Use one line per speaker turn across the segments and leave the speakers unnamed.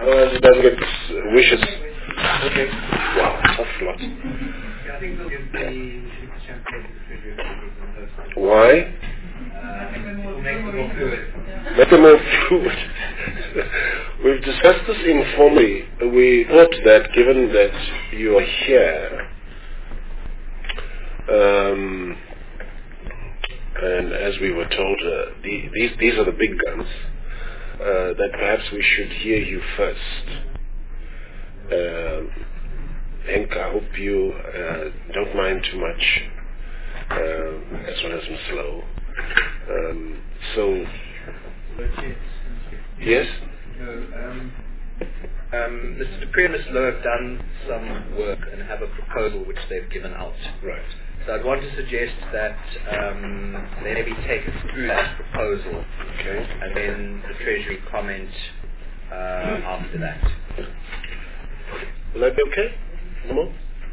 He doesn't get wishes. Okay. Wow, tough lot.
I think we'll give the champagne to the Treasury.
Why?
We'll make them more fluid.
Make them more fluid. We've discussed this informally. We thought that given that you are here, and as we were told, these are the big guns, that perhaps we should hear you first. Henk, I hope you don't mind too much, as well as Ms. Lowe. Yes?
Mr. Dupree and Ms. Lowe have done some work and have a proposal which they've given out.
Right.
So I'd want to suggest that they maybe take us through that proposal,
Okay.
and then the Treasury comment after that.
Will that be okay? No?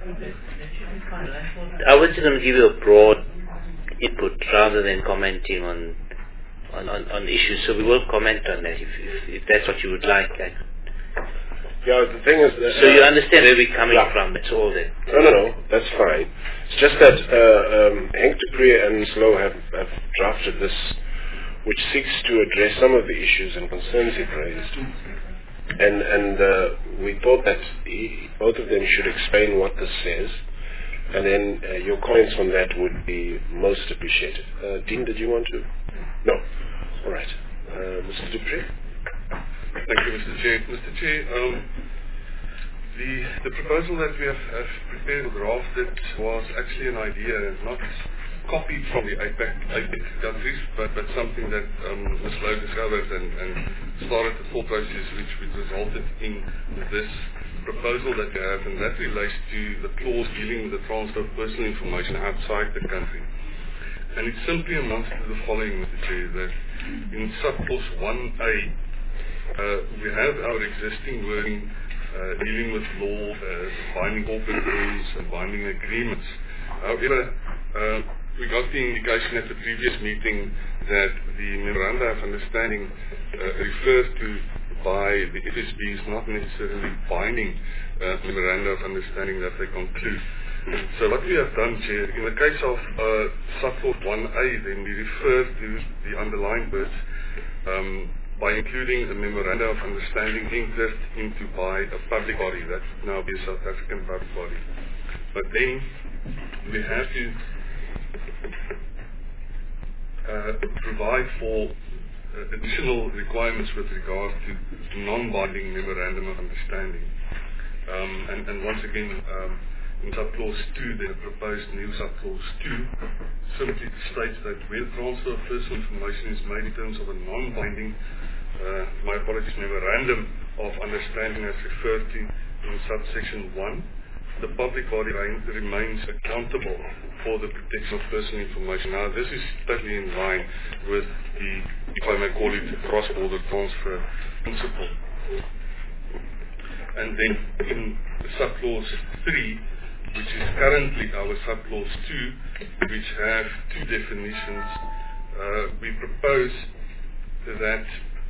I was just going to give you a broad input rather than commenting on issues. So we will comment on that if that's what you would like.
Yeah, the thing is that...
So you understand where we're coming from, it's all that.
No, that's fine. It's just that Henk Dupree and Ms. Lowe have drafted this, which seeks to address some of the issues and concerns you've raised. And we thought that both of them should explain what this says, and then your comments on that would be most appreciated. Dean, did you want to? No. All right. Mr. Dupree?
Thank you, Mr. Chair. Mr. Chair, the proposal that we have prepared or drafted was actually an idea, not copied from the APEC countries, but something that Ms. Lowe discovered and started the thought process which resulted in this proposal that we have, and that relates to the clause dealing with the transfer of personal information outside the country. And it simply amounts to the following, Mr. Chair, that in subclause 1A, we have our existing wording dealing with law, binding corporate rules and binding agreements. However, we got the indication at the previous meeting that the memoranda of understanding referred to by the FSB is not necessarily binding memoranda of understanding that they conclude. So what we have done, Chair, in the case of subclause 1A, then we refer to the underlying words by including a memoranda of understanding entered into by a public body, that would now be a South African public body. But then we have to provide for additional requirements with regard to non-binding memorandum of understanding. And once again, in subclause 2, the proposed new subclause 2 simply states that where transfer of personal information is made in terms of a non-binding, memorandum of understanding as referred to in subsection 1, the public body remains accountable for the protection of personal information. Now, this is totally in line with the, if I may call it, cross-border transfer principle. And then in subclause 3, which is currently our subclause 2, which have two definitions, we propose that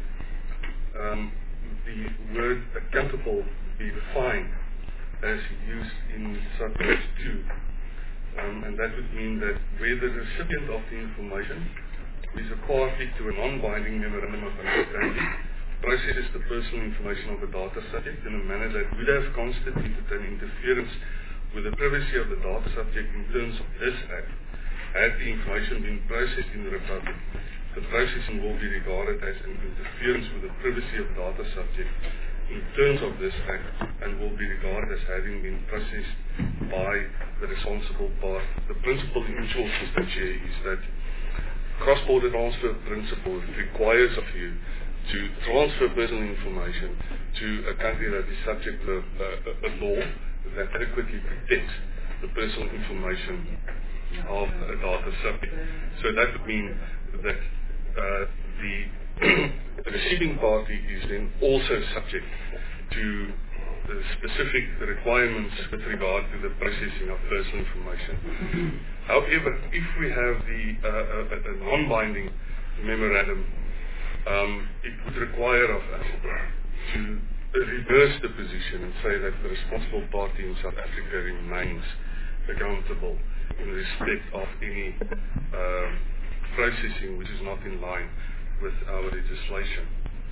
the word accountable be defined as used in subclause 2. And that would mean that where the recipient of the information is a party to a non-binding memorandum of understanding, processes the personal information of the data subject in a manner that would have constituted an interference with the privacy of the data subject in terms of this Act, had the information been processed in the Republic, the processing will be regarded as an interference with the privacy of data subject in terms of this Act and will be regarded as having been processed by the responsible party. The principle in short, Mr. Chair, is that cross-border transfer principle requires of you to transfer personal information to a country that is subject to a law that adequately protects the personal information of a data subject. So that would mean that the receiving party is then also subject to the specific requirements with regard to the processing of personal information. However, if we have a non-binding memorandum, it would require of us to reverse the position and say that the responsible party in South Africa remains accountable in respect of any processing which is not in line with our legislation.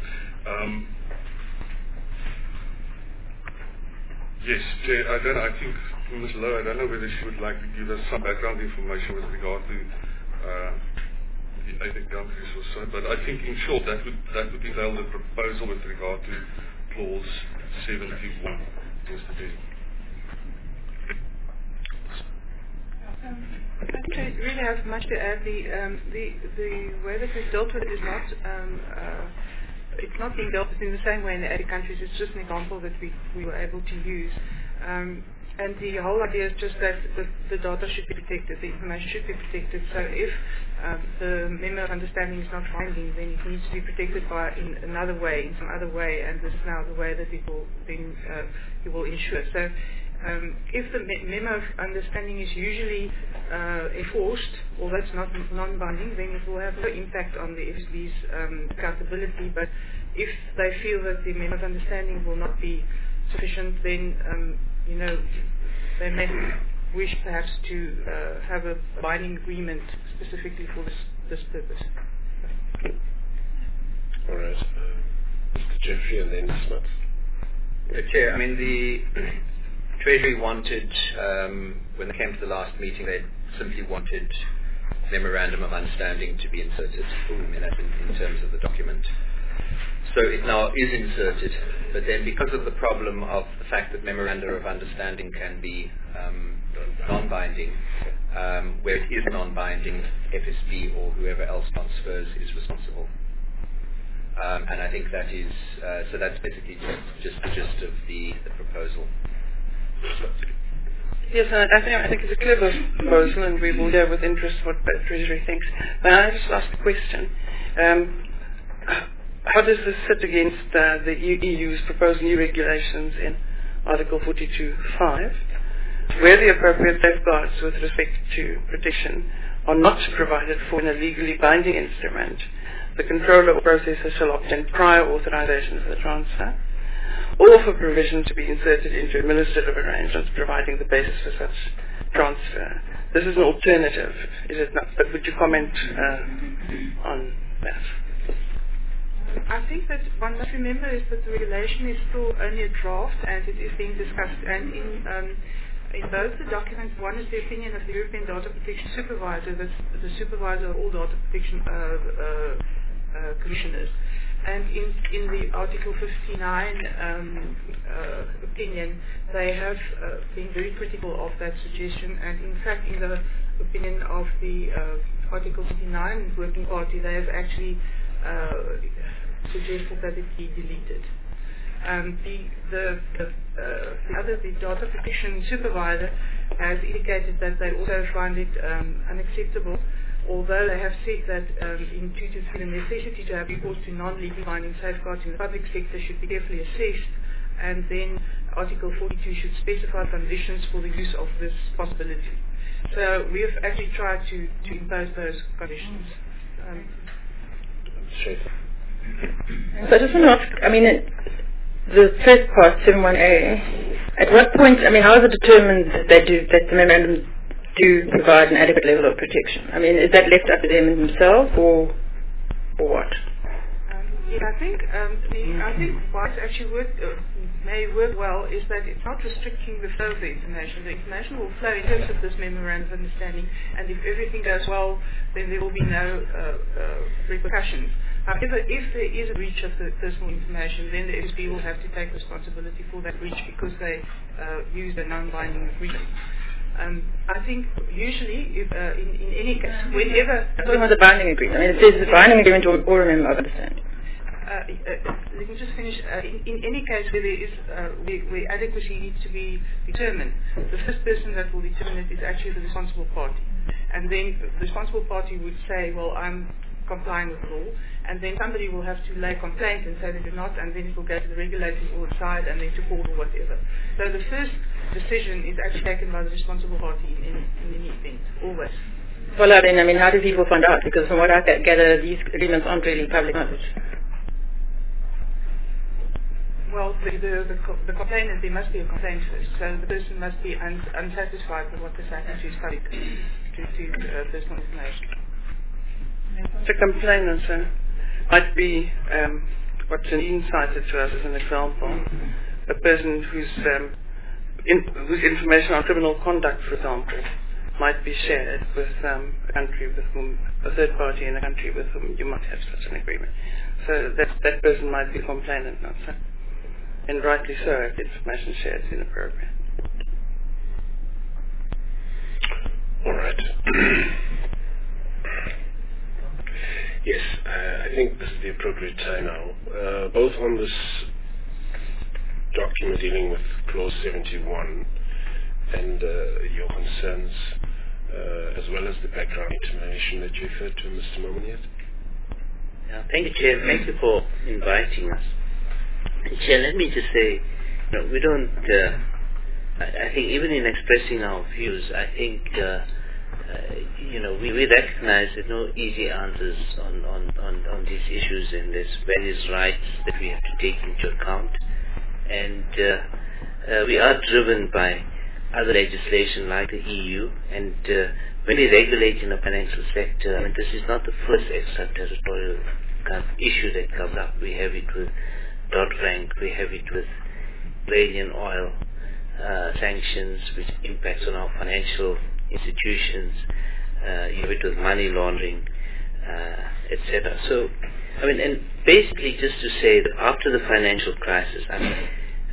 Yes, Chair, I think Ms. Lowe, I don't know whether she would like to give us some background information with regard to the 80 countries or so, but I think in short that would entail the proposal with regard to clause 71, Mr. Chair.
I don't really have much to add. The way that we've dealt with it is not it's not being dealt with in the same way in the 80 countries. It's just an example that we were able to use. And the whole idea is just that the data should be protected, the information should be protected. So if the memo of understanding is not binding, then it needs to be protected in another way, in some other way, and this is now the way that it will ensure. So if the memo of understanding is usually enforced, or that's not non-binding, then it will have no impact on the FSB's accountability. But if they feel that the memo of understanding will not be sufficient, then they may wish perhaps to have a binding agreement specifically for this purpose.
All right. Mr. Jeffrey and then Smith.
Chair, I mean, the Treasury wanted, when they came to the last meeting, they simply wanted Memorandum of Understanding to be inserted. I mean, that's in terms of the document. So it now is inserted, but then because of the problem of the fact that Memorandum of Understanding can be non-binding, where it is non-binding, FSB or whoever else transfers is responsible. And I think that is, so that's basically just the gist of the proposal.
Yes, I think it's a clever proposal, and we will hear with interest what the Treasury thinks. But I just ask a question. How does this sit against the EU's proposed new regulations in Article 42.5, where the appropriate safeguards with respect to protection are not provided for in a legally binding instrument? The controller or processor shall obtain prior authorization for the transfer, or for provision to be inserted into administrative arrangements providing the basis for such transfer. This is an alternative, is it not? But would you comment on that?
I think that one must remember is that the regulation is still only a draft and it is being discussed. And in both the documents, one is the opinion of the European Data Protection Supervisor, that's the supervisor of all data protection commissioners. And in the Article 59 opinion, they have been very critical of that suggestion. And in fact, in the opinion of the Article 59 Working Party, they have actually suggested that it be deleted. The data protection supervisor has indicated that they also find it unacceptable, although they have said that in 223 the necessity to have recourse to non-legally binding safeguards in the public sector should be carefully assessed, and then Article 42 should specify conditions for the use of this possibility. So we have actually tried to impose those conditions.
So I just want to ask, I mean, the first part, 71A, at what point, I mean, how is it determined that the memorandum do provide an adequate level of protection? I mean, is that left up to them themselves, or what?
Yeah, I think what actually may work well is that it's not restricting the flow of the information. The information will flow in terms of this memorandum of understanding, and if everything goes well, then there will be no repercussions. However, if there is a breach of the personal information, then the FSB will have to take responsibility for that breach because they used a non-binding agreement. I think usually, if, in any case, whenever...
I'm talking about the binding agreement. I mean, it says the binding agreement or a memorandum of understanding.
Let me just finish. In any case where there is where adequacy needs to be determined, the first person that will determine it is actually the responsible party. And then the responsible party would say, well, I'm complying with the law, and then somebody will have to lay complaint and say they do not, and then it will go to the regulating board side and then to court or whatever. So the first decision is actually taken by the responsible party in any event, always.
Well, I mean, how do people find out? Because from what I gather, these agreements aren't really public knowledge.
Well, the complainant, there must be a complaint first. So the person must be unsatisfied with what has happened to his public, to personal information.
The complainant might be what's cited to us as an example, a person whose information on criminal conduct, for example, might be shared with a country with whom, a third party in a country with whom you might have such an agreement. So that person might be a complainant, not so. And rightly so, if the information shared is inappropriate.
All right. Yes, I think this is the appropriate time now, both on this document dealing with Clause 71 and your concerns, as well as the background information that you referred to, Mr. Momoniat.
Yeah, thank you, Chair. Thank you for inviting us. And Chair, let me just say, we don't, I think even in expressing our views, I think, we recognize there's no easy answers on these issues, and there's various rights that we have to take into account. And we are driven by other legislation like the EU, and when we regulate in the financial sector, I mean, this is not the first extraterritorial kind of issue that comes up. We have it with Dodd-Frank, we have it with Iranian oil sanctions, which impacts on our financial institutions, you have it with money laundering, etc. So, I mean, and basically just to say that after the financial crisis, I mean,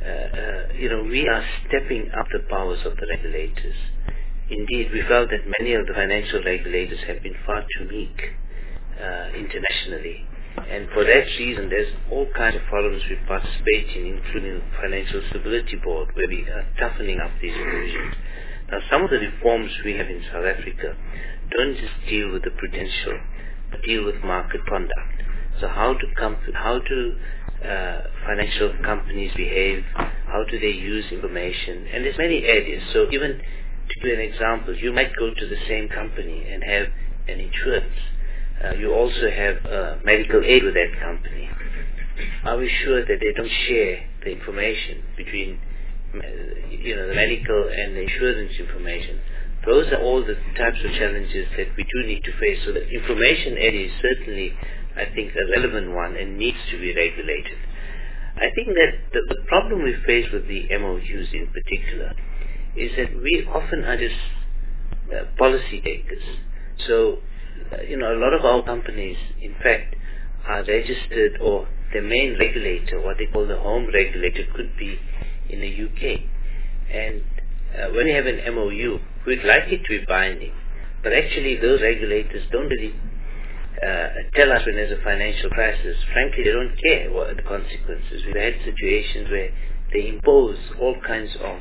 we are stepping up the powers of the regulators. Indeed, we felt that many of the financial regulators have been far too weak internationally. And for that reason, there's all kinds of forums we participate in, including the Financial Stability Board, where we are toughening up these provisions. Now, some of the reforms we have in South Africa don't just deal with the prudential, but deal with market conduct. So how do financial companies behave? How do they use information? And there's many areas. So even to give an example, you might go to the same company and have an insurance. You also have medical aid with that company. Are we sure that they don't share the information between the medical and the insurance information? Those are all the types of challenges that we do need to face. So the information area is certainly, I think, a relevant one and needs to be regulated. I think that the problem we face with the MOUs in particular is that we often are just policy takers. So, a lot of our companies, in fact, are registered, or the main regulator, what they call the home regulator, could be in the UK. And when we have an MOU, we'd like it to be binding, but actually those regulators don't really tell us when there's a financial crisis. Frankly, they don't care what are the consequences. We've had situations where they impose all kinds of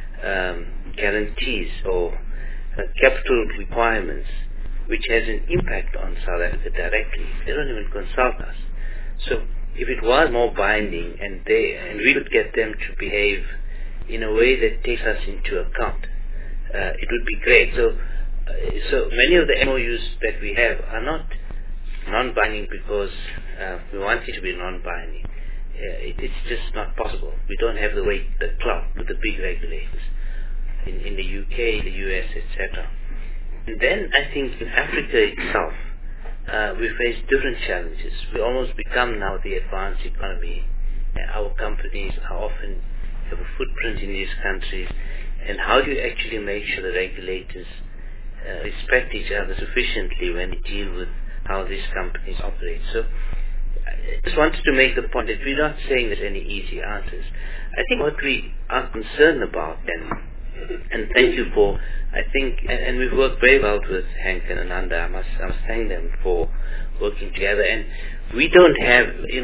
guarantees or capital requirements which has an impact on South Africa directly. They don't even consult us. So if it was more binding and we could get them to behave in a way that takes us into account, it would be great. So many of the MOUs that we have are not non-binding because we want it to be non-binding. It's just not possible. We don't have the weight, the clout with the big regulators in the UK, the US, etc. And then I think in Africa itself, we face different challenges. We almost become now the advanced economy. Our companies are often have a footprint in these countries. And how do you actually make sure the regulators respect each other sufficiently when they deal with how these companies operate? So I just wanted to make the point that we're not saying there's any easy answers. I think what we are concerned about, and thank you for, I think, and we've worked very well with Hank and Ananda. I must thank them for working together. And we don't have,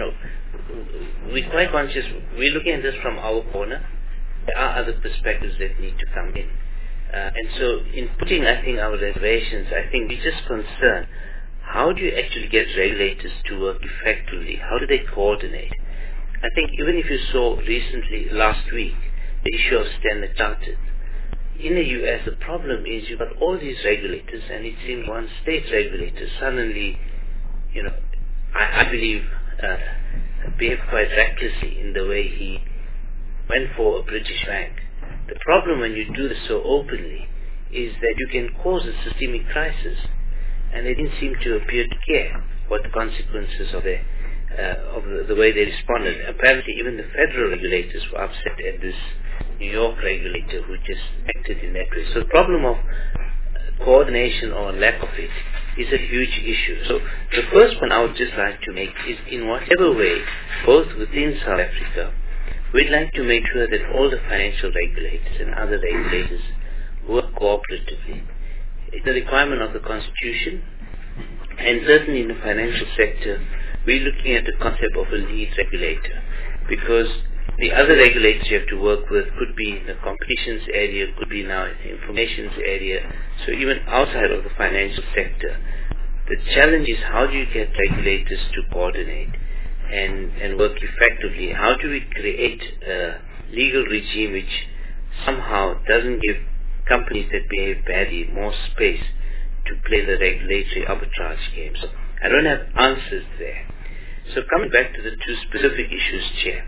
we're quite conscious, we're looking at this from our corner. There are other perspectives that need to come in. And so in putting, I think, our reservations, I think we're just concerned, how do you actually get regulators to work effectively? How do they coordinate? I think even if you saw recently, last week, the issue of Standard Chartered, in the US, the problem is you've got all these regulators, and it seems one state regulator suddenly, I believe, behaved quite recklessly in the way he went for a British bank. The problem when you do this so openly is that you can cause a systemic crisis, and they didn't seem to appear to care what the consequences of the way they responded. Apparently even the federal regulators were upset at this New York regulator who just acted in that way. So the problem of coordination or lack of it is a huge issue. So the first one I would just like to make is, in whatever way, both within South Africa, we'd like to make sure that all the financial regulators and other regulators work cooperatively. It's a requirement of the Constitution, and certainly in the financial sector, we're looking at the concept of a lead regulator, because the other regulators you have to work with could be in the competitions area, could be now in the informations area, so even outside of the financial sector. The challenge is, how do you get regulators to coordinate and work effectively? How do we create a legal regime which somehow doesn't give companies that behave badly more space to play the regulatory arbitrage game? So I don't have answers there. So coming back to the two specific issues, Chair,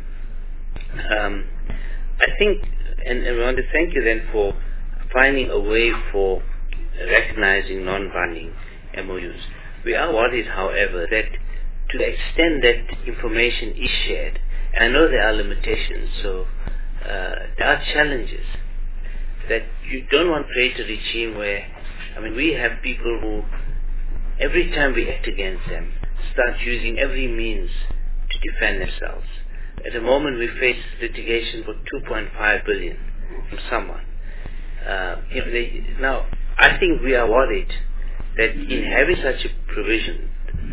I think, and I want to thank you then for finding a way for recognizing non-binding MOUs. We are worried, however, that to the extent that information is shared, and I know there are limitations, so there are challenges, that you don't want to create a regime where, we have people who, every time we act against them, start using every means to defend themselves. At the moment we face litigation for 2.5 billion from someone. Now, I think we are worried that in having such a provision,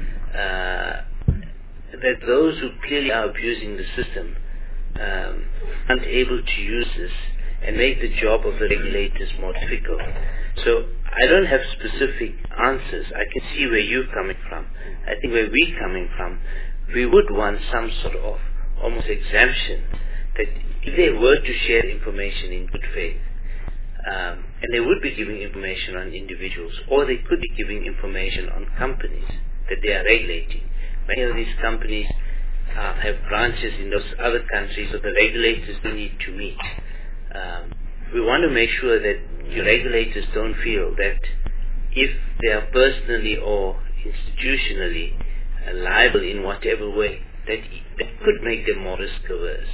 that those who clearly are abusing the system aren't able to use this and make the job of the regulators more difficult. So I don't have specific answers. I can see where you're coming from. I think where we're coming from, we would want some sort of almost exemption that if they were to share information in good faith, and they would be giving information on individuals, or they could be giving information on companies that they are regulating. Many of these companies have branches in those other countries, so the regulators do need to meet. We want to make sure that your regulators don't feel that if they are personally or institutionally liable in whatever way, that could make them more risk averse.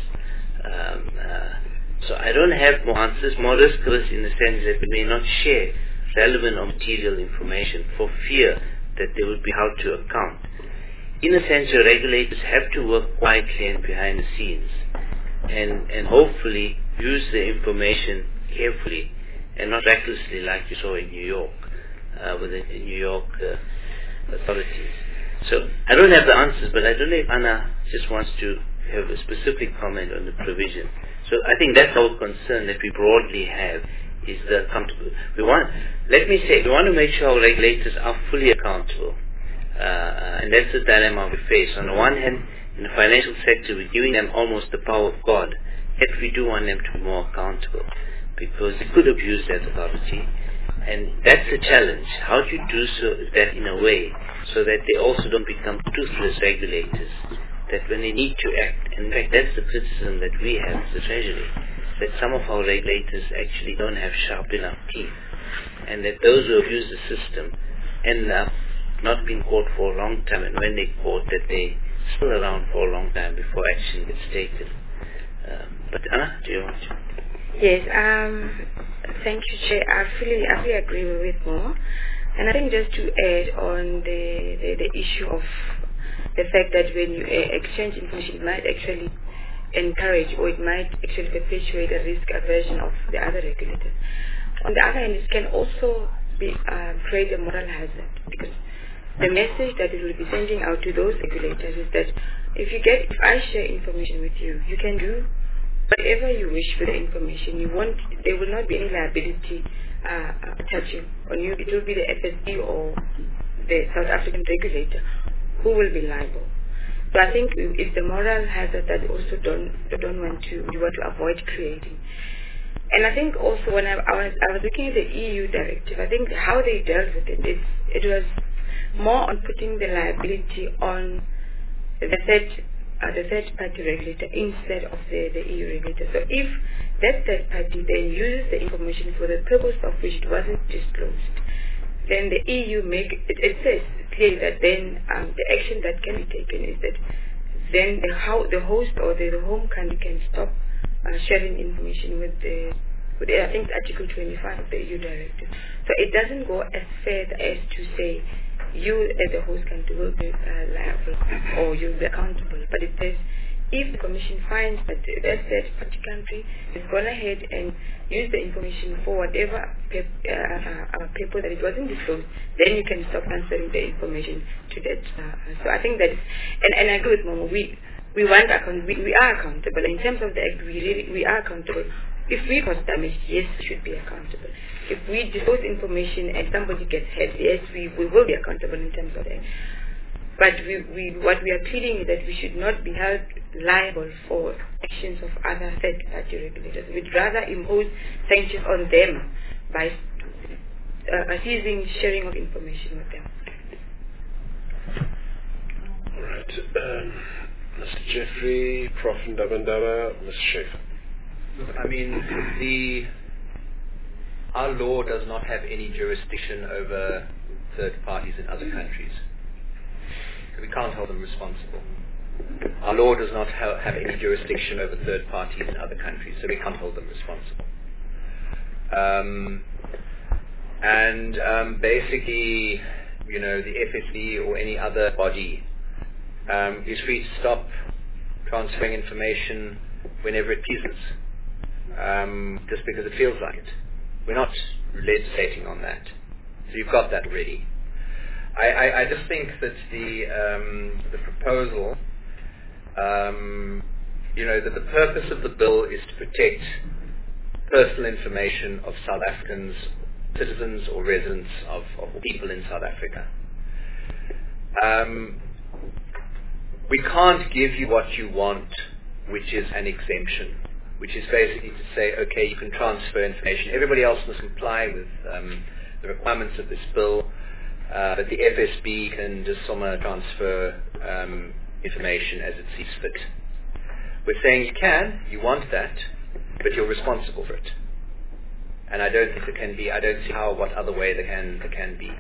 So I don't have more answers. More risk averse in the sense that we may not share relevant or material information for fear that they would be held to account. In a sense, your regulators have to work quietly and behind the scenes, and hopefully use the information carefully and not recklessly like you saw in New York with the New York authorities. So I don't have the answers, but I don't know if Anna just wants to have a specific comment on the provision. So I think that's our concern that we broadly have, is the accountable. We want to make sure our regulators are fully accountable. And that's the dilemma we face. On the one hand, in the financial sector, we're giving them almost the power of God, yet we do want them to be more accountable, because they could abuse that authority. And that's the challenge. How do you do that in a way so that they also don't become toothless regulators, that when they need to act, and in fact that's the criticism that we have as the Treasury, that some of our regulators actually don't have sharp enough teeth, and that those who abuse the system end up not being caught for a long time, and when they caught, that they still around for a long time before action gets taken. But Anna, do you want to?
Yes, thank you, Chair. I fully agree with it more. And I think just to add on the issue of the fact that when you exchange information, it might actually encourage, or it might actually perpetuate a risk aversion of the other regulators. On the other hand, it can also be create a moral hazard, because the message that it will be sending out to those regulators is that if I share information with you, you can do whatever you wish with the information. There will not be any liability attaching on you. It will be the FSB or the South African regulator who will be liable. So I think it's the moral hazard that we also don't want to avoid creating. And I think also when I was looking at the EU directive, I think how they dealt with it was more on putting the liability on the third the third-party regulator instead of the EU regulator. So if that third party then uses the information for the purpose of which it wasn't disclosed, then the EU it says clearly that then the action that can be taken is that then the host or the home country can stop sharing information with I think Article 25 of the EU directive. So it doesn't go as further as to say you as the host country will be liable or you'll be accountable. But it says if the Commission finds that that third-party country has gone ahead and used the information for whatever paper that it wasn't disclosed, then you can stop transferring the information to that. So I think that, and I agree with Momo, we are accountable. In terms of the act, we are accountable. If we cause damage, yes, we should be accountable. If we disclose information and somebody gets hurt, yes, we will be accountable in terms of that. But what we are pleading is that we should not be held liable for actions of other third-party regulators. We'd rather impose sanctions on them by ceasing sharing of information with them.
All right. Mr. Jeffrey, Prof. Ndabandaba, Ms. Schaefer.
I mean, our law does not have any jurisdiction over third parties in other countries. So we can't hold them responsible. Our law does not have any jurisdiction over third parties in other countries, so we can't hold them responsible. Basically, the FSB or any other body is free to stop transferring information whenever it pleases, just because it feels like it. We're not legislating on that. So you've got that already. I just think that the proposal, that the purpose of the bill is to protect personal information of South Africans, citizens or residents of people in South Africa. We can't give you what you want, which is an exemption, which is basically to say, okay, you can transfer information. Everybody else must comply with the requirements of this bill, but the FSB can just transfer information as it sees fit. We're saying you want that, but you're responsible for it. And I don't think there can be, I don't see what other way there can be.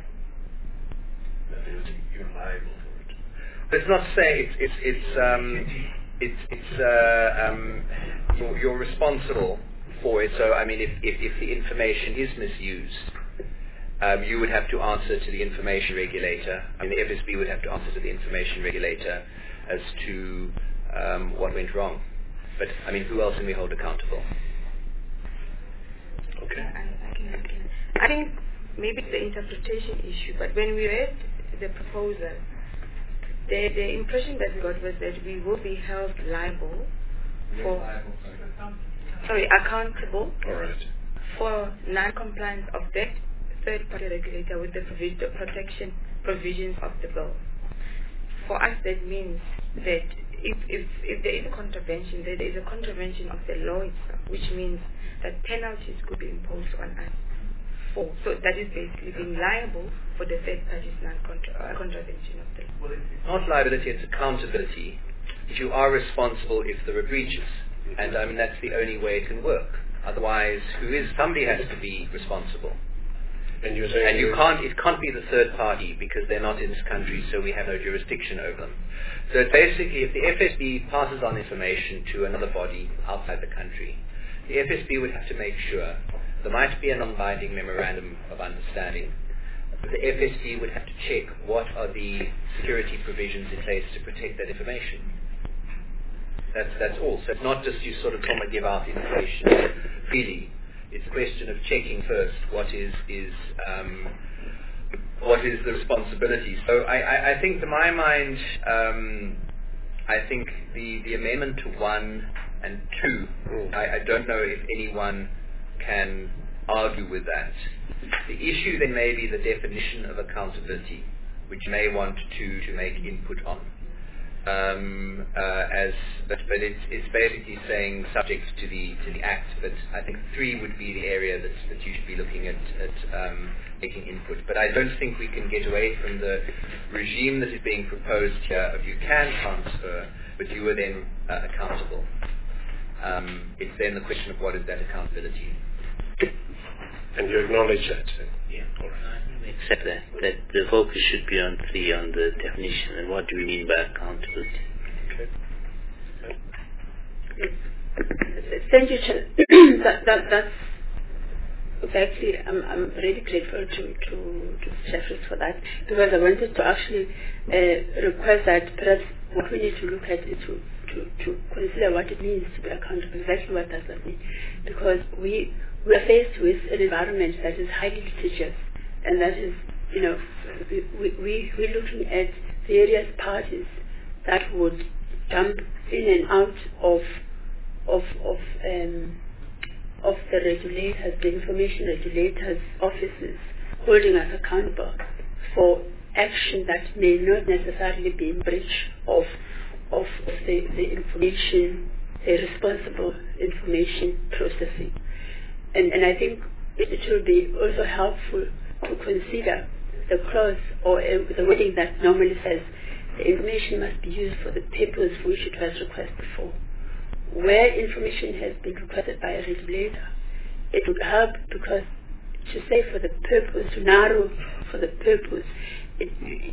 You're liable for it.
But it's not saying you're responsible for it. So I mean, if the information is misused, you would have to answer to the information regulator. I mean, the FSB would have to answer to the information regulator as to what went wrong. But I mean, who else can we hold accountable?
Okay.
I think maybe it's the interpretation issue, but when we read the proposal, the impression that we got was that we will be held liable accountable for non-compliance of that third-party regulator with the protection provisions of the bill. For us, that means that if there is a contravention, there is a contravention of the law itself, which means that penalties could be imposed on us. So that is basically being liable for the third party's contravention of the law.
Well, it's not liability, it's accountability. You are responsible if there are breaches. And I mean, that's the only way it can work. Otherwise, somebody has to be responsible.
And you're saying
it can't be the third party because they're not in this country, so we have no jurisdiction over them. So basically, if the FSB passes on information to another body outside the country, the FSB would have to make sure there might be a non-binding memorandum of understanding. But the FSB would have to check what are the security provisions in place to protect that information. That's all. So it's not just you sort of come and give out information freely. It's a question of checking first what is the responsibility. So I think, to my mind, I think the amendment to 1 and 2, I don't know if anyone can argue with that. The issue then may be the definition of accountability, which you may want to make input on. but it's basically saying subject to the Act. But I think 3 would be the area that you should be looking at making input. But I don't think we can get away from the regime that is being proposed here of you can transfer, but you are then accountable. It's then the question of what is that accountability.
And you acknowledge that?
Yeah, all right. Accept that the focus should be on 3, on the definition and what do we mean by accountability.
Okay.
Thank you, Chair. That's actually, I'm really grateful to Jeffries for that, because I wanted to actually request that perhaps what we need to look at is to consider what it means to be accountable. Exactly what does that mean? Because we are faced with an environment that is highly litigious, and that is, we're looking at various parties that would jump in and out of the regulators, the information regulators' offices, holding us accountable for action that may not necessarily be in breach of the information, the responsible information processing. And I think it will be also helpful to consider the clause or the wording that normally says the information must be used for the purpose for which it was requested for. Where information has been requested by a regulator, it would help, because to say for the purpose, to narrow for the purpose, as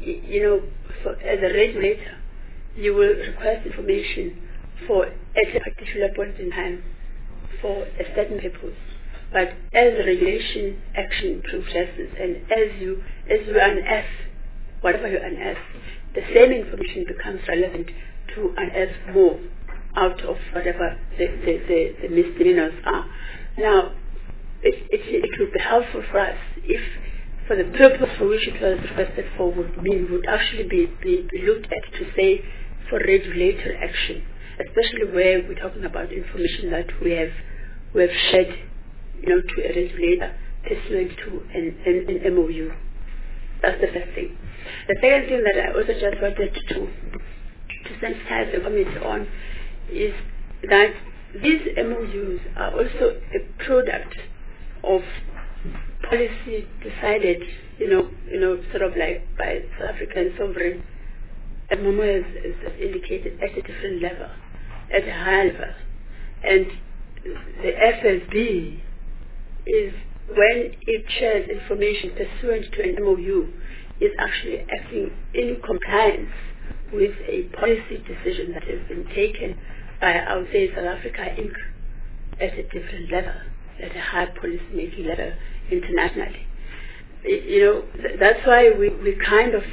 a regulator, you will request information for at a particular point in time for a certain purpose. But as the regulation action progresses, and as you unearth whatever you unearth, the same information becomes relevant to unearth more out of whatever the misdemeanors are. Now, it would be helpful for us if, for the purpose for which it was requested for, would actually be looked at to say for regulatory action, especially where we're talking about information that we have shared, to a regulator pursuant to an MOU. That's the first thing. The second thing that I also just wanted to sensitize the committee on is that these MOUs are also a product of policy decided, sort of like by South African sovereign, as Momo has indicated, at a different level, at a higher level. And the FSB is, when it shares information pursuant to an MOU, is actually acting in compliance with a policy decision that has been taken by, I would say, South Africa Inc. at a different level, at a high policy-making level internationally. That's why we kind of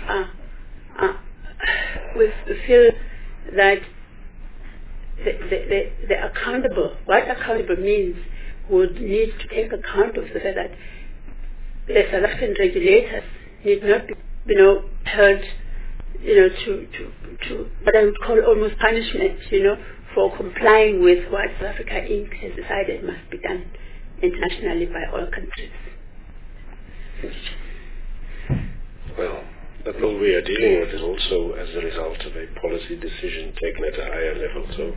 we feel that the accountable, what accountable means, would need to take account of the fact that the South African regulators need not be, held, to what I would call almost punishment, for complying with what South Africa Inc. has decided must be done internationally by all countries.
Well, the bill we are dealing with is also as a result of a policy decision taken at a higher level. So,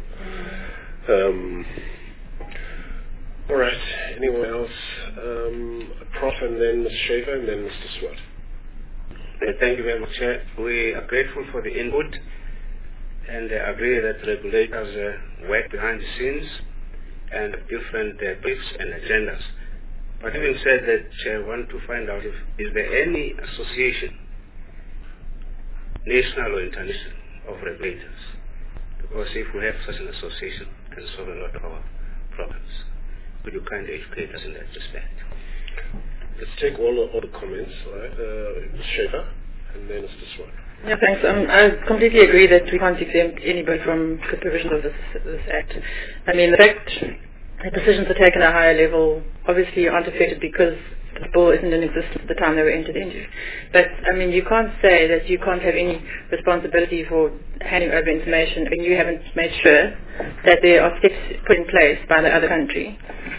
all right. Anyone else? Prof, and then Mr. Schaefer, and then Mr. Swart.
Thank you very much, Chair. We are grateful for the input, and agree that regulators work behind the scenes and different briefs and agendas. But having said that, Chair, I want to find out is there any association, national or international, of regulators? Because if we have such an association, it can solve a lot of our problems. Could you kindly educate us in that respect?
Let's take all the comments, right? Mr. Schaefer, and then Mr. Swart.
Yeah, thanks. I completely agree that we can't exempt anybody from supervision of this Act. I mean, the fact that decisions are taken at a higher level obviously aren't affected because the bill isn't in existence at the time they were entered into. But, I mean, you can't say that you can't have any responsibility for handing over information and you haven't made sure that there are steps put in place by the other country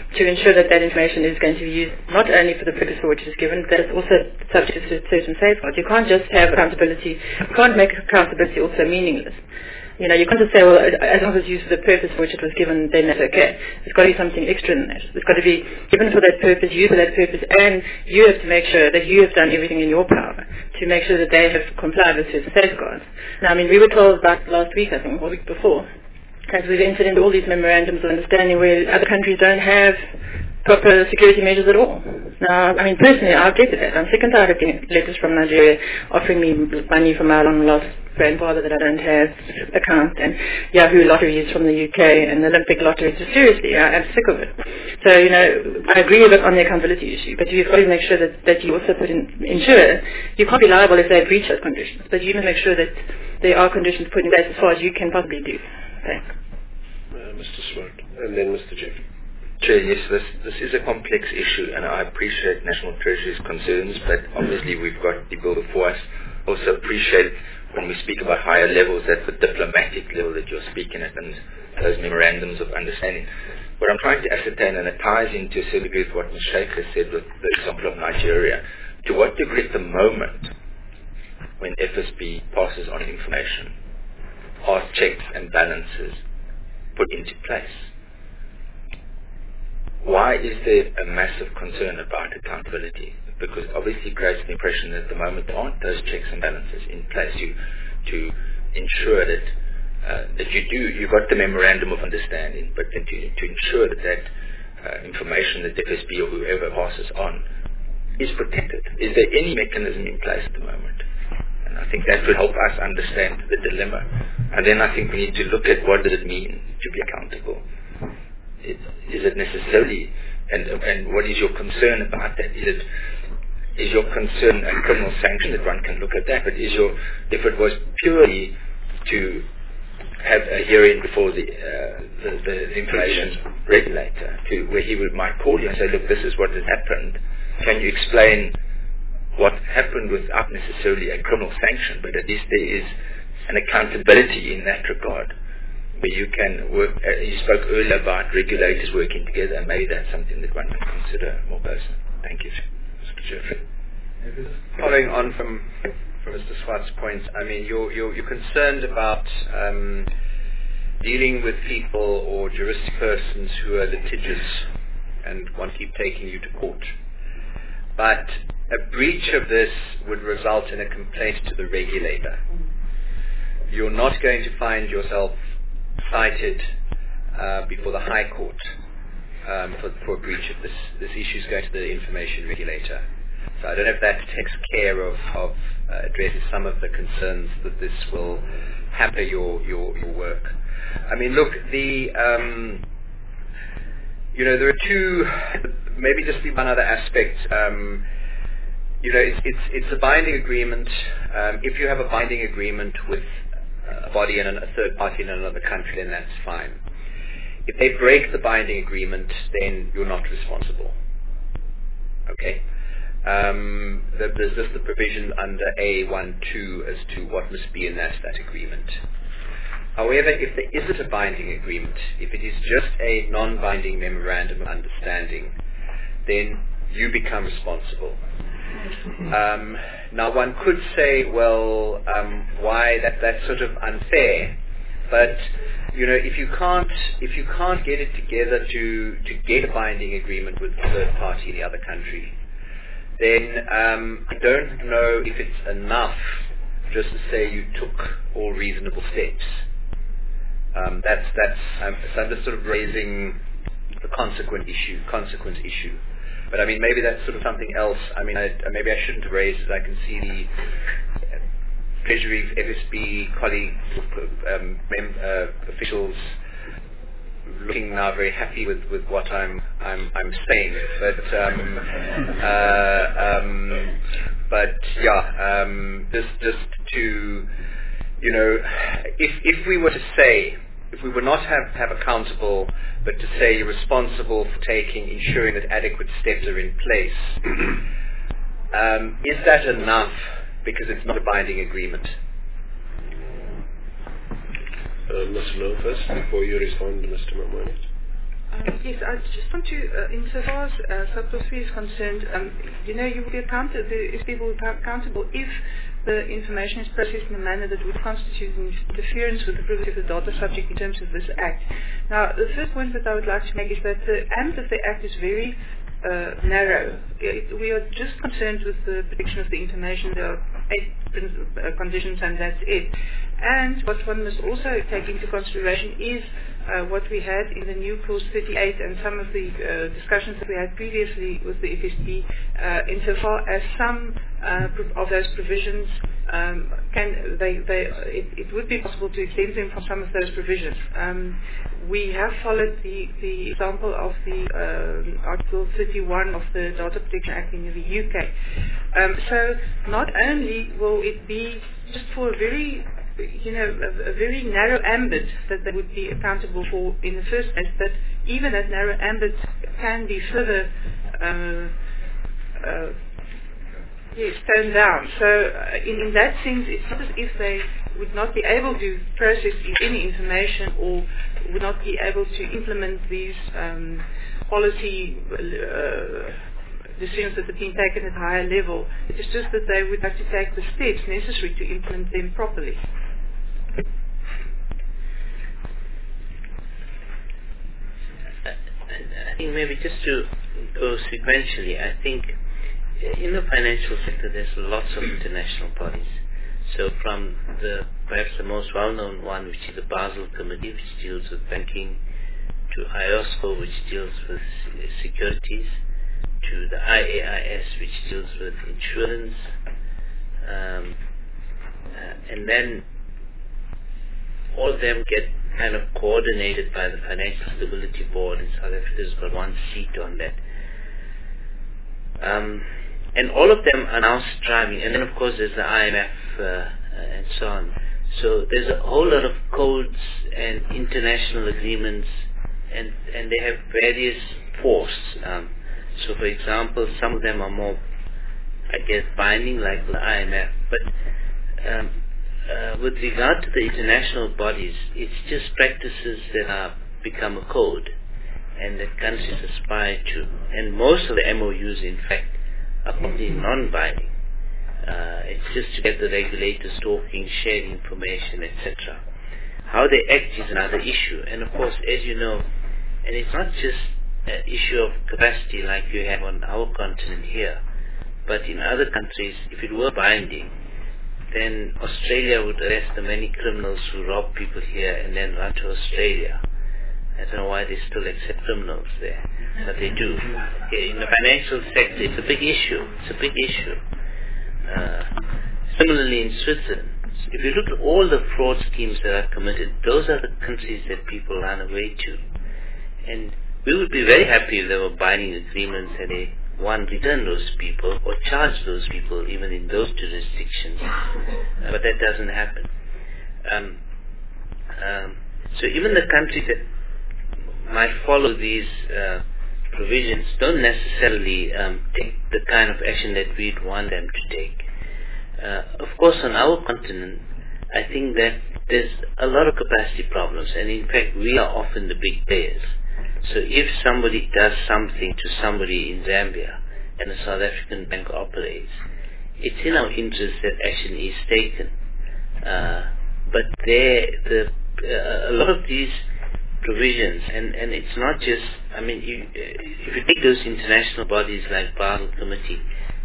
to ensure that that information is going to be used not only for the purpose for which it is given, but it's also subject to certain safeguards. You can't just have accountability. You can't make accountability also meaningless. You know, you can't just say, well, as long as it's used for the purpose for which it was given, then that's okay. It's got to be something extra than that. It's got to be given for that purpose, used for that purpose, and you have to make sure that you have done everything in your power to make sure that they have complied with certain safeguards. Now, I mean, we were told about last week, I think, or the week before, that we've entered into all these memorandums of understanding where other countries don't have proper security measures at all. Now, I mean, personally, I object to that. I'm sick and tired of getting letters from Nigeria offering me money for my long-lost grandfather that I don't have account, and Yahoo lotteries from the UK and Olympic lotteries. So seriously, I'm sick of it. So, you know, I agree with on the accountability issue, but you've got to make sure that you also ensure you can't be liable if they breach those conditions, but you must make sure that there are conditions put in place as far as you can possibly do. Thanks.
Mr. Swart, and then Mr. Jeffrey.
Chair, yes, this is a complex issue, and I appreciate National Treasury's concerns, but obviously we've got the bill before us. Also appreciate when we speak about higher levels, that's the diplomatic level that you're speaking at, and those memorandums of understanding. What I'm trying to ascertain, and it ties into a certain degree with what Ms. Sheikh has said with the example of Nigeria, to what degree at the moment, when FSB passes on information, are checks and balances put into place? Why is there a massive concern about accountability? Because obviously it creates the impression that at the moment there aren't those checks and balances in place to ensure that you've got the memorandum of understanding, but then to ensure that information that the FSB or whoever passes on is protected. Is there any mechanism in place at the moment? And I think that would help us understand the dilemma. And then I think we need to look at what does it mean to be accountable. Is it necessarily, and what is your concern about that? Is your concern a criminal sanction that one can look at that? But if it was purely to have a hearing before the information regulator, where he might call you and say, look, this is what has happened. Can you explain what happened without necessarily a criminal sanction? But at least there is an accountability in that regard, where you can work. You spoke earlier about regulators working together, and maybe that's something that one can consider more closely. Thank you, Mr. Jeffrey.
Following on from Mr. Swart's point, I mean, you're concerned about dealing with people or juristic persons who are litigious and want to keep taking you to court. But a breach of this would result in a complaint to the regulator. You're not going to find yourself cited before the High Court for a breach of this. This issue is going to the information regulator. So I don't know if that takes care of addressing some of the concerns that this will hamper your work. I mean, look, there are two, maybe just one other aspect. It's a binding agreement. If you have a binding agreement with a body and a third party in another country, then that's fine. If they break the binding agreement, then you're not responsible. Okay? There's just the provision under A12 as to what must be in that agreement. However, if there isn't a binding agreement, if it is just a non-binding memorandum of understanding, then you become responsible. Now one could say, well, why that's sort of unfair, but if you can't get it together to get a binding agreement with the third party in the other country, then I don't know if it's enough just to say you took all reasonable steps. So I'm just sort of raising the consequent issue. But I mean, maybe that's sort of something else. I mean, maybe I shouldn't have raised it. I can see the Treasury, FSB colleagues, officials looking now very happy with what I'm saying. But just to if we were to say, if we were not have accountable, but to say you're responsible for ensuring that adequate steps are in place, is that enough? Because it's not a binding agreement.
Ms. Lowe first, before you respond to Mr. Mamoyed.
Yes, I just want to, insofar as subclause 3 is concerned, you will be people will be accountable if the information is processed in a manner that would constitute an interference with the privacy of the data subject in terms of this Act. Now, the first point that I would like to make is that the ambit of the Act is very narrow. We are just concerned with the protection of the information. There are 8 conditions and that's it. And what one must also take into consideration is what we had in the new Clause 38 and some of the discussions that we had previously with the FSB insofar as some of those provisions it would be possible to exempt them from some of those provisions. We have followed the example of the Article 31 of the Data Protection Act in the UK. So not only will it be just for a very narrow ambit that they would be accountable for in the first place, but even that narrow ambit can be further toned down. So in that sense, it's not as if they would not be able to process any information or would not be able to implement these policy decisions that have been taken at a higher level. It's just that they would have to take the steps necessary to implement them properly.
I think maybe just to go sequentially, I think in the financial sector there's lots of international bodies. So from perhaps the most well-known one, which is the Basel Committee, which deals with banking, to IOSCO, which deals with securities, to the IAIS, which deals with insurance, and then all of them get kind of coordinated by the Financial Stability Board, and South Africa's got one seat on that. And all of them are now striving, and then of course there's the IMF and so on. So there's a whole lot of codes and international agreements, and they have various force. So for example, some of them are more, I guess, binding, like the IMF, but with regard to the international bodies, it's just practices that are become a code and that countries aspire to. And most of the MOUs, in fact, are probably non-binding. It's just to get the regulators talking, sharing information, etc. How they act is another issue. And of course, as you know, and it's not just an issue of capacity like you have on our continent here, but in other countries, if it were binding, then Australia would arrest the many criminals who rob people here and then run to Australia. I don't know why they still accept criminals there, but they do. In the financial sector, it's a big issue. It's a big issue. Similarly in Switzerland, if you look at all the fraud schemes that are committed, those are the countries that people run away to. And we would be very happy if there were binding agreements and they return those people or charge those people even in those jurisdictions. But that doesn't happen. So even the countries that might follow these provisions don't necessarily take the kind of action that we'd want them to take. Of course, on our continent, I think that there's a lot of capacity problems, and in fact, we are often the big players. So if somebody does something to somebody in Zambia and a South African bank operates, it's in our interest that action is taken. But a lot of these provisions, and it's not just, if you take those international bodies like Basel Committee,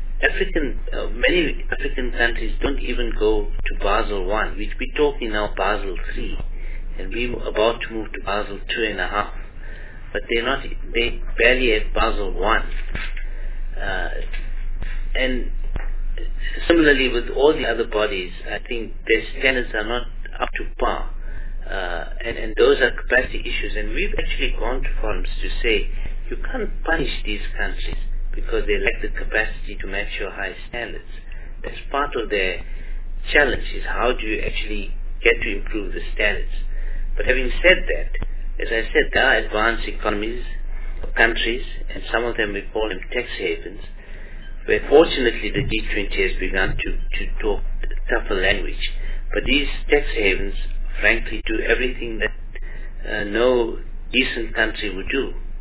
many African countries don't even go to Basel I. We're talking now Basel III, and we're about to move to Basel II.5. But they barely at Basel I. And similarly with all the other bodies, I think their standards are not up to par. And those are capacity issues. And we've actually gone to forums to say, you can't punish these countries because they lack the capacity to match your high standards. That's part of their challenge, is how do you actually get to improve the standards. But having said that, as I said, there are advanced economies or countries, and some of them we call them tax havens, where fortunately the G20 has begun to talk tougher language. But these tax havens, frankly, do everything that no decent country would do.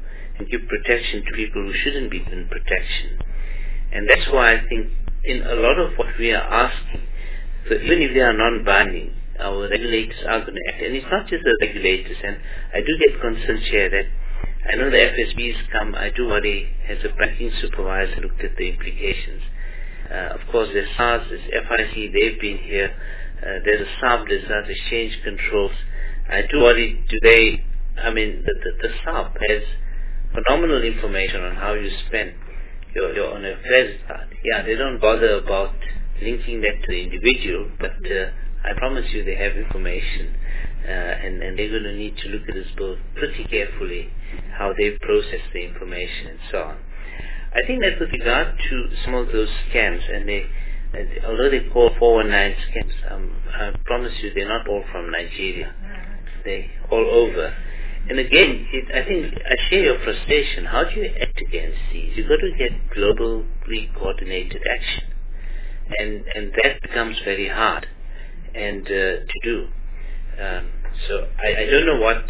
and give protection to people who shouldn't be given protection. And that's why I think in a lot of what we are asking, so even if they are non-binding, our regulators are going to act. And it's not just the regulators, and I do get concerns here that I know the FSB's come, I do worry, as a banking supervisor looked at the implications. Of course, there's SARS, there's FIC, they've been here. There's a SARB, there's exchange controls. I do worry, the SARB has phenomenal information on how you spend your on a credit card. Yeah, they don't bother about linking that to the individual, but I promise you they have information, and they're going to need to look at this both pretty carefully, how they process the information and so on. I think that with regard to some of those scams, although they call 419 scams, I promise you they're not all from Nigeria. They're all over. And again, I think I share your frustration. How do you act against these? You've got to get globally coordinated action. And that becomes very hard and to do. So I don't know what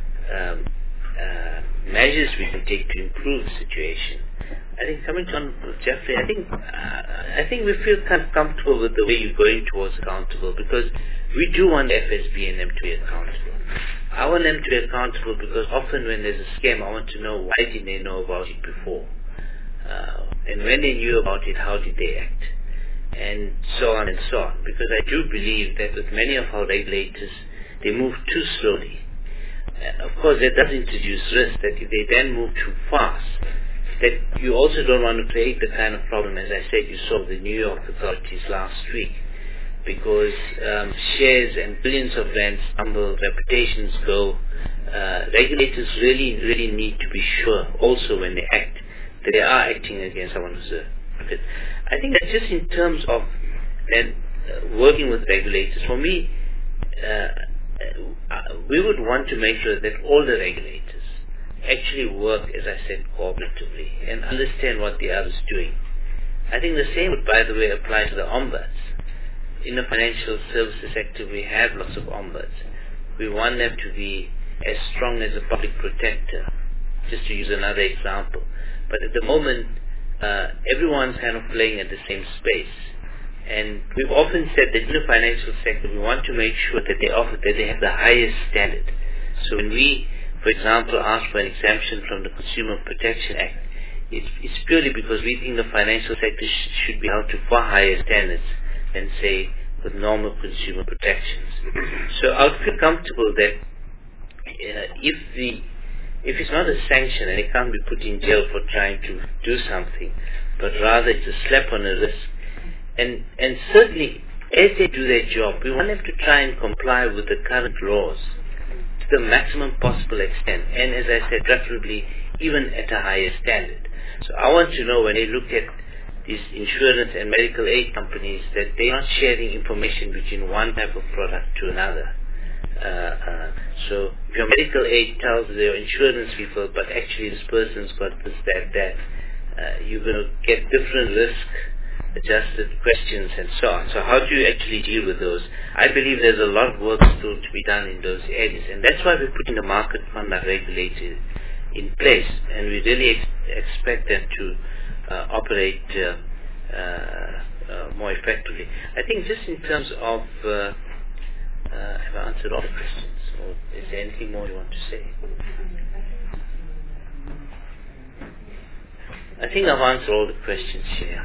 measures we can take to improve the situation. I think coming on Jeffrey, I think we feel kind of comfortable with the way you're going towards accountable, because we do want FSB and them to be accountable. I want them to be accountable because often when there's a scam, I want to know why didn't they know about it before, and when they knew about it, how did they act, and so on and so on. Because I do believe that with many of our regulators, they move too slowly. Of course, that does introduce risk that if they then move too fast, that you also don't want to create the kind of problem, as I said, you saw the New York authorities last week, because shares and billions of rands stumble, reputations go. Regulators really need to be sure also when they act that they are acting against someone who's a bit. I think that just in terms of working with regulators, for me, we would want to make sure that all the regulators actually work, as I said, cooperatively and understand what the other is doing. I think the same would, by the way, apply to the ombuds. In the financial services sector, we have lots of ombuds. We want them to be as strong as a public protector, just to use another example. But at the moment, everyone's kind of playing at the same space. And we've often said that in the financial sector, we want to make sure that they have the highest standard. So when we, for example, ask for an exemption from the Consumer Protection Act, it's purely because we think the financial sector should be held to far higher standards than, say, with normal consumer protections. So I would feel comfortable that if it's not a sanction and they can't be put in jail for trying to do something, but rather it's a slap on the wrist. And certainly, as they do their job, we want them to try and comply with the current laws to the maximum possible extent, and as I said, preferably even at a higher standard. So I want to know when they look at these insurance and medical aid companies that they're not sharing information between one type of product to another. So if your medical aid tells your insurance people, but actually this person's got this, that, you're going to get different risk-adjusted questions and so on. So how do you actually deal with those? I believe there's a lot of work still to be done in those areas, and that's why we're putting the market conduct regulator in place, and we really expect them to operate more effectively. I think just in terms of, have I answered all the questions, or is there anything more you want to say? I think I've answered all the questions here.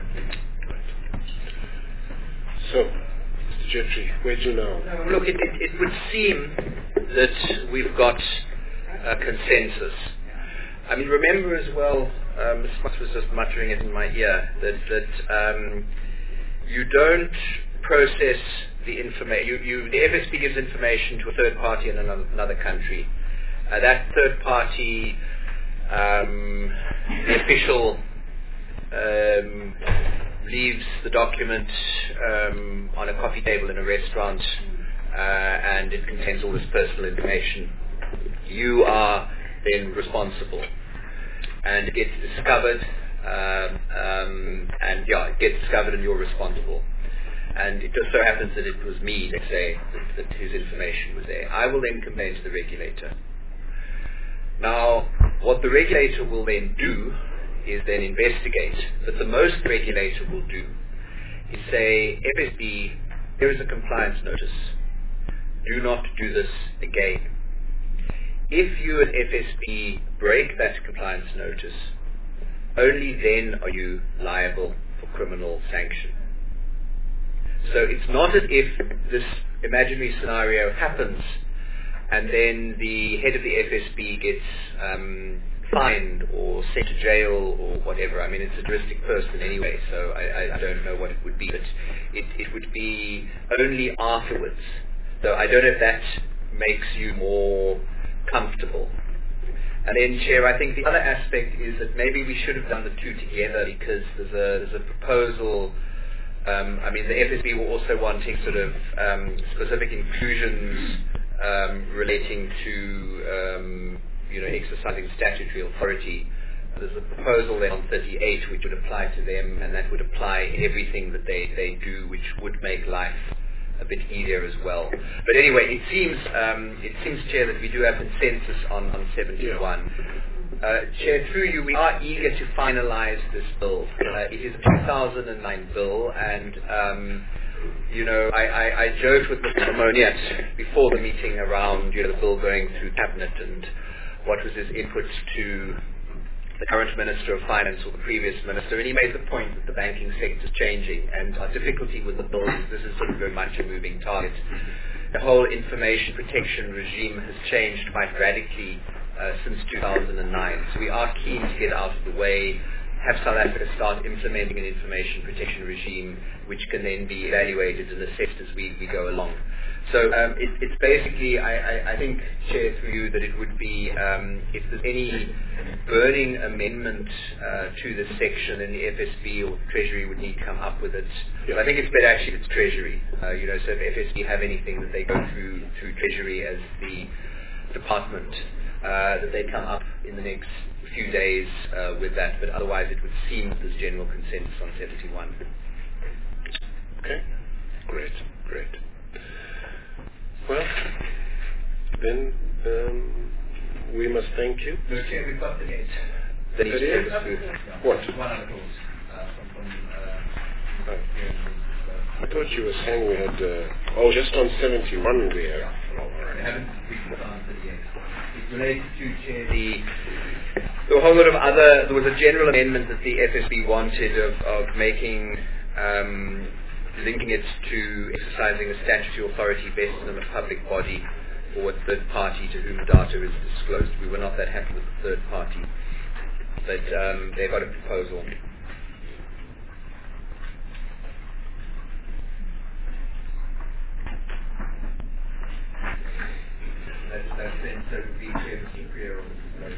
So, Mr. Jeffrey, where to now?
Look, it would seem that we've got a consensus. I mean, remember as well, Ms. Smith was just muttering it in my ear, that you don't process the information. The FSB gives information to a third party in another country. That third party, the official, leaves the document on a coffee table in a restaurant, and it contains all this personal information. You are then responsible, and it gets discovered, it gets discovered, and you're responsible. And it just so happens that it was me, let's say, that whose information was there. I will then complain to the regulator. Now, what the regulator will then do is then investigate, but the most the regulator will do is say, FSB, here is a compliance notice. Do not do this again. If you at FSB break that compliance notice, only then are you liable for criminal sanction. So it's not as if this imaginary scenario happens and then the head of the FSB gets fined or sent to jail or whatever. I mean, it's a juristic person anyway, so I don't know what it would be, but it would be only afterwards. So I don't know if that makes you more comfortable. And then, Chair, I think the other aspect is that maybe we should have done the two together, because there's a proposal. I mean, the FSB were also wanting sort of specific inclusions relating to exercising statutory authority. There's a proposal there on 38 which would apply to them, and that would apply everything that they do, which would make life a bit easier as well. But anyway, it seems, Chair, that we do have consensus on 71. Chair, through you, we are eager to finalise this bill. It is a 2009 bill, and I joked with Mr. Ammoniat before the meeting around the bill going through Cabinet and what was his input to the current Minister of Finance or the previous Minister, and he made the point that the banking sector is changing, and our difficulty with the bill is this is sort of very much a moving target. The whole information protection regime has changed quite radically since 2009, so we are keen to get out of the way, have South Africa start implementing an information protection regime which can then be evaluated and assessed as we go along. So it's basically, I think, Chair, through you, that it would be, if there's any burning amendment to this section, then the FSB or Treasury would need to come up with it. But I think it's better actually if it's Treasury. So if FSB have anything that they go through Treasury as the department, that they come up in the next few days with that. But otherwise it would seem that there's general consensus on 71.
Okay, great. Well, then we must thank you.
No, Chair, we've got the date.
The date? What?
One other clause
I thought you were saying we had, just on 71 we have.
We haven't reached on 38. It relates to, Chair, the whole lot of other, there was a general amendment that the FSB wanted of making, linking it to exercising a statutory authority vested in a public body or a third party to whom data is disclosed. We were not that happy with the third party, but they got a proposal. That's then so to be clear on the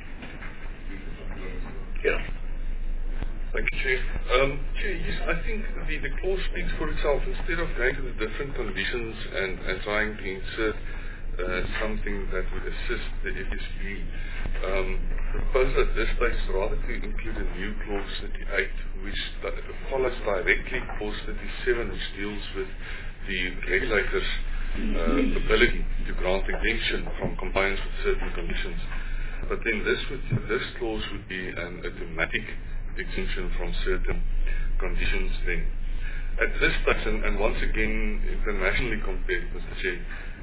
Yeah.
Thank you, Chair. Chair, yes, I think the clause speaks for itself. Instead of going to the different conditions and trying to insert something that would assist the FSB, the proposal at this stage is rather to include a new clause 38, which follows directly clause 37, which deals with the regulator's ability to grant exemption from compliance with certain conditions. But then this clause would be an automatic exemption from certain conditions then. At this stage, and once again internationally compared, Mr. Chair,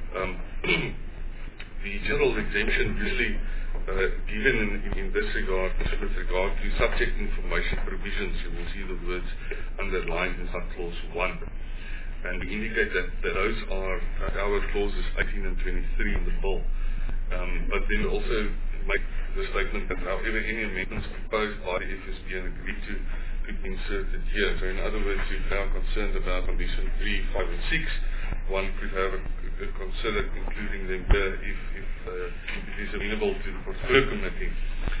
the general exemption usually given in this regard, with regard to subject information provisions, you will see the words underlined in sub-clause 1. And we indicate that those are our clauses 18 and 23 in the bill. But then also make the statement that however any amendments proposed by the FSB and agreed to could be inserted here. So in other words, if they are concerned about condition 3, 5 and 6, one could have consider including them here if it is amenable to the portfolio committee.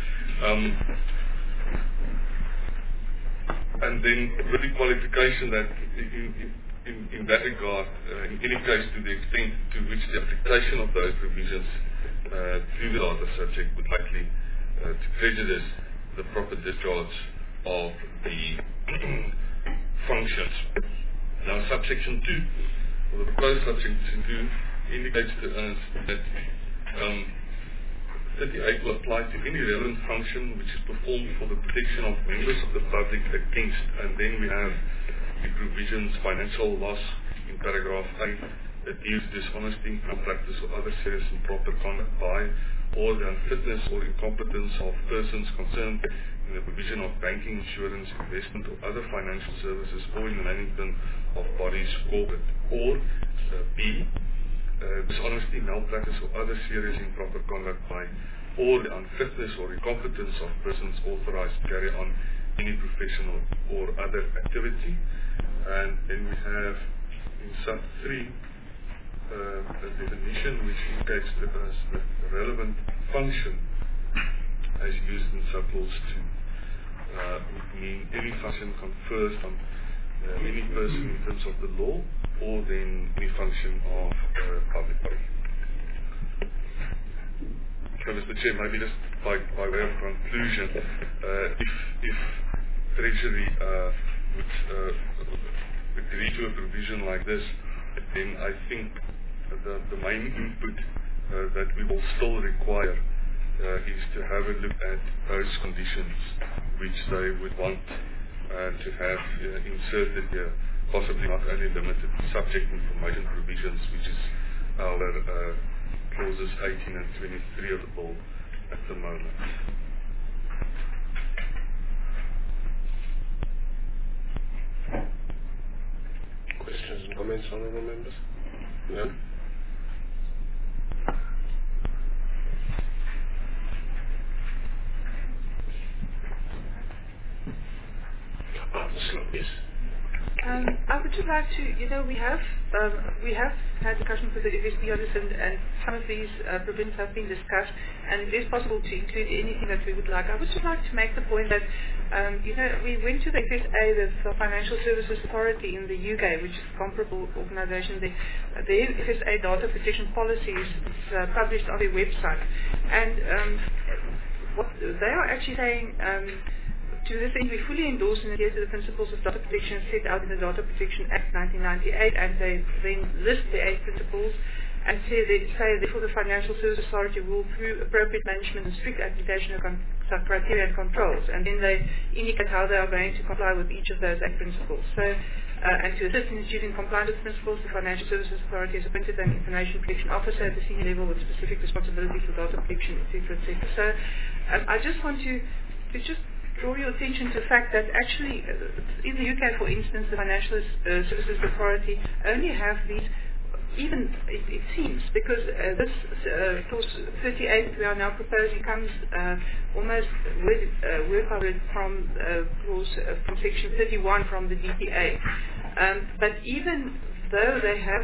And then with the qualification that in that regard, in any case, to the extent to which the application of those provisions to the data subject would likely to prejudice the proper discharge of the functions. Now, subsection 2, or the proposed subsection 2, indicates to us that 38 will apply to any relevant function which is performed for the protection of members of the public against, and then we have the provisions, financial loss in paragraph 8, that deals dishonesty, malpractice or other serious improper conduct by or the unfitness or incompetence of persons concerned in the provision of banking, insurance, investment or other financial services or in the management of bodies corporate. Or B, dishonesty, malpractice or other serious improper conduct by or the unfitness or incompetence of persons authorized to carry on any professional or other activity. And then we have in sub 3 the definition which indicates to us that the relevant function as used in sub-clause 2 would mean any function confers on any person in terms of the law or then any function of public body. So Mr. Chair, maybe just by way of conclusion, if Treasury would agree to a provision like this, then I think the main input that we will still require is to have a look at those conditions which they would want to have inserted here, possibly not only limited to subject information provisions, which is our clauses 18 and 23 of the bill at the moment.
Questions and comments, honourable members? No? Yes.
I would just like to, we have had discussions with the FSB on this, and some of these provisions have been discussed, and it is possible to include anything that we would like. I would just like to make the point that, we went to the FSA, the Financial Services Authority in the UK, which is a comparable organisation. The FSA data protection policies is published on their website, and what they are actually saying. To this end, we fully endorse and adhere to the principles of data protection set out in the Data Protection Act 1998, and they then list the 8 principles and say therefore the Financial Services Authority will, through appropriate management and strict application of criteria and controls, and then they indicate how they are going to comply with each of those 8 principles. So, and to assist in achieving compliance with principles, the Financial Services Authority has appointed an information protection officer at the senior level with specific responsibility for data protection, etc., etc. So, I just want to just draw your attention to the fact that actually in the UK, for instance, the Financial Services Authority only have these, even it seems, because this clause 38 we are now proposing comes almost word by word from from section 31 from the DPA. But even though they have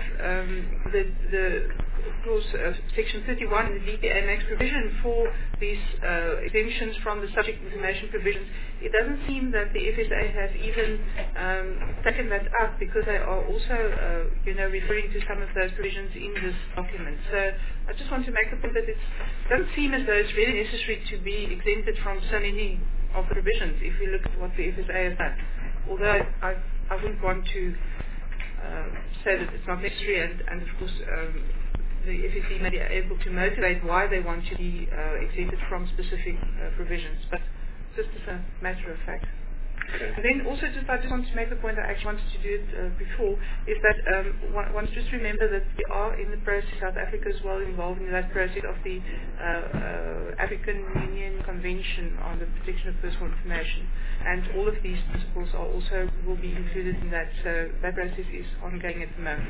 the clause section 31 in the DPA makes provision for these exemptions from the subject information provisions, it doesn't seem that the FSA has even taken that up, because they are also referring to some of those provisions in this document. So I just want to make the point that it doesn't seem as though it's really necessary to be exempted from so many of the provisions if we look at what the FSA has done. Although I wouldn't want to say that it's not necessary, and of course the FSC may be able to motivate why they want to be exempted from specific provisions, but just as a matter of fact. Okay. And then also I just want to make the point, I actually wanted to do it before, is that one just remember that we are in the process, South Africa is well involved in that process of the African Union Convention on the Protection of Personal Information, and all of these principles are also will be included in that, so that process is ongoing at the moment.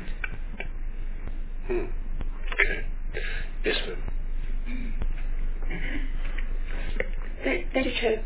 Okay. Yes, ma'am.
Thank you, Chair.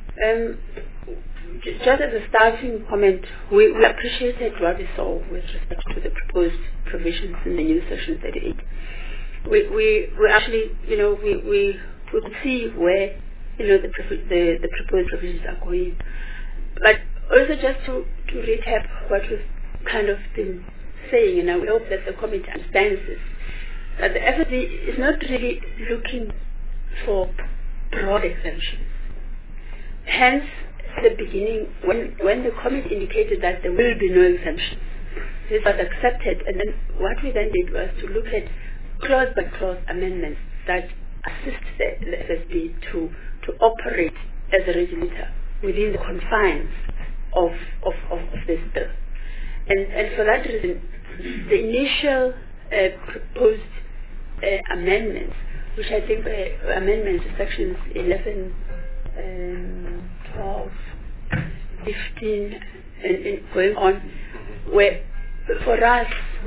Just as a starting comment, we appreciated what we saw with respect to the proposed provisions in the new section 38. We actually, we could see where, the proposed provisions are going. But also just to recap what we've kind of been saying, and we hope that the committee understands this, that the FSB is not really looking for broad exemptions. Hence, at the beginning, when the committee indicated that there will be no exemptions, this was accepted, and then what we then did was to look at clause-by-clause amendments that assist the FSB to operate as a regulator within the confines of this bill. And for that reason, the initial proposed amendments, which I think were amendments to sections 11, 12, 15, and going on, were for us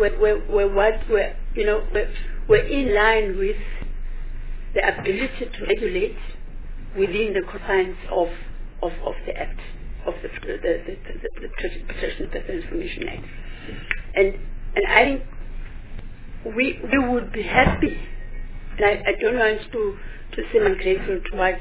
were in line with the ability to regulate within the confines of the Act, of the Protection of Personal Information Act. And I think we would be happy, and I don't want to seem ungrateful towards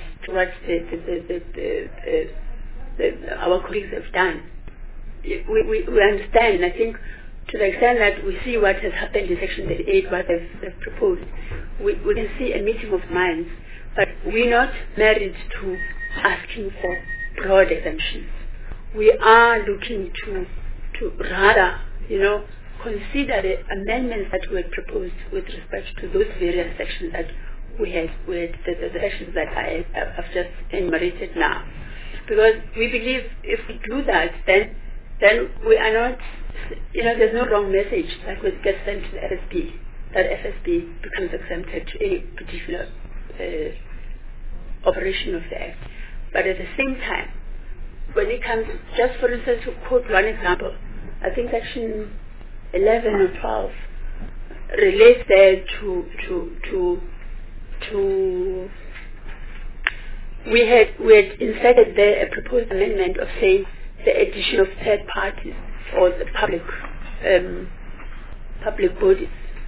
our colleagues have done. We understand, and I think to the extent that we see what has happened in Section 38, what they've proposed, we can see a meeting of minds, but we're not married to asking for broad exemptions. We are looking to rather, consider the amendments that were proposed with respect to those various sections that we had, the sections that I have just enumerated now. Because we believe if we do that, then we are not, there's no wrong message that would get sent to the FSB, that FSB becomes exempted to any particular operation of the Act. But at the same time, when it comes, just for instance, to quote one example, I think Section 11 or 12 relates there to we had inserted there a proposed amendment of saying the addition of third parties or the public bodies,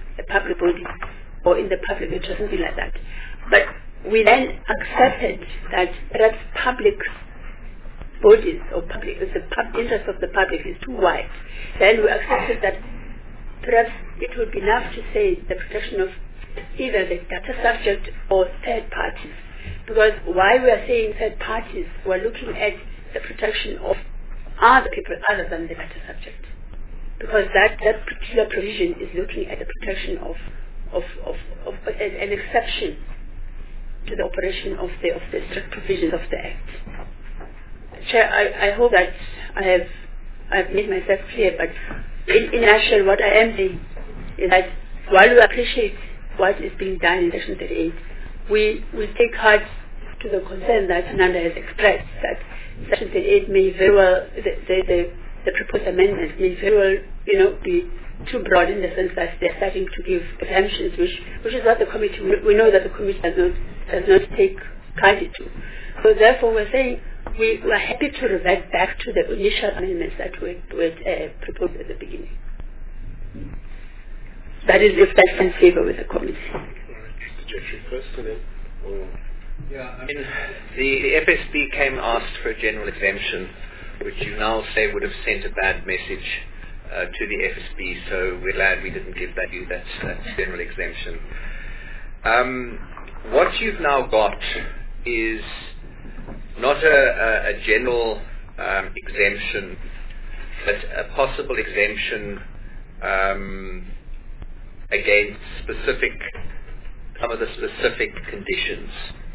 or in the public interest, something like that. But we then accepted that perhaps public bodies or the interest of the public is too wide. Then we accepted that perhaps it would be enough to say the protection of either the data subject or third parties. Because while we are saying third parties, we are looking at the protection of other people other than the data subject. Because that particular provision is looking at the protection of an exception to the operation of the strict provisions of the Act. Chair, I hope that I have made myself clear, but in a nutshell, what I am saying is that while we appreciate what is being done in Section 38, we take heart to the concern that Fernanda has expressed, that Section 38 may very well, the proposed amendments may very well, be too broad in the sense that they're starting to give exemptions, which is what the committee, we know that the committee does not take kindly to. So therefore we're saying we are happy to revert back to the initial amendments that were proposed at the beginning. That is, if that's in favor with the committee.
Mr. Jeffrey first, and then.
Yeah, I mean, the FSB came asked for a general exemption, which you now say would have sent a bad message to the FSB, so we're glad we didn't give that general exemption. What you've now got is not a general exemption, but a possible exemption against some of the specific conditions,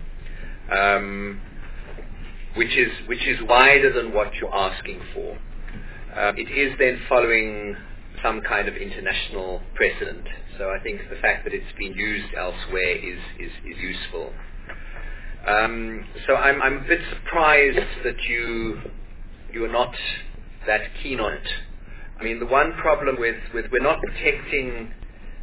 which is wider than what you're asking for. It is then following some kind of international precedent. So I think the fact that it's been used elsewhere is useful. So I'm a bit surprised that you are not that keen on it. I mean, the one problem with we're not protecting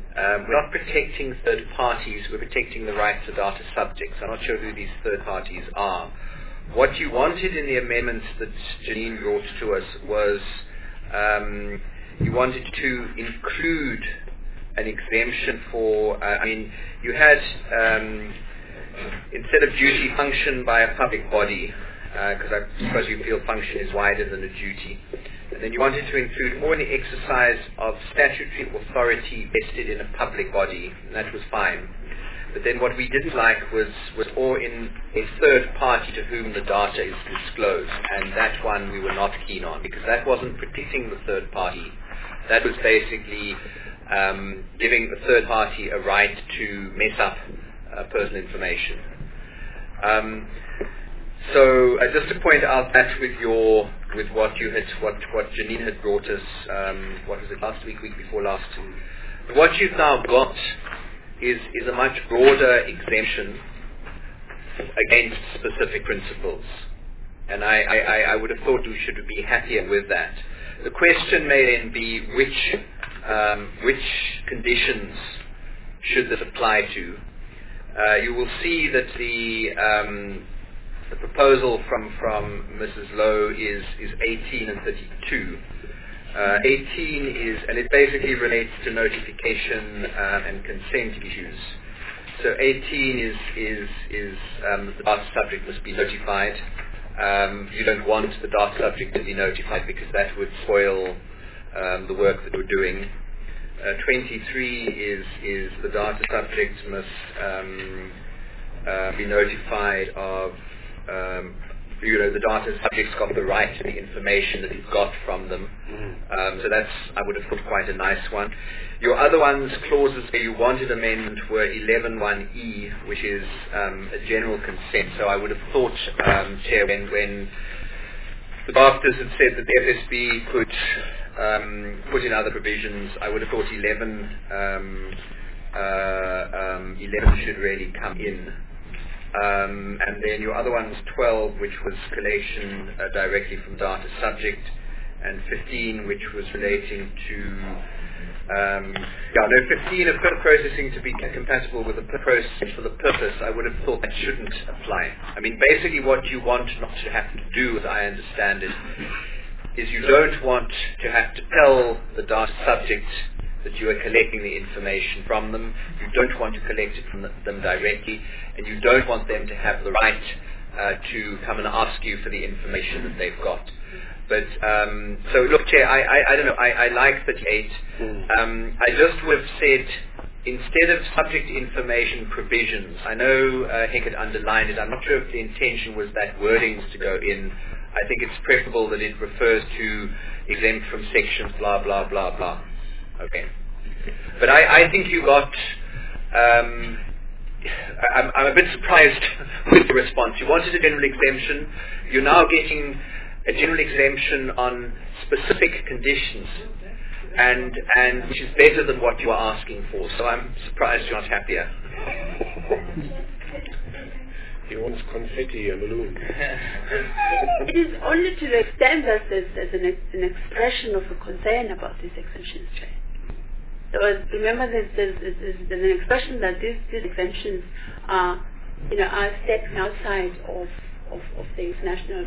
third parties, we're protecting the rights of data subjects. I'm not sure who these third parties are. What you wanted in the amendments that Janine brought to us was you wanted to include an exemption for, you had, instead of duty, function by a public body, because I suppose you feel function is wider than a duty. And then you wanted to include or any exercise of statutory authority vested in a public body, and that was fine. But then what we didn't like was or in a third party to whom the data is disclosed, and that one we were not keen on, because that wasn't protecting the third party. That was basically giving the third party a right to mess up personal information. So just to point out that with what Janine had brought us, what was it, last week before last, what you've now got is a much broader exemption against specific principles. And I would have thought we should be happier with that. The question may then be which conditions should this apply to. You will see that the proposal from Mrs. Lowe is 18 and 32. 18 is, and it basically relates to notification and consent issues. So 18 is the data subject must be notified. You don't want the data subject to be notified because that would spoil the work that we're doing. 23 is the data subject must be notified of, the data subject's got the right to the information that it's got from them. So that's, I would have thought, quite a nice one. Your other ones, clauses where you wanted amendment, were 11.1e, which is a general consent. So I would have thought, Chair, when the drafters had said that the FSB could put in other provisions, I would have thought 11 should really come in. And then your other one was 12, which was collation directly from data subject, and 15, which was relating to 15 of processing to be compatible with the process for the purpose. I would have thought that shouldn't apply. I mean, basically what you want not to have to do, as I understand it, is you don't want to have to tell the data subject that you are collecting the information from them. You don't want to collect it from them directly, and you don't want them to have the right to come and ask you for the information that they've got. But so look, Chair, I don't know. I like 38. I just would have said, instead of subject information provisions, I know Henk had underlined it. I'm not sure if the intention was that wordings to go in. I think it's preferable that it refers to exempt from sections, blah blah blah blah. Okay. But I think you got. I'm a bit surprised with the response. You wanted a general exemption. You're now getting a general exemption on specific conditions, and which is better than what you are asking for. So I'm surprised you're not happier.
He wants confetti and balloons.
It is only to the extent that there's an expression of a concern about these exemptions. So remember, there's an expression that these exemptions are stepping outside of the international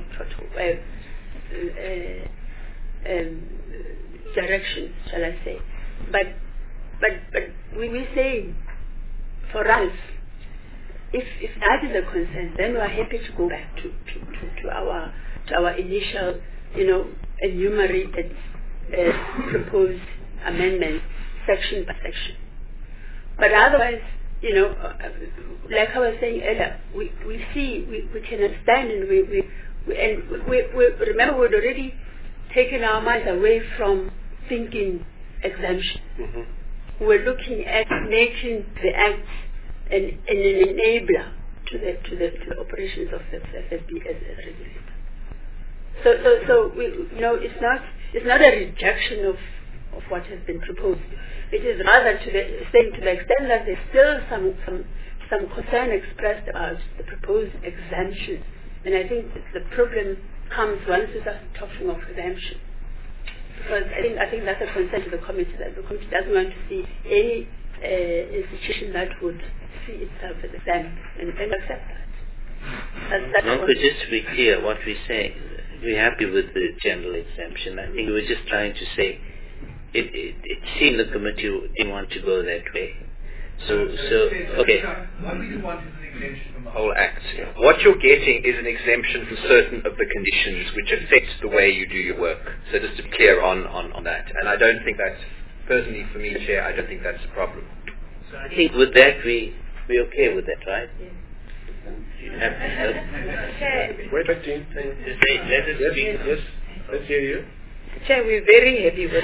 directions, shall I say? But we say, for us, if that is a concern, then we are happy to go back to our initial, enumerated proposed amendment, section by section. But otherwise, like I was saying earlier, we can understand, and we remember we'd already taken our minds away from thinking exemption. Mm-hmm. We're looking at making the Act an enabler to the operations of the FSB as a regulator. So it's not a rejection of what has been proposed. It is rather saying to the extent that there's still some concern expressed about the proposed exemptions. And I think that the problem comes once we start talking of exemption. Because I think that's a concern to the committee, that the committee doesn't want to see any institution that would see itself as exempt and accept that.
No, but just to be clear, what we say, we're happy with the general exemption. I think we were just trying to say it seemed the committee didn't want to go that way. So okay.
What we want is an exemption from the
whole Act. What you're getting is an exemption from certain of the conditions which affect the way you do your work. So just to be clear on that. And I don't think that's, personally for me, Chair, I don't think that's a problem.
So I think with that we're okay with that, right?
Yes.
You have
Wait, Dean.
Let us speak.
Yes, let's hear you.
Chair, we're very happy with it.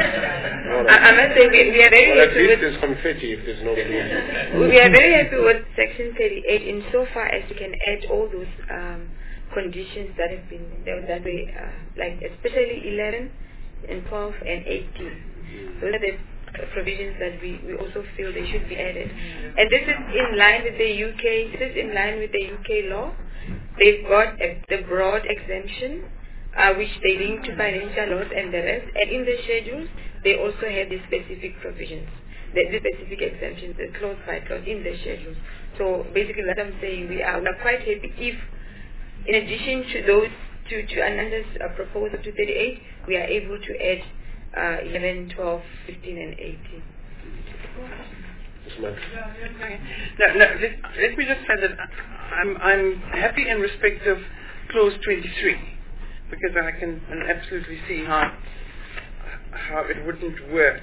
Right.
I must say we are very
Well, at
happy
least
with...
there's confetti if there's no balloons.
We are very happy with
Section 38, insofar as you can add all those conditions that have been that way, like especially 11 and 12 and 18. Those are the provisions that we also feel they should be added. And this is in line with the UK. This is in line with the UK law. They've got the broad exemption, which they link to financial laws and the rest. And in the schedules, they also have the specific provisions, the specific exemptions, the clause by clause in the schedules. So basically, what I'm saying, we are quite happy if, in addition to those, to Ananda's proposal to 38, we are able to add 11, 12, 15, and 18.
Let me just say that I'm happy in respect of clause 23, because I can absolutely see how it wouldn't work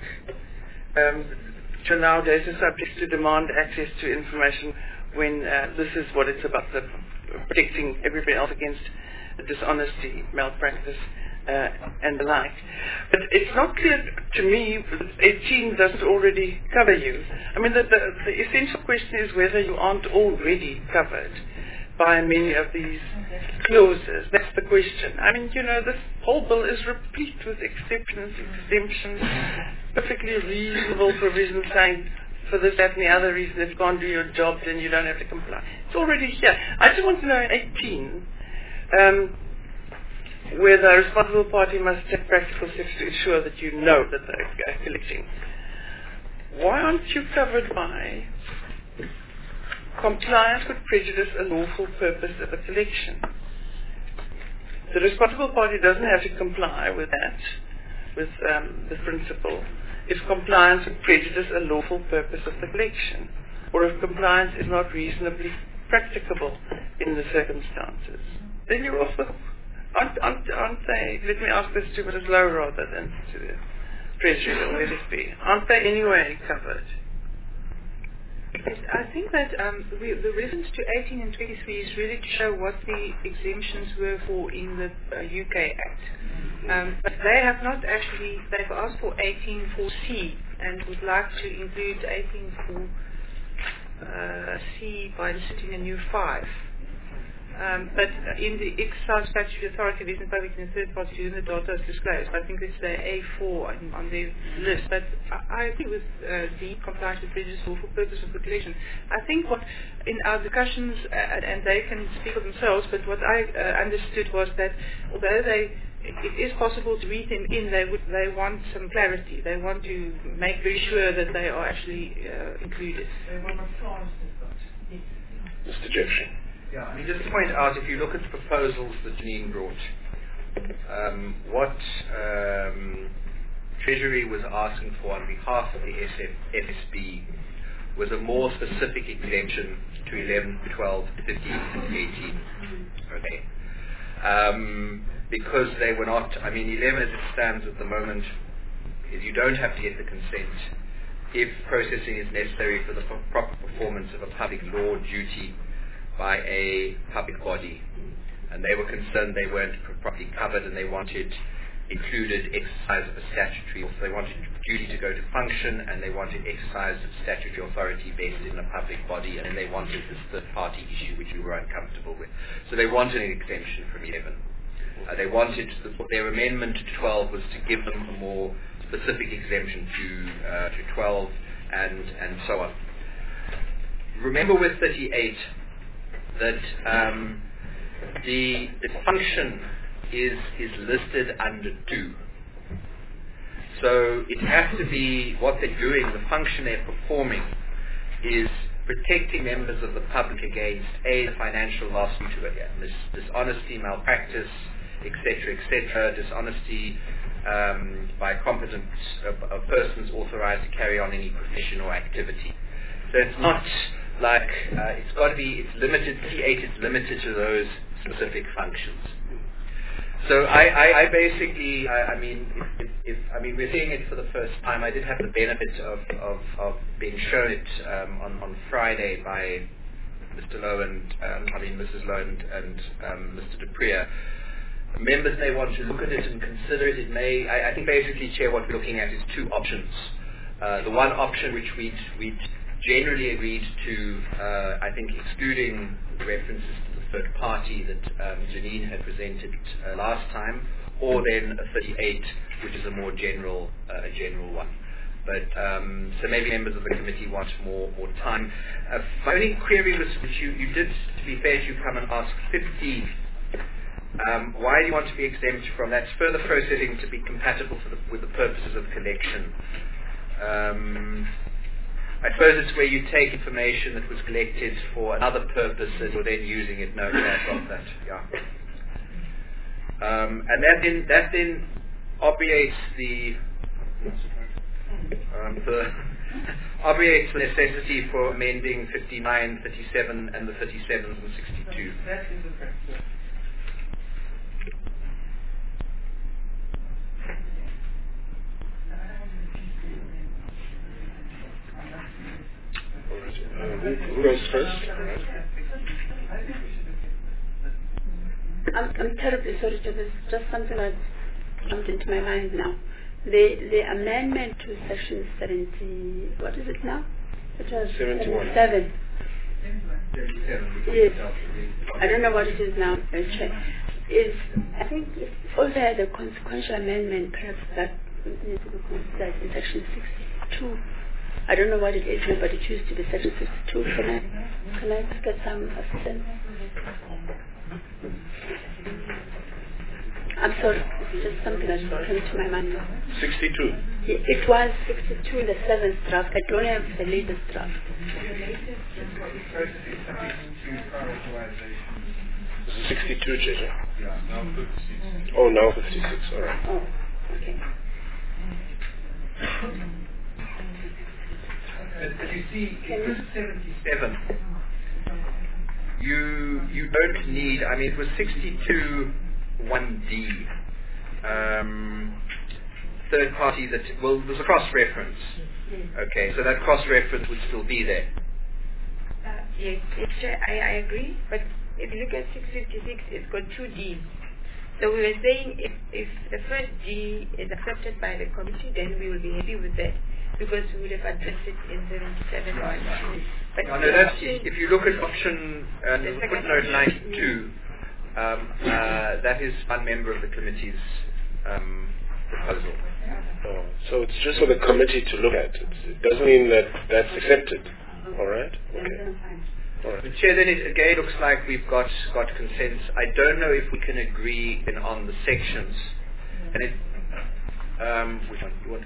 to allow data subjects to demand access to information when this is what it's about, protecting everybody else against dishonesty, malpractice, and the like. But it's not clear to me that 18 doesn't already cover you. I mean, the essential question is whether you aren't already covered by many of these clauses. That's the question. I mean, this whole bill is replete with exceptions, exemptions, perfectly reasonable provisions saying for this, that, and the other reason, if you can't do your job, then you don't have to comply. It's already here. I just want to know in 18, where the responsible party must take practical steps to ensure that you know that they're collecting. Why aren't you covered by compliance would prejudice a lawful purpose of a collection? The responsible party doesn't have to comply with that, with the principle, if compliance would prejudice a lawful purpose of the collection, or if compliance is not reasonably practicable in the circumstances. Then you're off the hook. Aren't they, let me ask this to Mrs. Lowe rather than to the Treasury or let it be, aren't they anyway covered?
Yes, I think that the reference to 18 and 23 is really to show what the exemptions were for in the UK Act. But they have not actually, they've asked for 18 for C and would like to include 18 for C by inserting a new 5. But in the exercise statutory authority, there isn't public and third party within the data is disclosed. I think it's the A4 on the list. But I think with the compliance with prejudice for purpose of the collection, I think what in our discussions, and they can speak for themselves, but what I understood was that although it is possible to read them in, they want some clarity. They want to make very sure that they are actually included.
Mr. Jeffrey.
Yeah, I mean, just to point out, if you look at the proposals that Janine brought, what Treasury was asking for on behalf of the FSB was a more specific exemption to 11, 12, 15, and 18. Okay. Because they were not, I mean, 11 as it stands at the moment is you don't have to get the consent if processing is necessary for the proper performance of a public law duty by a public body, and they were concerned they weren't properly covered, and they wanted included exercise of a statutory, or they wanted duty to go to function, and they wanted exercise of statutory authority based in a public body, and then they wanted this third-party issue which we were uncomfortable with. So they wanted an exemption from 11. They wanted, their amendment to 12 was to give them a more specific exemption to 12 and so on. Remember with 38 that the function is listed under do. So it has to be what they're doing, the function they're performing is protecting members of the public against A, the financial loss due to dishonesty, malpractice, etc., dishonesty by competent persons authorized to carry on any profession or activity. So it's not like it's got to be, it's limited, C8 is limited to those specific functions. So I basically, I mean, we're seeing it for the first time. I did have the benefit of being shown it on Friday by Mr. Lowe and, Mrs. Lowe and Mr. Dupree. Members may want to look at it and consider it. It may, I think basically, Chair, what we're looking at is two options. The one option which we'd generally agreed to, I think, excluding the references to the third party that Janine had presented last time, or then a 38, which is a more general one. But so maybe members of the committee want more time. My only query was, which you did, to be fair, you come and ask 15. Why do you want to be exempt from that? Further processing to be compatible with the purposes of collection. I suppose it's where you take information that was collected for another purpose and you're then using it. No, I got that. Yeah. And that then obviates the obviates the necessity for amending 59, 37, and the 37s and 62.
Who goes first?
I'm terribly sorry, there's just something that jumped into my mind now. The amendment to section 70, what is it now? It was
71.
77. Yes. I don't know what it is now. I think it's also the consequential amendment perhaps that needs to be considered in section 62. I don't know what it is, but it used to be section 62. Can I get some assistance? I'm sorry, it's just something that came to my mind.
62.
It was 62 in the 7th draft. I don't have the latest draft.
This is 62, JJ.
Yeah, now 56.
Oh, now 56. All right.
Oh, okay.
But you see, in 77, you don't need, I mean, it was 62 1D. Third party that, well, there's a cross-reference. Okay, so that cross-reference would still be there.
Yes, I agree, but if you look at 656, it's got 2 Ds. So we were saying if the first D is accepted by the committee, then we will be happy with that, because we would have addressed it in 77 or 2. But
no, that's, if you look at option footnote 92, that is one member of the committee's proposal.
Oh, so it's just for the committee to look at. It doesn't mean that that's accepted. All right? Okay. All right.
The Chair, then it again looks like we've got consensus. I don't know if we can agree on the sections. And it, which one? You want?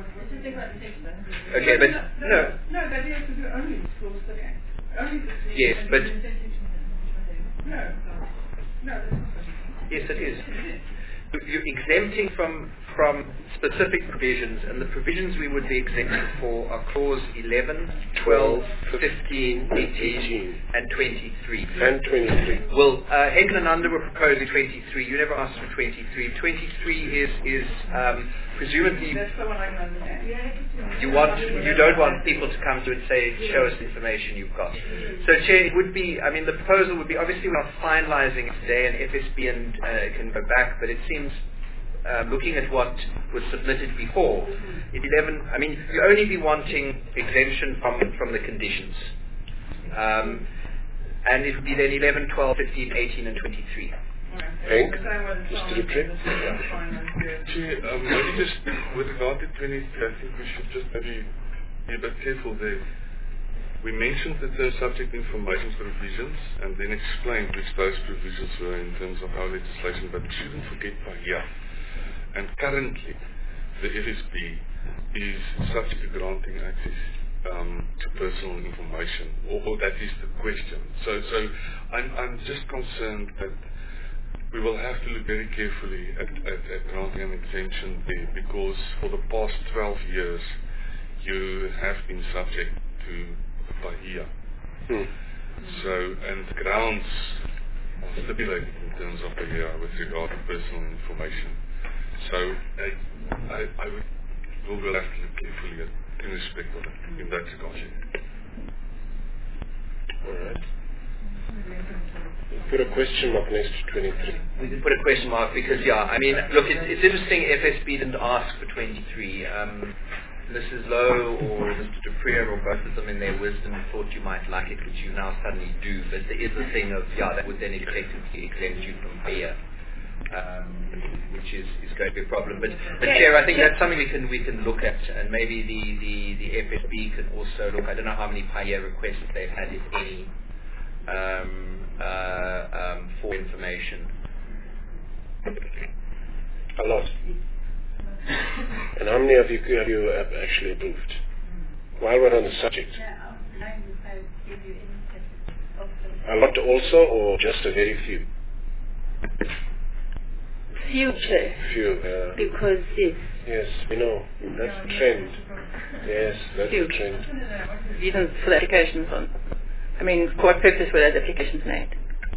Okay, but no.
No, that is to do only the schools that only the schools.
Yes, but
No, that's not.
Yes, it is. You're exempting from specific provisions, and the provisions we would be exempted for are clause 11, 12, 15, 18, and 23.
And 23.
Well, Henkel and Under were proposing 23. You never asked for 23. 23 is presumably
That's the one I can understand.
you don't want people to come to and say, show us the information you've got. So, Chair, it would be, I mean, the proposal would be, obviously we're not finalising it today, and FSB can go back, but it seems, looking at what was submitted before, in 11, I mean, you only be wanting exemption from the conditions. And it would be then 11, 12, 15, 18, and 23.
Hank, Mr. Dupree?
Maybe just with regard to 23, I think we should just maybe be a bit careful there. We mentioned that the subject information provisions and then explained which those provisions were in terms of our legislation, but we shouldn't forget PAHIA. And currently, the FSB is subject to granting access to personal information, or that is the question. So I'm just concerned that we will have to look very carefully at granting an exemption there, because for the past 12 years you have been subject to PAHIA. So, and the grounds are stipulated in terms of PAHIA with regard to personal information. So we will have to look carefully in respect of it in that regard.
All right. Put a question mark next to 23.
We can put a question mark because, yeah, I mean, look, it's interesting FSB didn't ask for 23. Mrs. Lowe or Mr. Dupree or both of them in their wisdom thought you might like it, which you now suddenly do, but there is a thing of, that would then effectively exempt you from beer, which is going to be a problem. But Chair, I think that's something we can look at, and maybe the FSB can also look. I don't know how many PAIA requests they've had, if any, for information.
A lot. And how many have you actually approved? While we're on the subject. A lot also, or just a very few?
Future.
Few,
because yes.
Yes, we know. That's the trend. Yes, that's the trend.
Reasons for the applications on. I mean, for what purpose were those applications made?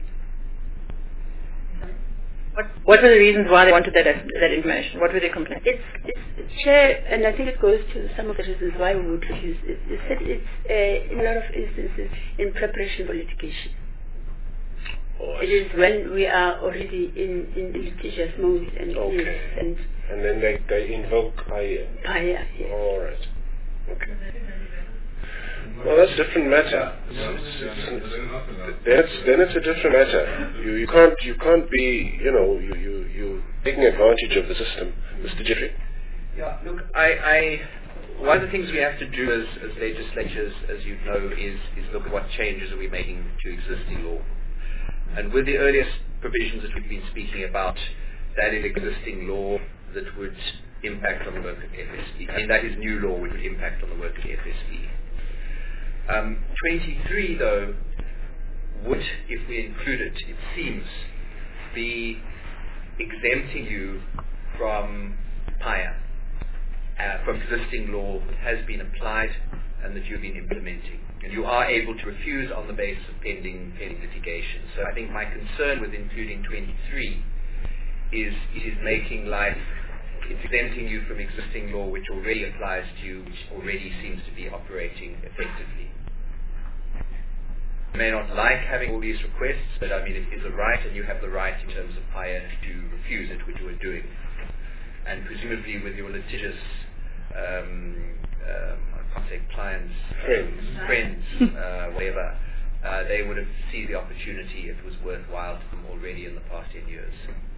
What were the reasons why they wanted that information? What were their complaints?
It's Chair, and I think it goes to some of the reasons why we would refuse it. It's in a lot of instances in preparation for litigation. It is when we are already in litigious mode and
and then they invoke PAIA.
PAIA, yes.
All right. Okay. Well, that's a different matter. Then it's a different matter. You can't be, you taking advantage of the system, Mr. Jeffrey.
Yeah, look, one of the things we have to do as legislatures, as you know, is look at what changes are we making to existing law. And with the earliest provisions that we've been speaking about, that is existing law that would impact on the work of FSB. I mean, that is new law which would impact on the work of the FSB. 23, though, would, if we include it, it seems, be exempting you from PAIA, from existing law that has been applied and that you've been implementing. And you are able to refuse on the basis of pending litigation. So I think my concern with including 23 is it is making life, it's exempting you from existing law which already applies to you, which already seems to be operating effectively. You may not like having all these requests, but I mean it is a right, and you have the right in terms of PAIA to refuse it, which you are doing. And presumably with your litigious I can't say clients, friends, whatever, they would have seen the opportunity if it was worthwhile to them already in the past 10 years.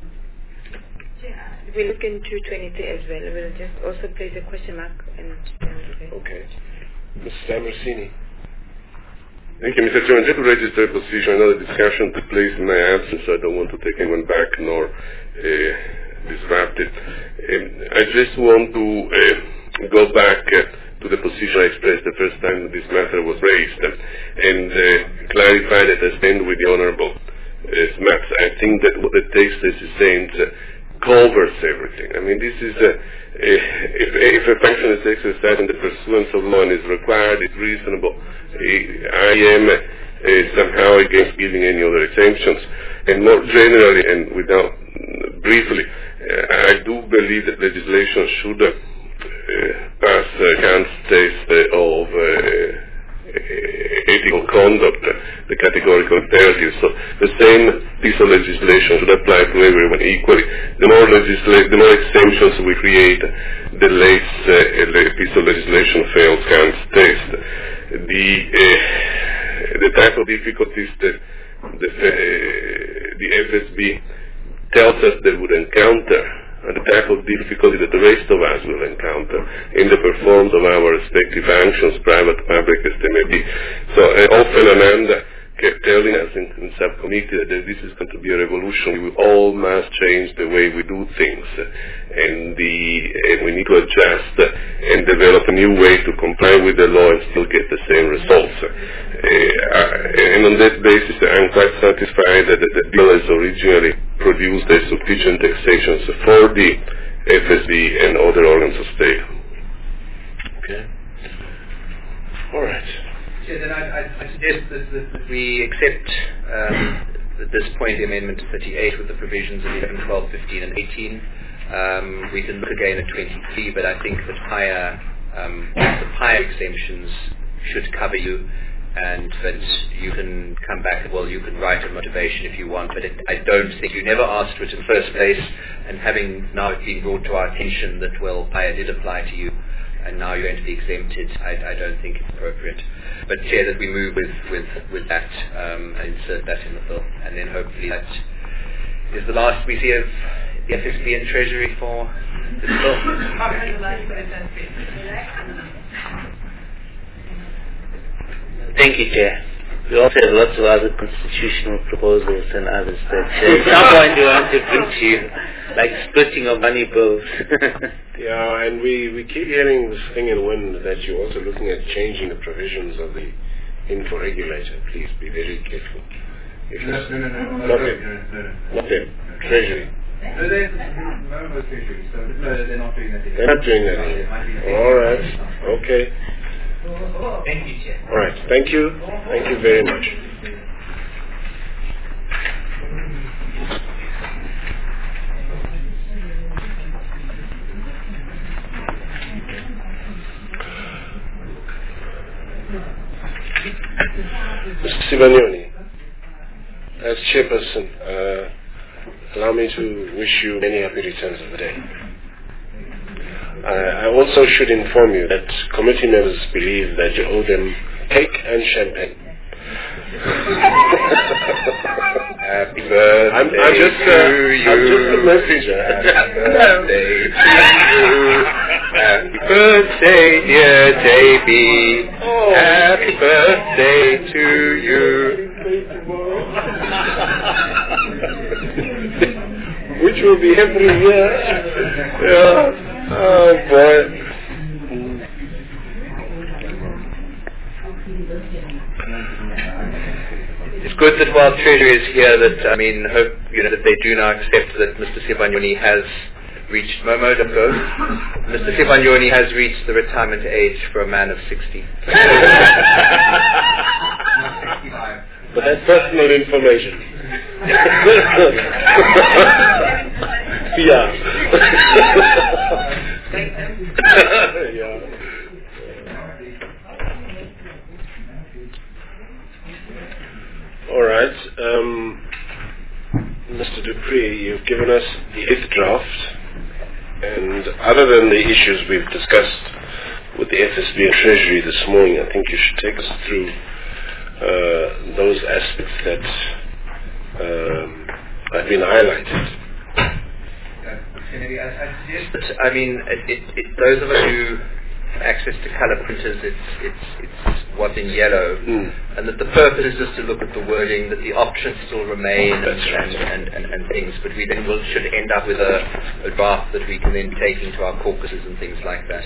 We look into 23 as well. We'll just also place a question mark and
okay. Mr. Ambrosini.
Thank you, Mr. Chairman. Just to register a position, I know the discussion took place in my absence, so I don't want to take anyone back nor disrupt it. I just want to go back to the position I expressed the first time this matter was raised and clarify that I stand with the Honourable Smets. I think that what the text is saying covers everything. I mean, this is if a function is exercised in the pursuance of law and is required, it's reasonable. I am somehow against giving any other exemptions. And more generally, and without briefly, I do believe that legislation should pass Kant's test of ethical conduct, the categorical imperative. So the same piece of legislation should apply to everyone equally. The more exemptions we create, the less a piece of legislation fails Kant's test. The type of difficulties that the FSB tells us they would encounter, and the type of difficulty that the rest of us will encounter in the performance of our respective functions, private, public, as they may be. So often Ananda kept telling us in subcommittee that this is going to be a revolution. We all must change the way we do things, and we need to adjust and develop a new way to comply with the law and still get the same results. And on that basis, I'm quite satisfied that the bill has originally produced a sufficient exemptions for the FSB and other organs of state.
Okay. All right.
Yeah, then I suggest that we accept at this point the Amendment to 38 with the provisions of 11, 12, 15 and 18. We can look again at 23, but I think that the PAIA exemptions should cover you, and that you can come back, well, you can write a motivation if you want, but I don't think, you never asked for it in the first place, and having now it been brought to our attention that, well, PAIA did apply to you, and now you're going to be exempted, I don't think it's appropriate. But Chair, that we move with that and insert that in the bill, and then hopefully that is the last we see of the FSB and Treasury for this bill.
Thank you, Chair. We also have lots of other constitutional proposals and others that someone you want to bring to you, like splitting of money bills.
Yeah, and we keep hearing this thing in wind that you're also looking at changing the provisions of the info regulator. Please be very careful.
No.
Not them. Treasury.
No, they're Treasury, so they're not doing that.
They're not doing that. All right. Okay.
Thank you, Chair.
All right. Thank you. Thank you very much. Mr. Sibanyoni, as chairperson, allow me to wish you many happy returns of the day. I also should inform you that committee members believe that you owe them cake and champagne.
Happy birthday
I'm just a messenger.
Happy birthday to you. Happy birthday, dear JB.
Oh.
Happy birthday to you.
Which will be every year. Yeah. Oh boy.
It's good that while Treasury is here, that hope that they do now accept that Mr. Sibanyoni has reached Momo. Mr. Sibanyoni has reached the retirement age for a man of 60.
But that's personal information. Yeah. Yeah. All right. Mr. Dupree, you've given us the 8th draft, and other than the issues we've discussed with the FSB and Treasury this morning, I think you should take us through those aspects that have been highlighted.
Those of us who have access to colour printers, it's what's in yellow, and that the purpose is just to look at the wording, that the options still remain and things, but we then should end up with a draft that we can then take into our caucuses and things like that.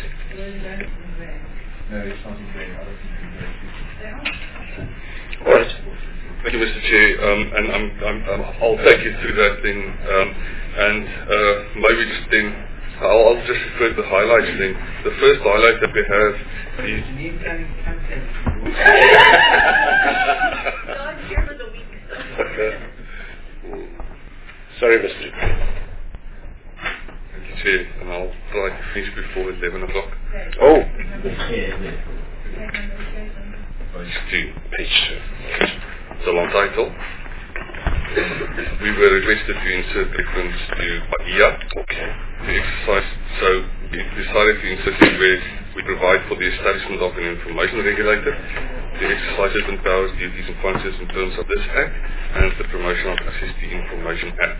All right. Thank you, Mr. Chair, and I'll take you through that then, and maybe just then, I'll just refer to the highlights then. The first highlight that we have is...
Sorry, Mr. Dupree.
Thank you, Chair, and I'll try to finish before 11 o'clock.
Oh.
Page 2. It's a long title. We were requested to insert reference to BAIA.
Okay.
The exercise, so we decided to insert it where we provide for the establishment of an information regulator, the exercises and powers, duties and functions in terms of this Act, and the promotion of access to information Act.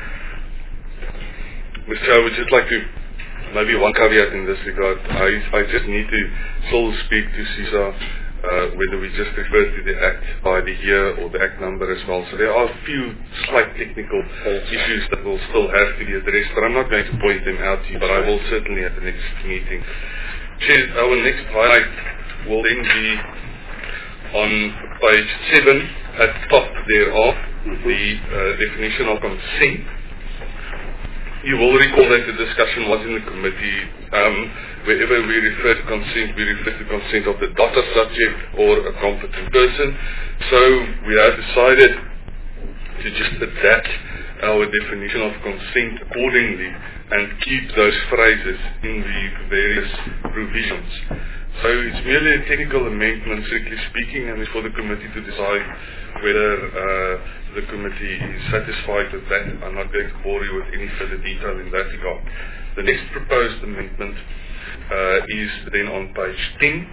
Mr. Chair, I would just like to, maybe one caveat in this regard. I just need to still speak to CISA whether we just refer to the Act by the year or the Act number as well. So there are a few slight technical issues that will still have to be addressed, but I'm not going to point them out to you, but I will certainly at the next meeting. Chair, our next highlight will then be on page 7 at the top thereof, the definition of consent. You will recall that the discussion was in the committee. Wherever we refer to consent, we refer to consent of the data subject or a competent person. So we have decided to just adapt our definition of consent accordingly and keep those phrases in the various provisions. So it's merely a technical amendment, strictly speaking, and it's for the committee to decide whether the committee is satisfied with that. I'm not going to bore you with any further detail in that regard. The next proposed amendment is then on page 10.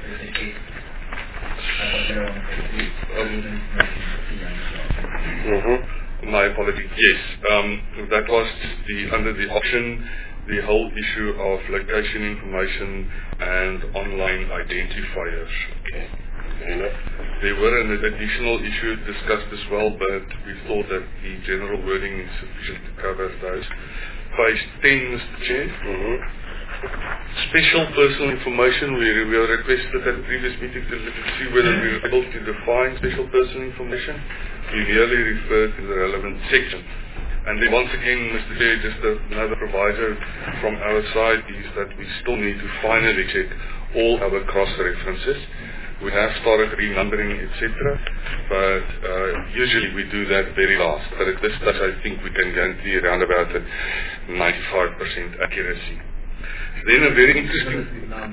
My apology. Yes, that was under the option, the whole issue of location information and online identifiers.
Okay.
There were an additional issue discussed as well, but we thought that the general wording is sufficient to cover those. Page 10, Mr. Chair. Special personal information, we were requested at the previous meeting to see whether we were able to define special personal information. We merely referred to the relevant section. And then once again, Mr. Chair, just another proviso from our side is that we still need to finally check all our cross-references. We have started renumbering, etc., but usually we do that very last. But at this stage, I think we can guarantee around about a 95% accuracy. Then a very interesting...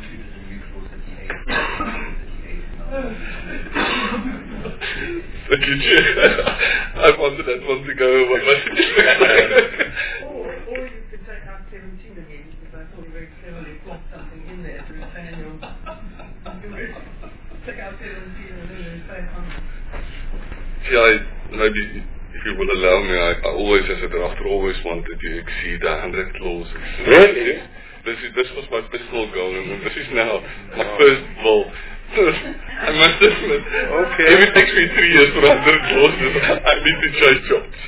Thank you, Chair. I wanted that one to go away.
Or you could take out 17 again, because I thought you very cleverly plopped something in there to retain your... Take out 17 and then you say 100.
Yeah, maybe if you will allow me, I always, as a drafter, always wanted to exceed 100 clauses.
Really?
This was my personal goal, and this is now my first goal. I must admit, if it takes me 3 years for 100 clauses, I need to change jobs.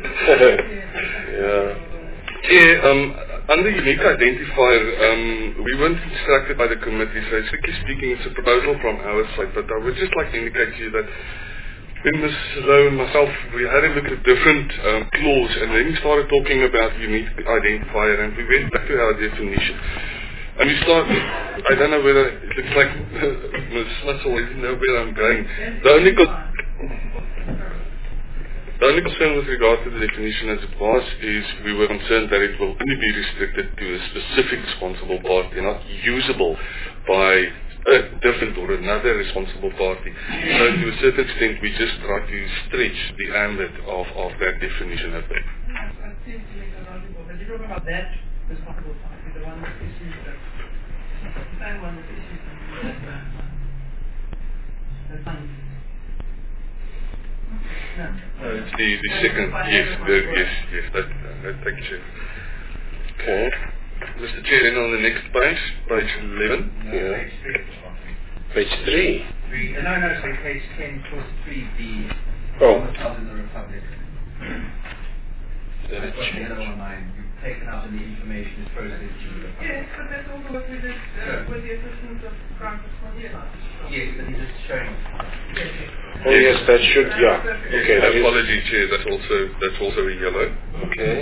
Under unique identifier, we weren't instructed by the committee, so strictly speaking, it's a proposal from our side, but I would just like to indicate to you that when Ms. Lowe and myself, we had a look at different clause, and then we started talking about unique identifier, and we went back to our definition. And we started, I don't know whether, it looks like Ms. Smith will even know where I'm going. The only concern with regard to the definition as it was is we were concerned that it will only be restricted to a specific responsible party, not usable by a different or another responsible party. So to a certain extent we just try to stretch the ambit of that definition a bit.
It seems to me that but you're talking about that responsible party, the one that issues the same one that issues the funds. No.
It's the second, yes, thank you, Chair.
Okay.
Mr. Chair, then on the next page 11.
Yeah. Page 3.
No, sorry, page 10, clause 3B. Held in the Republic. That's what the other one line. You've taken out and the information is processed in the Republic.
Yes, but that's also what we did with the assistance of Francis Cornelius.
Yes, but he's just showing.
Oh yes, that should, yeah. Okay, that
apology, Chair, that's also a yellow.
Okay.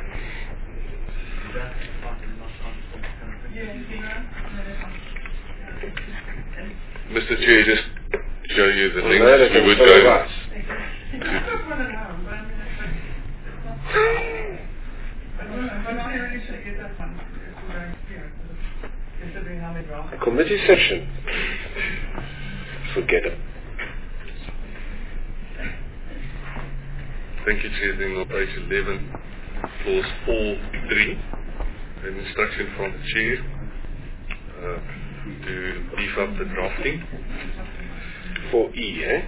Mr. Chair, just show you the links we would go.
Committee session. Forget it.
Thank you, Chair. Then on page 11, clause 4.3, an instruction from the Chair to beef up the drafting.
4E, eh?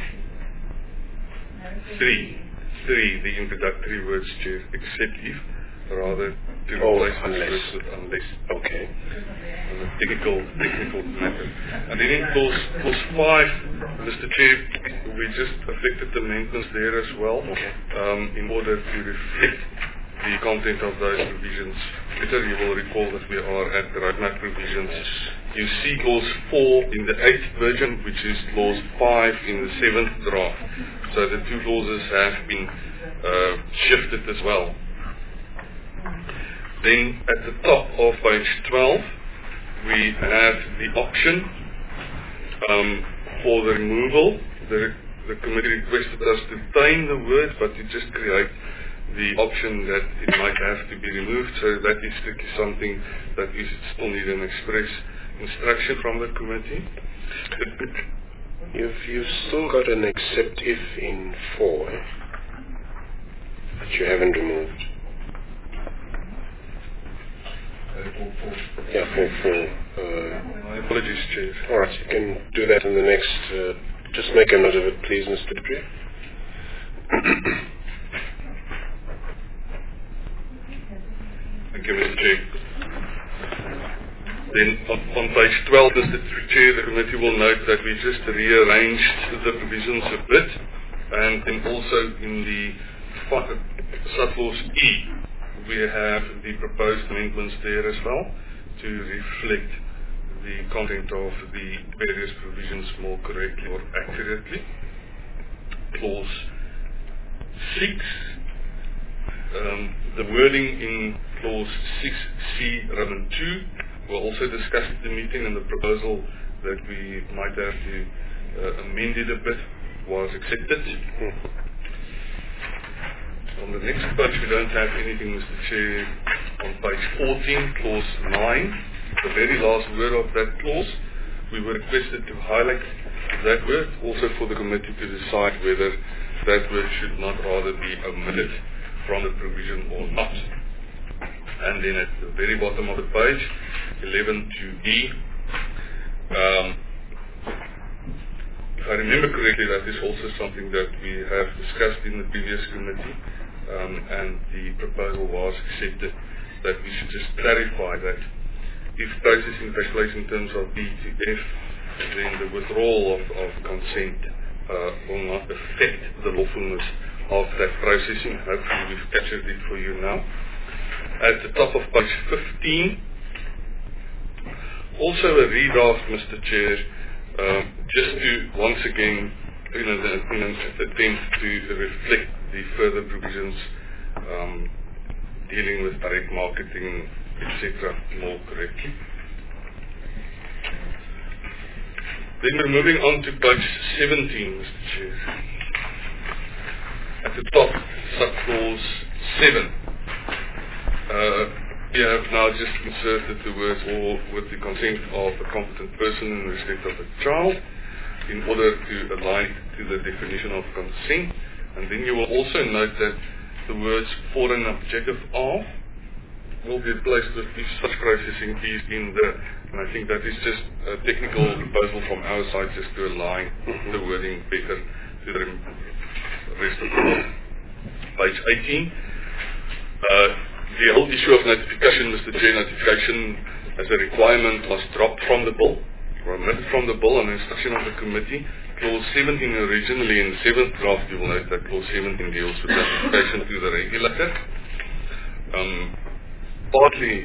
3, the introductory words, Chair, except if, rather to replace the words with unless.
Okay.
A technical matter. And then in clause 5, Mr. Chair, we just affected the amendments there as well, in order to reflect the content of those provisions. Later you will recall that we are at the roadmap provisions. You see clause 4 in the 8th version, which is clause 5 in the 7th draft. So the two clauses have been shifted as well. Then at the top of page 12, we have the option for the removal. The committee requested us to tame the word, but to just create the option that it might have to be removed. So that is strictly something that is still need an express instruction from the committee.
You've still got an except if in 4, eh? That you haven't removed.
My apologies, Chair.
All right, you can do that in the next. Just make a note of it, please, Mr. Dupree.
Thank you, Mr. Chair. Then on page 12, Mr. Chair, the committee will note that we just rearranged the provisions a bit, and then also in the subclause E, we have the proposed amendments there as well to reflect the content of the various provisions more correctly or accurately. Clause 6, the wording in clause 6C, Roman 2, were also discussed at the meeting, and the proposal that we might have to amend it a bit was accepted. On the next page, we don't have anything, Mr. Chair. On page 14, clause 9, the very last word of that clause, we were requested to highlight that word, also for the committee to decide whether that word should not rather be omitted from the provision or not. And then at the very bottom of the page, 11 to D, if I remember correctly, that is also something that we have discussed in the previous committee, and the proposal was accepted that we should just clarify that if processing takes place in terms of B to F, then the withdrawal of consent will not affect the lawfulness of that processing. Hopefully we've captured it for you now. At the top of page 15, also a redraft, Mr. Chair, just to once again, in an attempt to reflect the further provisions dealing with direct marketing, etc., more correctly. Then we're moving on to page 17, Mr. Chair. At the top, subclause 7. We have now just inserted the words "or with the consent of a competent person in respect of a child" in order to align it to the definition of consent. And then you will also note that the words "for an objective of" will be replaced with "if such processing is in the," and I think that is just a technical proposal from our side just to align the wording better to the rest of the law. Page 18. The whole issue of notification, Mr. Chair, notification as a requirement was dropped from the bill, or omitted from the bill on instruction of the committee. Clause 17 originally in the 7th draft, you will note that clause 17 deals with notification to the regulator. Partly,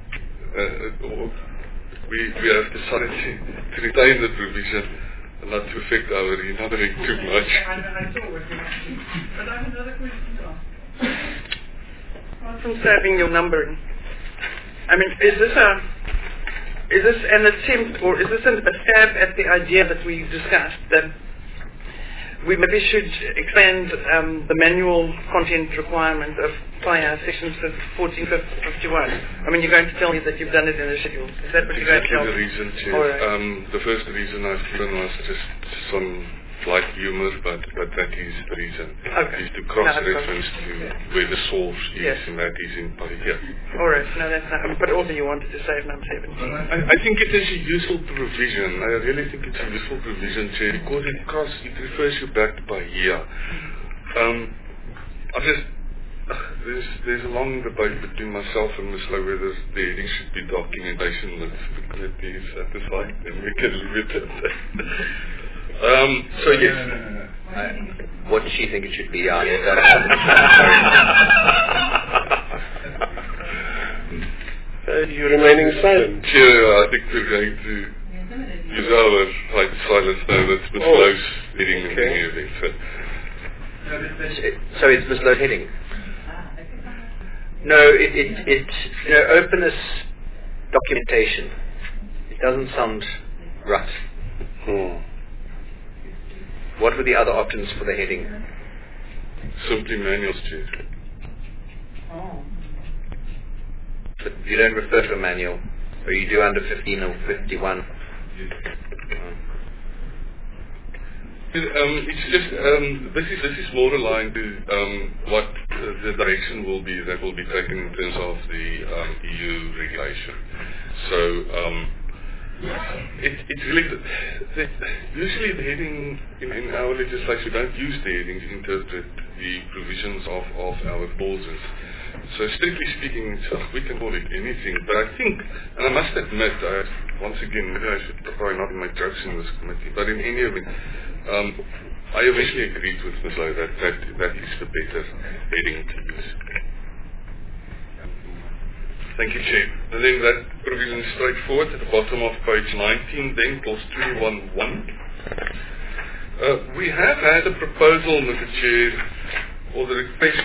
we have decided to retain the provision and not to affect our renumbering too much.
I saw what you mentioned, but I have another question to ask. From saving your numbering, I mean, is this an attempt, or is this a stab at the idea that we discussed, that we maybe should expand the manual content requirement of via sections 1451? I mean, you're going to tell me that you've done it in a schedule. Is that what you're going to tell me?
The reason, Chair.
Right.
The first reason I've given was just some light humor, but that is the reason.
Okay.
Is to cross-reference to where the source is,
yes.
and that is in here.
All right. No, that's not. But also you wanted to save number 17.
I think it is a useful provision. I really think it's a useful provision, Chair, because it refers you back by year. There's a long debate between myself and Ms. Lowe whether the heading should be documentation that the committee is satisfied, and we can leave it at that. So yes.
What does she think it should be?
You remaining silent?
Chair, I think we're going to use our right to silence now. That's Ms. Lowe's heading in the evening.
So it's Ms. Lowe's heading? No, openness, documentation. It doesn't sound right. What were the other options for the heading?
Simply manuals, Chair.
But you don't refer to a manual, or you do under 15 or 51.
It's just this is more aligned to what the direction will be taken in terms of the EU regulation. So it's really usually the heading in our legislation, we don't use the headings to interpret the provisions of our clauses. So strictly speaking, we can call it anything. But I think, and I must admit, once again, maybe I should probably not make jokes in this committee, but in any event, I eventually agreed with Ms. Lowe that is the better heading to use. Thank you, Chair. And then that provision is straightforward at the bottom of page 19, then clause 21.1. We have had a proposal, Mr. Chair, or the request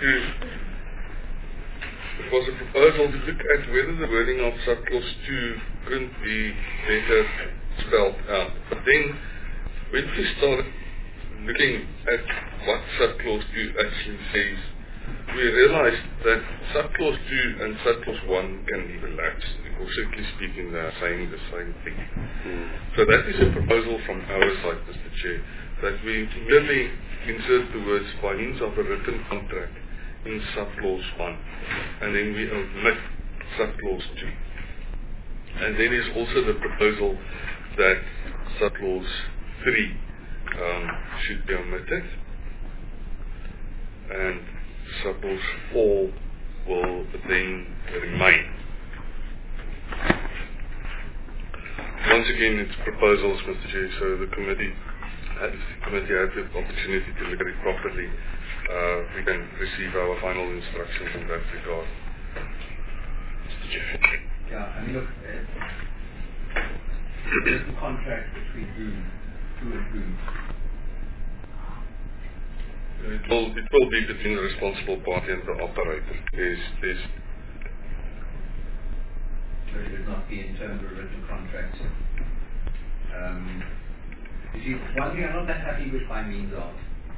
it was a proposal to look at whether the wording of subclause 2 couldn't be better spelled out. But then, when we started looking at what subclause 2 actually says, we realized that subclause 2 and subclause 1 can overlap, because strictly speaking they are saying the same thing. So that is a proposal from our side, Mr. Chair, that we merely insert the words by means of a written contract in subclause 1, and then we omit subclause 2. And then is also the proposal that subclause 3 should be omitted, and subclause 4 will then remain. Once again, it's proposals, Mr. Chair, so the committee had the opportunity to look at it properly. We can receive our final instructions in that regard. Mr. Chair.
Yeah, I mean, look, there's a contract between who and whom.
It will be between the responsible party and the operator. It
would not be in terms of a written contract. You see, one thing I'm not that happy with by means of.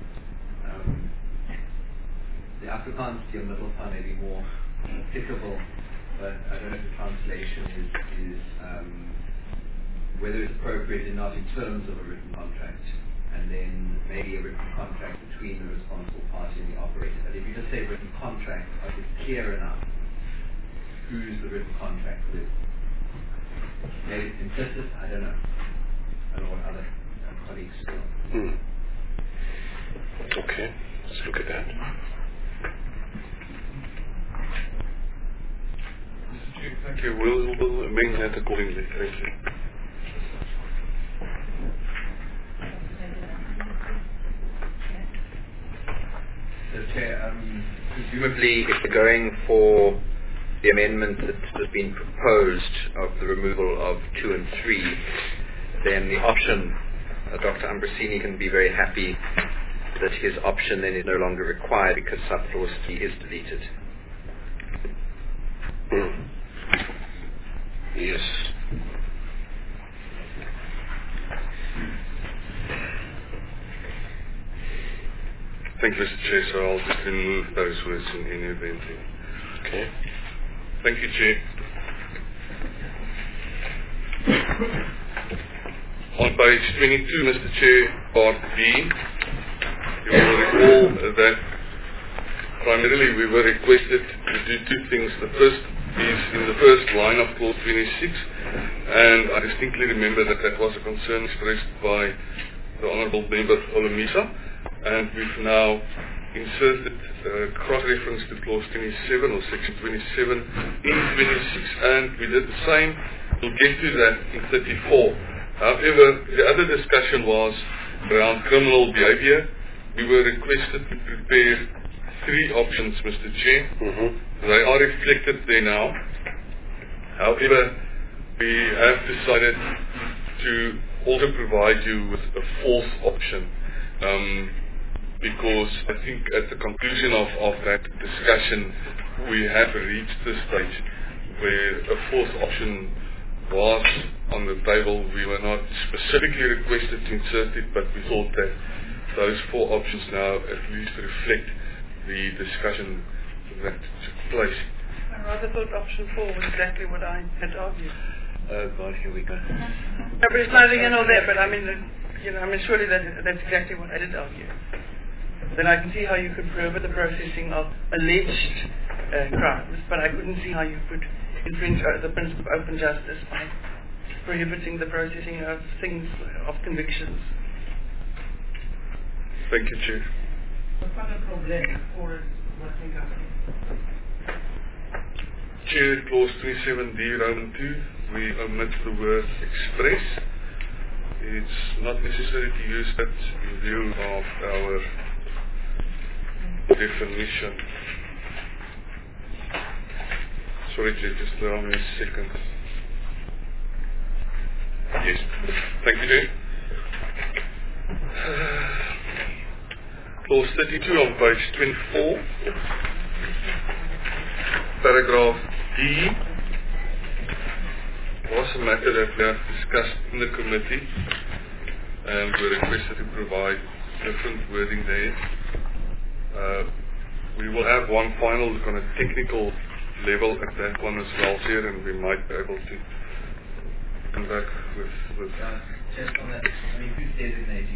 The Afrikaans Middelstaan may be more applicable, but I don't know if the translation is whether it's appropriate or not in terms of a written contract, and then maybe a written contract between the responsible party and the operator. But if you just say written contract, is it clear enough who's the written contract with? Maybe it's implicit, I don't know. I don't know what other colleagues feel.
Okay, let's look at that.
Thank you. We'll amend that accordingly. Thank you.
So, Chair,
presumably, if we're going for the amendment that has been proposed of the removal of 2 and 3, then the option, Dr. Ambrosini can be very happy that his option then is no longer required because subclause 3 is deleted.
Yes.
Thank you, Mr. Chair. So I'll just remove those words in any event.
Okay.
Thank you, Chair. On page 22, Mr. Chair, Part B, you will recall that primarily we were requested to do two things. The first is in the first line of clause 26, and I distinctly remember that was a concern expressed by the Honourable Member Olomisa, and we've now inserted cross-reference to clause 27 or section 27 in 26, and we did the same. We'll get to that in 34. However, the other discussion was around criminal behavior. We were requested to prepare 3 options, Mr. Chair. They are reflected there now. However, we have decided to also provide you with a 4th option, because I think at the conclusion of that discussion, we have reached the stage where a 4th option was on the table. We were not specifically requested to insert it, but we thought that those 4 options now at least reflect the discussion that took place.
I rather thought option 4 was exactly what I had argued.
Oh God, here we go.
No, but it's neither here nor there, but I mean, surely that's exactly what I did argue. then I can see how you could prohibit the processing of alleged crimes, but I couldn't see how you could infringe the principle of open justice by prohibiting the processing of things, of convictions.
Thank you, Chair. Chair, clause 27D, Roman 2, we omit the word express. It's not necessary to use that in view of our definition. Sorry, Chair, just allow me a second. Yes, thank you, Chair. Clause 32 on page 24, paragraph D, was a matter that we have discussed in the committee and we requested to provide different wording there. We will have one final look on a technical level at that one as well here, and we might be able to come back with
just on that, I mean, who's designating?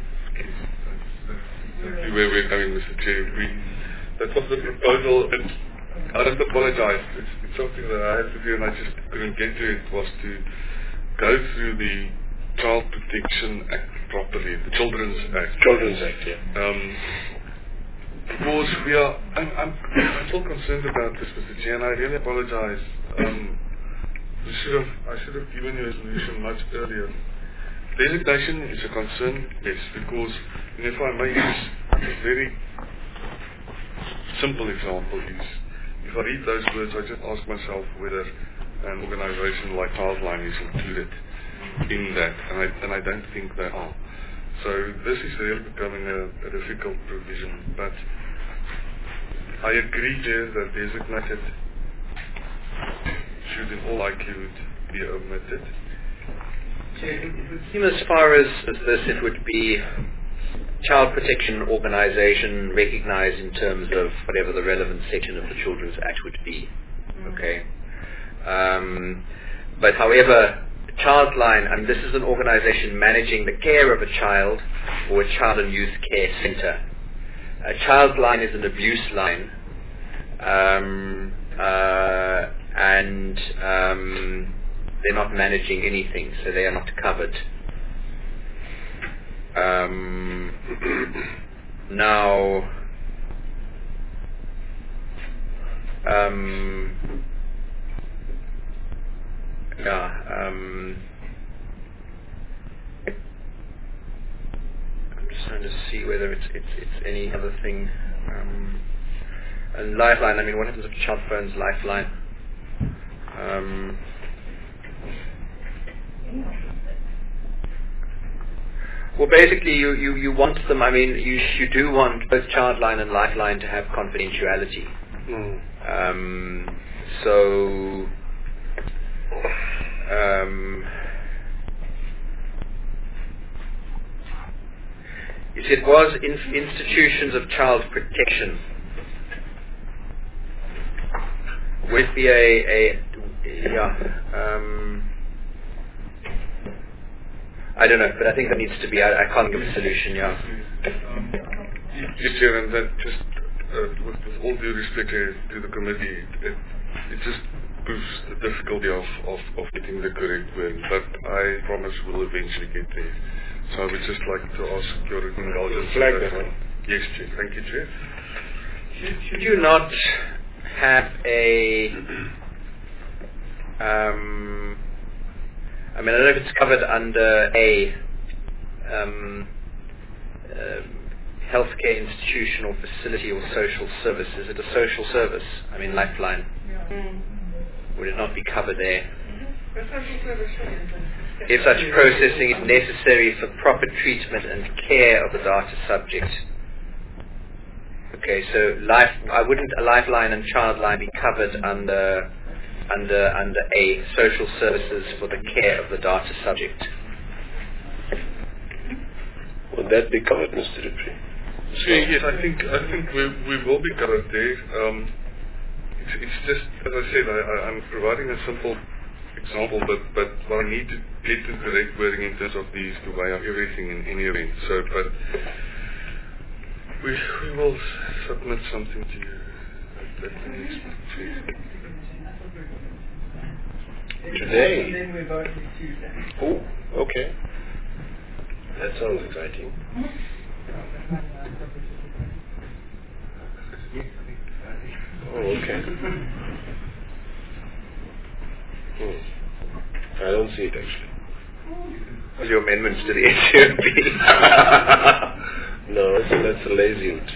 Where we're going, Mr. Chair. That was the proposal, and I don't apologize. It's something that I had to do and I just couldn't get to it, was to go through the Child Protection Act properly, the Children's Act.
Children's Act, yeah.
Because I'm still concerned about this, Mr. Chair, and I really apologize. I should have given you a solution much earlier. Designation is a concern, yes, because if I may use a very simple example, if I read those words, I just ask myself whether an organization like Childline is included in that, and I don't think they are. So this is really becoming a difficult provision, but I agree there that designated should in all likelihood be omitted.
It would seem as far as this, it would be child protection organization recognized in terms of whatever the relevant section of the Children's Act would be. Okay. But however, Childline, I mean, this is an organization managing the care of a child or a child and youth care center. A Childline is an abuse line, and they're not managing anything, so they are not covered. Now, I'm just trying to see whether it's any other thing. And Lifeline, I mean, what happens if a child phones Lifeline? Well, basically, you want them. I mean, you do want both Childline and Lifeline to have confidentiality. So, you see, it was institutions of child protection. Would be I don't know, but I think that needs to be. I can't give a solution.
Yes, Chair, and that just with all due respect to the committee, it just proves the difficulty of getting the correct word. But I promise we'll eventually get there. So I would just like to ask your indulgence.
Flag that one.
Yes, Chair. Thank you, Chair.
Should you not have a I mean, I don't know if it's covered under a healthcare institution or facility or social service. Is it a social service? I mean, Lifeline. Would it not be covered there? If such processing is necessary for proper treatment and care of the data subject. Okay, so wouldn't a Lifeline and Childline be covered under a social services for the care of the data subject?
Would that be covered, Mr. Dupree?
Yes, I think we will be covered there. It's just, as I said, I'm providing a simple example, but I need to get the correct wording in terms of these to weigh up everything in any event. So, but We will submit something to you at the next meeting.
Today?
And then we're voting Tuesday.
Oh, okay. That sounds exciting. Oh, okay. I don't see it actually.
What's your amendments to the SUMP?
No, that's a lazy one.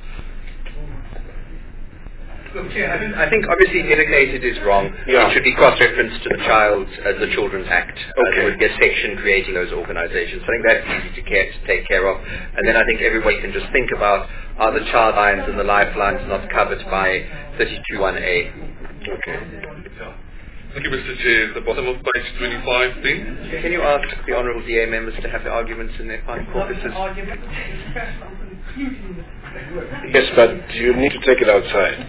I think obviously educated is wrong.
Yeah.
It should be cross-referenced to the Children's Act. There would be a section creating those organizations. I think that's easy to take care of. And then I think everybody can just think about, are the child lines and the lifelines not covered by 32(1)A?
Okay. Thank you, Mr. Chair. At the bottom of page 25, then.
Can you ask the Honourable DA members to have the arguments in their fine corpuses?
Yes, but you need to take it outside.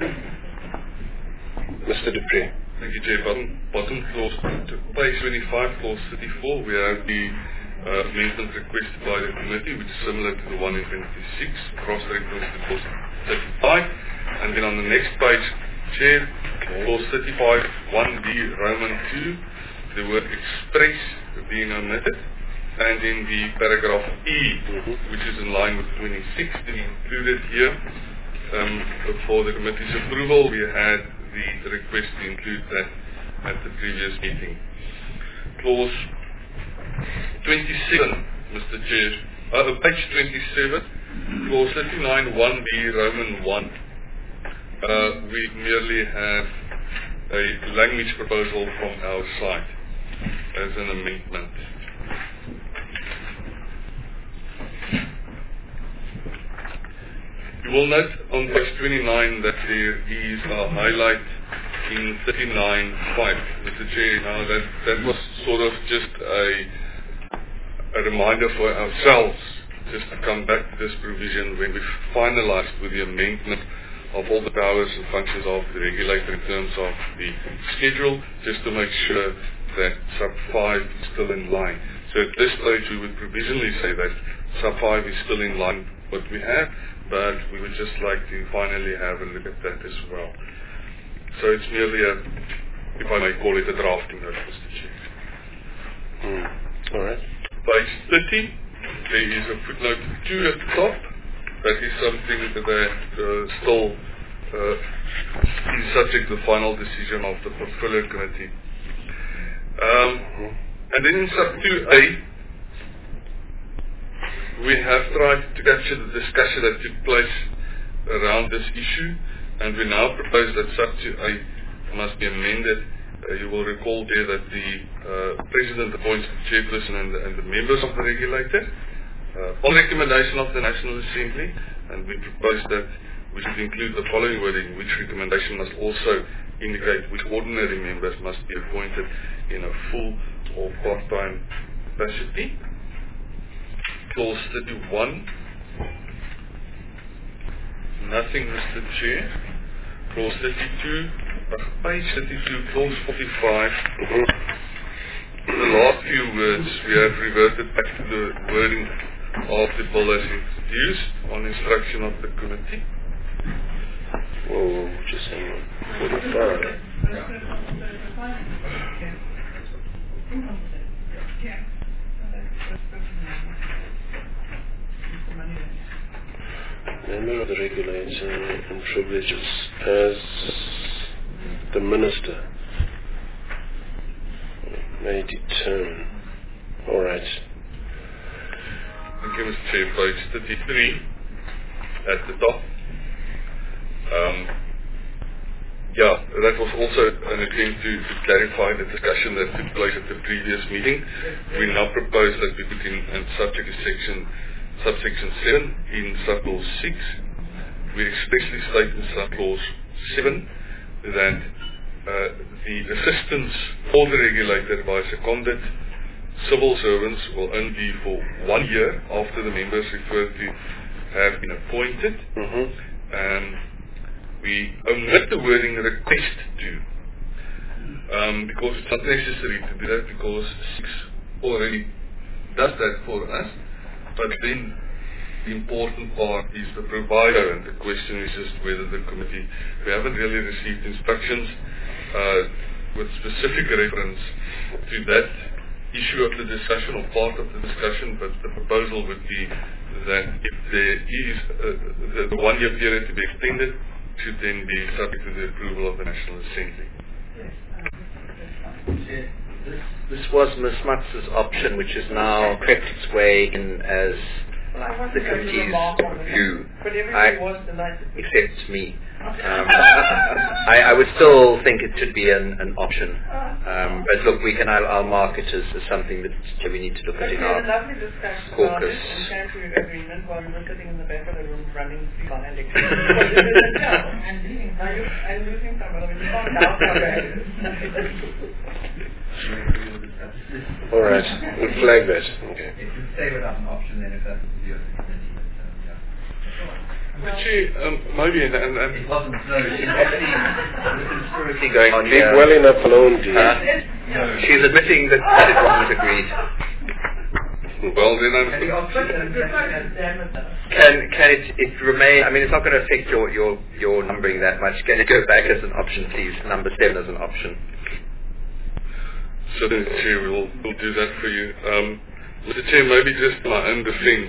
Mr. Dupree.
Thank you, Chair. Bottom clause, page 25, clause 34, we have the amendment requested by the committee, which is similar to the one in 26, cross-reference to clause 35. And then on the next page, Chair, clause 35, 1B, Roman 2, the word express being omitted. And in the paragraph E, which is in line with 26, included here. For the committee's approval, we had the request to include that at the previous meeting. Clause 27, Mr. Chair, page 27, clause 39, 1B, Roman 1. We merely have a language proposal from our side as an amendment. You will note on page 29 that there is a highlight in 39.5. Mr. Chair, now that was sort of just a reminder for ourselves just to come back to this provision when we finalized with the amendment of all the powers and functions of the regulator in terms of the schedule, just to make sure that sub 5 is still in line. So at this stage we would provisionally say that sub 5 is still in line with what we have, but we would just like to finally have a look at that as well. So it's merely a, if I may call it, a drafting note, Mr. Chair.
All right.
Page 30, there is a footnote 2 at the top. That is something that still is subject to the final decision of the portfolio committee. And then in sub 2A, we have tried to capture the discussion that took place around this issue, and we now propose that sub 2A must be amended. You will recall there that the President appoints the chairperson and the members of the regulator on recommendation of the National Assembly, and we propose that we should include the following wording, which recommendation must also indicate which ordinary members must be appointed in a full or part-time capacity. Clause 31. Nothing, Mr. Chair. Clause 32. Page 32, clause 45. The last few words we have reverted back to the wording of the bill as introduced on instruction of the committee.
Whoa, just hang on. 45. Member of the regulator and privileges as the minister may determine. All right.
Thank you, Mr. Chair. Page 33 at the top. That was also an attempt to clarify the discussion that took place at the previous meeting. We now propose that we put in, and subject to subsection 7 in subclause 6. We expressly state in subclause 7 that the assistance for the regulator by seconded civil servants will only be for 1 year after the members referred to have been appointed. We omit the wording request to, because it's not necessary to do that, because 6 already does that for us. But then the important part is the provider, and the question is just whether the committee, we haven't really received instructions with specific reference to that issue of the discussion or part of the discussion, but the proposal would be that if there is the 1 year period to be extended, should then be subject to the approval of the National Assembly.
This was Ms. Smuts' option, which has now crept its way in as the committee's view, except me. I would still think it should be an option. But look, I'll mark it as something that we need to look at in our caucus.
We came to an agreement while we were sitting in the back of the room running behind it. I'm losing some of it. You can't doubt how bad it is.
All right, we'll flag that. Okay.
It would stay without an option then if that's the view of the committee.
Maybe, and
it wasn't, no, she's actually the conspiracy going on
Leave
here.
well enough alone, dear.
She's admitting that it wasn't agreed.
Well, then
Can it remain? I mean, it's not going to affect your numbering that much. Can it go back as an option, please? Number 7 as an option.
Certainly, Chair, we'll do that for you. Mr. Chair, maybe just my own defense.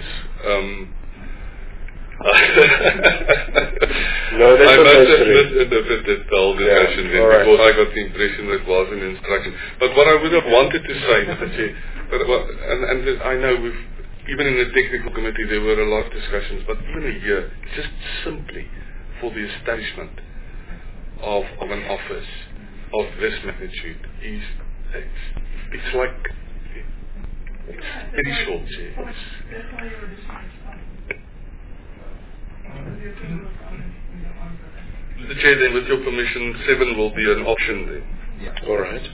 No, that's
I
not
must
necessary.
admit the whole discussion then, because I got the impression that it was an instruction. But what I would have wanted to say, Mr. Chair, and I know even in the technical committee there were a lot of discussions, but even a year, just simply for the establishment of an office of this magnitude is, it's like, it's very short, Chair. Mr. Chair, then with your permission, 7 will be an option then.
Yeah. All right.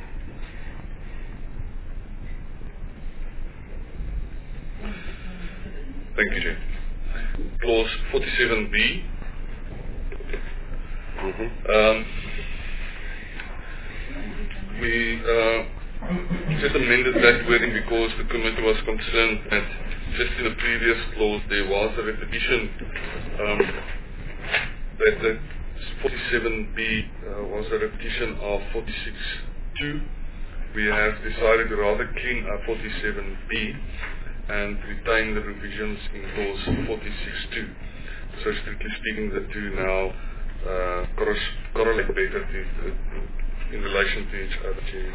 Thank you, Chair. Clause 47B. We just amended that wording because the committee was concerned that just in the previous clause there was a repetition that 47B was a repetition of 46.2. We have decided to rather clean up 47B and retain the revisions in clause 46.2. So strictly speaking, the two now correlate better in relation to each other.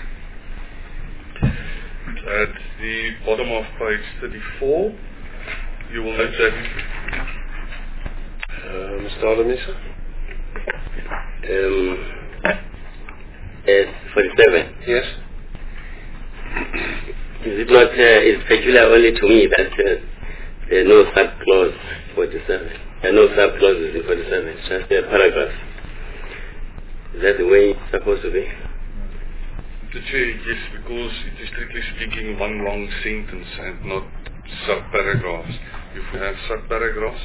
At the bottom of page 34, you will note that
Mr. Adamisa?
47.
Yes.
Is it not it's peculiar only to me that there are no sub-clause 47? There are no sub-clauses in 47, it's just a paragraph. Is that the way it's supposed to be?
The Chair, yes, because it is strictly speaking one long sentence and not sub-paragraphs. If we have sub-paragraphs,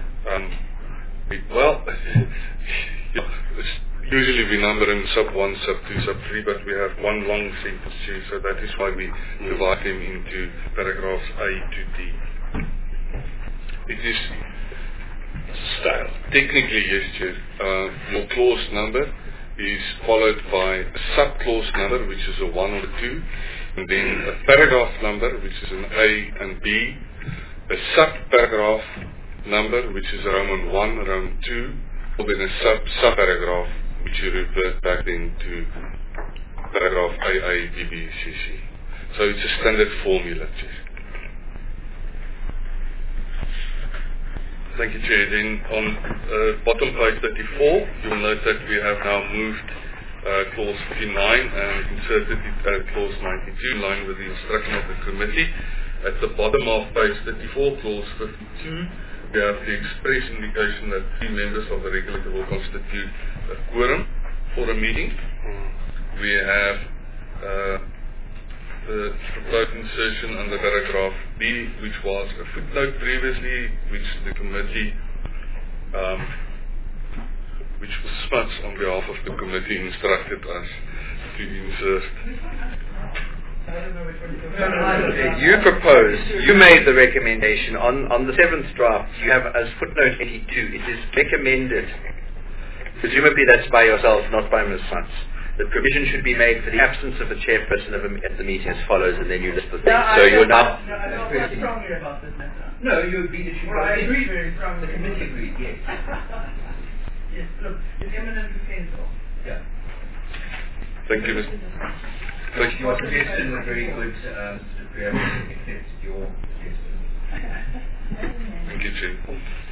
usually we number them sub 1, sub 2, sub 3, but we have one long sentence, Chair, so that is why we divide them into paragraphs A to D. It is
style.
Technically, yes, Chair. Your clause number is followed by a sub-clause number, which is a 1 or a 2, and then a paragraph number, which is an A and B, a sub-paragraph number, which is Roman 1, Roman 2, or then a sub-paragraph, which you revert back into paragraph AA, BB, CC. So it's a standard formula, Chair. Thank you, Chair. Then on bottom page 34, you'll note that we have now moved clause 59 and inserted it clause 92 in line with the instruction of the committee. At the bottom of page 34, clause 52, we have the express indication that 3 members of the regulator will constitute a quorum for a meeting. We have the proposed insertion under paragraph B, which was a footnote previously, which the committee, which was Smuts on behalf of the committee, instructed us to insert.
You proposed, you made the recommendation on the 7th draft. You have as footnote 82, it is recommended, presumably that's by yourself, not by Ms. Smuts, the provision should be made for the absence of a chairperson at the meeting as follows, and then you list the things. So you're now...
I feel strongly about this matter. No, you agreed that you... Well, I agree very strongly. The committee agreed, yes. Yes, look, it's eminently sensible. Yeah.
Thank you, Mr.
Your suggestion was very good, Mr. Dupree. I accept your suggestion.
Thank you, Chair.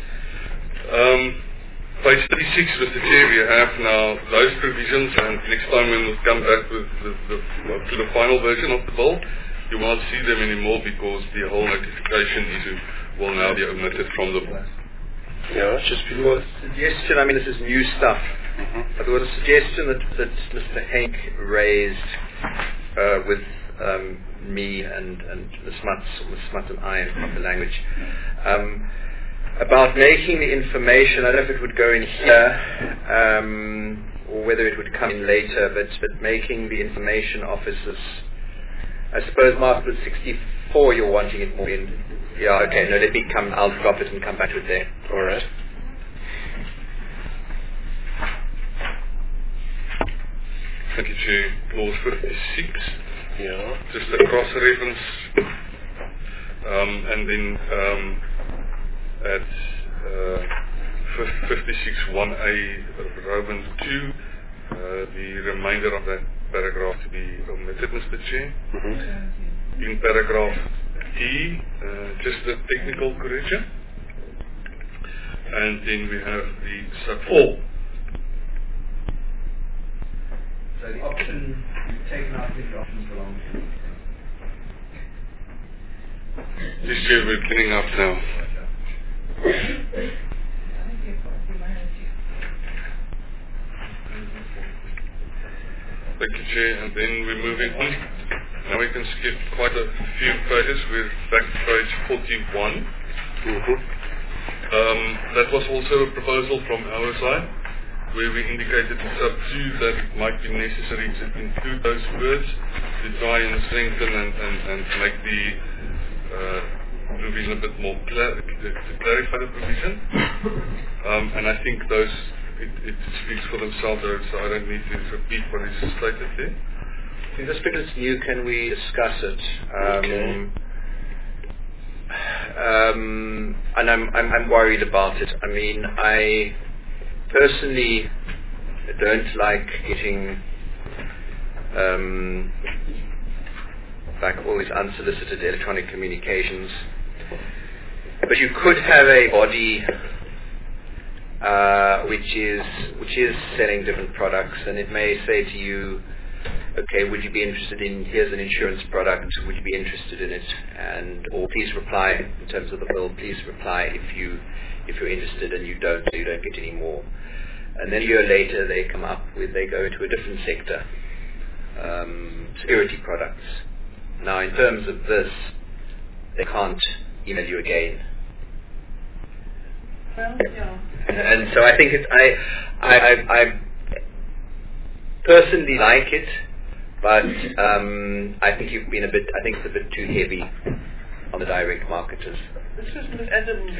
Page 36, Mr. Chair, we have now those provisions, and next time when we come back with to the final version of the bill, you won't see them anymore because the whole notification issue will now be omitted from the bill.
Yeah, just before...
Suggestion, I mean this is new stuff, but there was a suggestion that Mr. Henk raised with me and Ms. Smuts and I in proper language, about making the information, I don't know if it would go in here or whether it would come in later, but making the information officers, I suppose Mark was 64 you're wanting it more in. Yeah, okay, no, let me come, I'll drop it and come back to it there.
Alright.
Thank you, Chair. Clause 56.
Yeah.
Just a cross-reference. And then at 56.1a Roman 2, the remainder of that paragraph to be omitted, Mr. Chair. In paragraph E, just a technical correction. And then we have the sub-4.
So the option, you've taken out which options belong to.
This year we're cleaning up now. Thank you, Chair. And then we're moving on. Now we can skip quite a few pages. We're back to page 41. That was also a proposal from our side, where we indicated in sub 2 that it might be necessary to include those words to try and strengthen and make the provision a bit more to clarify the provision. And I think those, it speaks for themselves, so I don't need to repeat what is stated there.
Just because it's new, can we discuss it? And I'm worried about it. I mean, I personally don't like getting like all these unsolicited electronic communications. But you could have a body which is selling different products, and it may say to you, okay, would you be interested in, here's an insurance product, would you be interested in it? And, or please reply, in terms of the bill, please reply if you're interested, and you don't get any more. And then a year later they come up with, they go to a different sector, security products. Now in terms of this, they can't email you again.
Well, yeah.
And so I think I personally like it, but I think you've been I think it's a bit too heavy on the direct marketers.
This is Ms. Adams.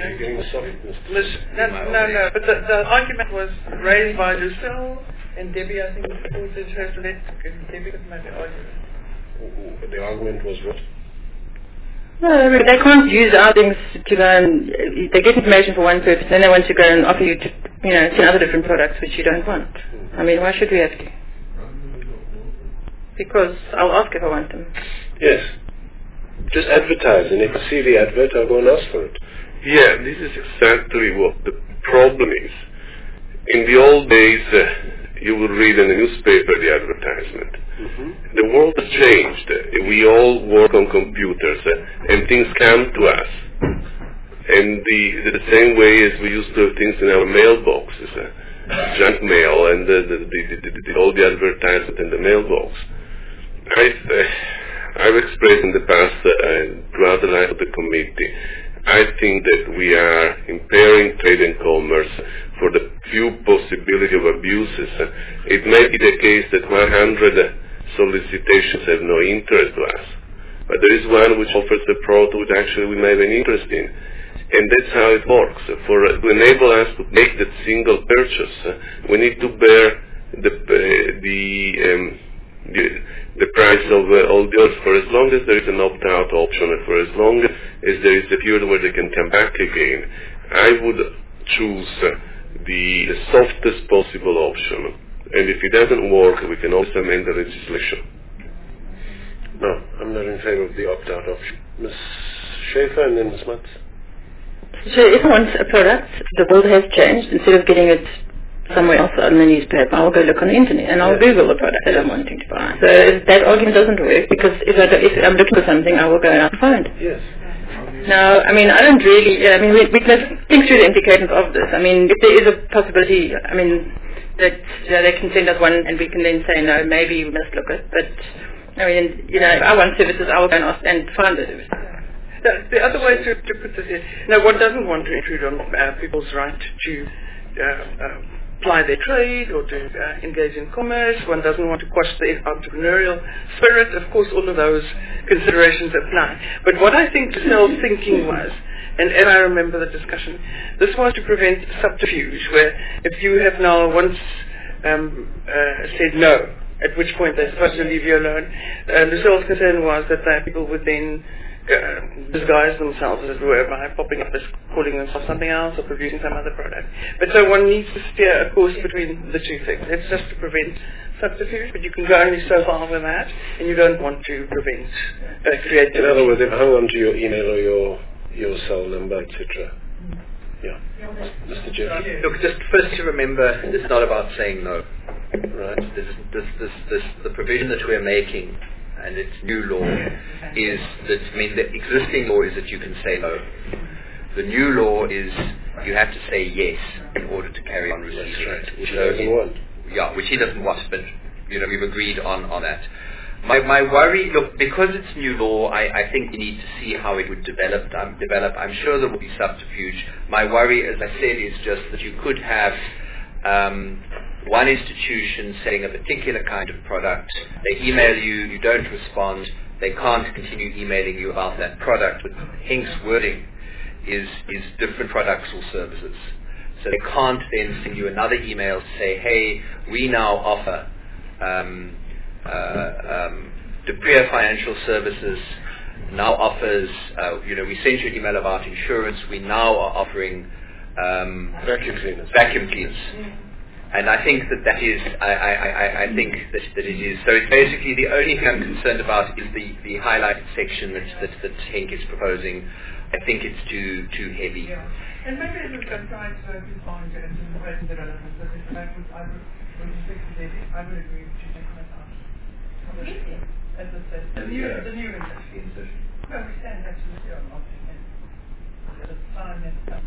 No, but the argument was raised by Lucille and Debbie, I think, who said she has to let Debbie make the argument.
The argument was what?
No, they can't use our things to go and, they get information for one purpose, then they want to go and offer you to, 10 other different products which you don't want. I mean, why should we have to? Because I'll ask if I want them.
Yes. Just advertise, and if I see the advert, I'll go and ask for it.
Yeah, this is exactly what the problem is. In the old days, you would read in the newspaper the advertisement. The world has changed. We all work on computers, and things come to us. And the same way as we used to have things in our mailboxes, junk mail, and all the advertisement in the mailbox. I've expressed in the past throughout the life of the committee, I think that we are impairing trade and commerce for the few possibility of abuses. It may be the case that 100 solicitations have no interest to us. But there is one which offers a product which actually we may have an interest in. And that's how it works. To enable us to make that single purchase, we need to bear the price of all the others for as long as there is an opt-out option and for as long as there is a period where they can come back again. I would choose the softest possible option. And if it doesn't work, we can also amend the legislation.
No, I'm not in favor of the opt-out option. Ms. Schaefer and then Ms. Matz.
So if I want a product, the world has changed. Instead of getting it somewhere else on the newspaper, I'll go look on the internet and I'll Google the product that I'm wanting to buy. So that argument doesn't work because if I'm looking for something, I will go out and find it.
Yes.
Now, I mean, I don't really, we can think through the implications of this. I mean, if there is a possibility, I mean, that they can send us one and we can then say, no, maybe we must look at it. But, I mean, if I want services, I will go and ask and find the services.
The other way to put this is, one doesn't want to intrude on people's right to ply their trade or to engage in commerce. One doesn't want to quash the entrepreneurial spirit. Of course, all of those considerations apply. But what I think Giselle's thinking was, and I remember the discussion, this was to prevent subterfuge, where if you have now once said no, at which point they're supposed to leave you alone, Giselle's concern was that people would then disguise themselves, as it were, by popping up as calling themselves something else or producing some other product. But so one needs to steer a course between the two things. It's just to prevent subterfuge, but you can go only so far with that, and you don't want to prevent creativity.
In other words, they've hung on to your email or your cell number, etc. Yeah. Mr. Jeffrey?
Look, just first to remember, it's not about saying no. Right? The provision that we're making, and its new law, is that, the existing law is that you can say no. The new law is you have to say yes in order to carry on receiving.
That's right, which he doesn't want.
Yeah, which he doesn't want, but we've agreed on that. My worry, look, because it's new law, I think we need to see how it would develop. I'm sure there will be subterfuge. My worry, as I said, is just that you could have one institution selling a particular kind of product. They email you, you don't respond, they can't continue emailing you about that product. But Henk's wording is different products or services. So they can't then send you another email to say, hey, we now offer Dupria Financial Services now offers, we sent you an email about insurance, we now are offering vacuum cleaners. And I think that is, I think that it is. So it's basically the only thing I'm concerned about is the highlighted section that Henk is proposing. I think it's too heavy.
Yeah. And maybe it was a trying to find it in the present development, but I would agree with you taking that out. As I said, the new insertion. Well, we stand absolutely on option and the time and stuff.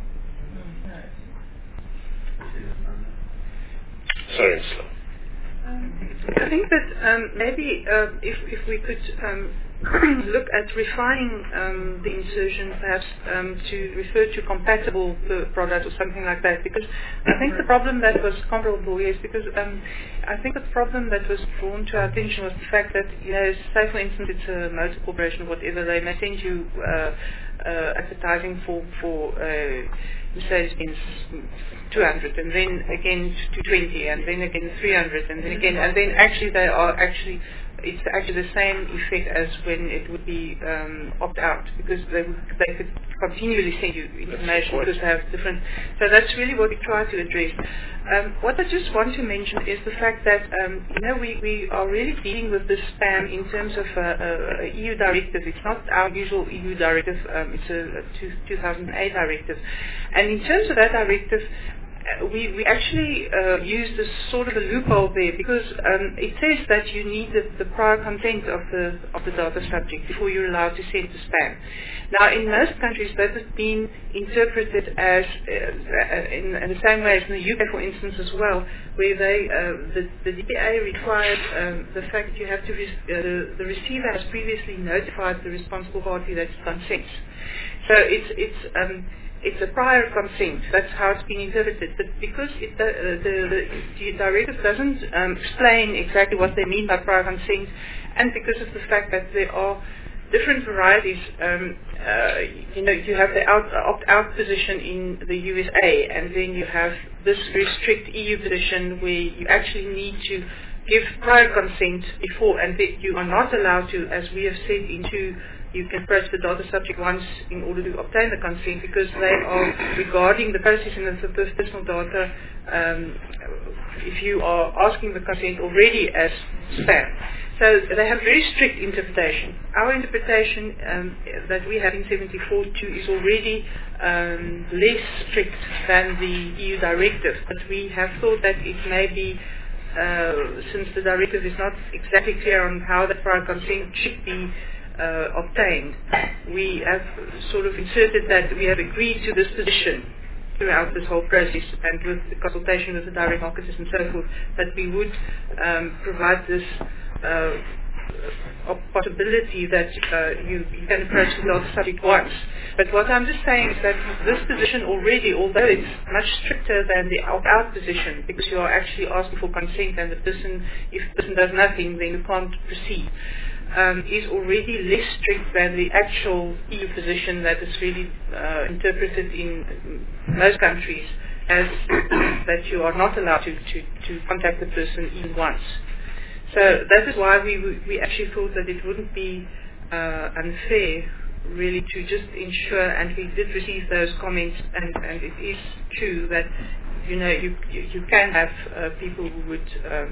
Sorry, slow.
I think that maybe if we could look at refining the insertion, perhaps to refer to compatible product or something like that, because I think the problem that was comparable, yes, because I think the problem that was drawn to our attention was the fact that, say for instance it's a motor corporation or whatever, they may send you advertising for Mercedes-Benz 200 and then again 220 and then again 300 and then again, and then actually it's actually the same effect as when it would be opt-out, because they could continually send you information because they have different. So that's really what we try to address. What I just want to mention is the fact that we are really dealing with this spam in terms of a EU directive. It's not our usual EU directive. It's a 2008 directive, and in terms of that directive, we actually used a sort of a loophole there, because it says that you need the prior consent of the data subject before you're allowed to send to spam. Now, in most countries, that has been interpreted as in the same way as in the UK, for instance, as well, where the DPA required the fact that you have to the receiver has previously notified the responsible party that it consents. So it's a prior consent. That's how it's been interpreted. But because the directive doesn't explain exactly what they mean by prior consent, and because of the fact that there are different varieties, you have the opt-out position in the USA, and then you have this very strict EU position where you actually need to give prior consent before, and that you are not allowed to, as we have said, you can approach the data subject once in order to obtain the consent, because they are regarding the processing of the personal data, if you are asking the consent already as spam. So they have very strict interpretation. Our interpretation that we have in 74.2 is already less strict than the EU directive, but we have thought that it may be, since the directive is not exactly clear on how the prior consent should be obtained, we have sort of inserted that we have agreed to this position throughout this whole process, and with the consultation with the direct marketers and so forth, that we would provide this possibility that you can approach the data subject once. But what I'm just saying is that this position already, although it's much stricter than the opt-out position, because you are actually asking for consent, and if the person does nothing, then you can't proceed, is already less strict than the actual EU position that is really interpreted in most countries as that you are not allowed to contact the person even once. So that is why we actually thought that it wouldn't be unfair really to just ensure, and we did receive those comments, and it is true that you can have people who would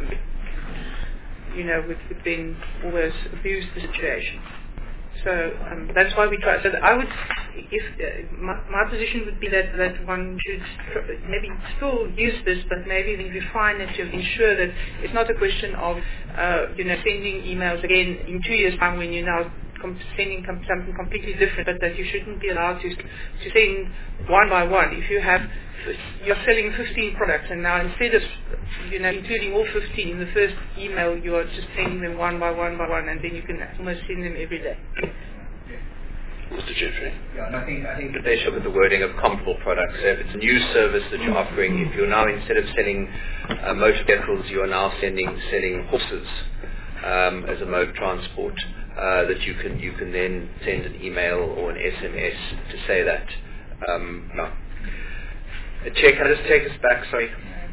would then always abuse the situation. So that's why we try. So I would, if my position would be that one should maybe still use this, but maybe then refine it to ensure that it's not a question of sending emails again in 2 years' time when you're now sending something completely different, but that you shouldn't be allowed to send one by one. If you're selling 15 products, and now instead of including all 15 in the first email, you are just sending them one by one, and then you can almost send them every day.
Mr. Jeffrey?
Yeah, and I think that they should look at the wording of comparable products. So if it's a new service that you're offering, if you're now, instead of selling motor vehicles, you are now selling horses as a mode of transport, that you can then send an email or an SMS to say that. No. Chair, can I just take us back, sorry?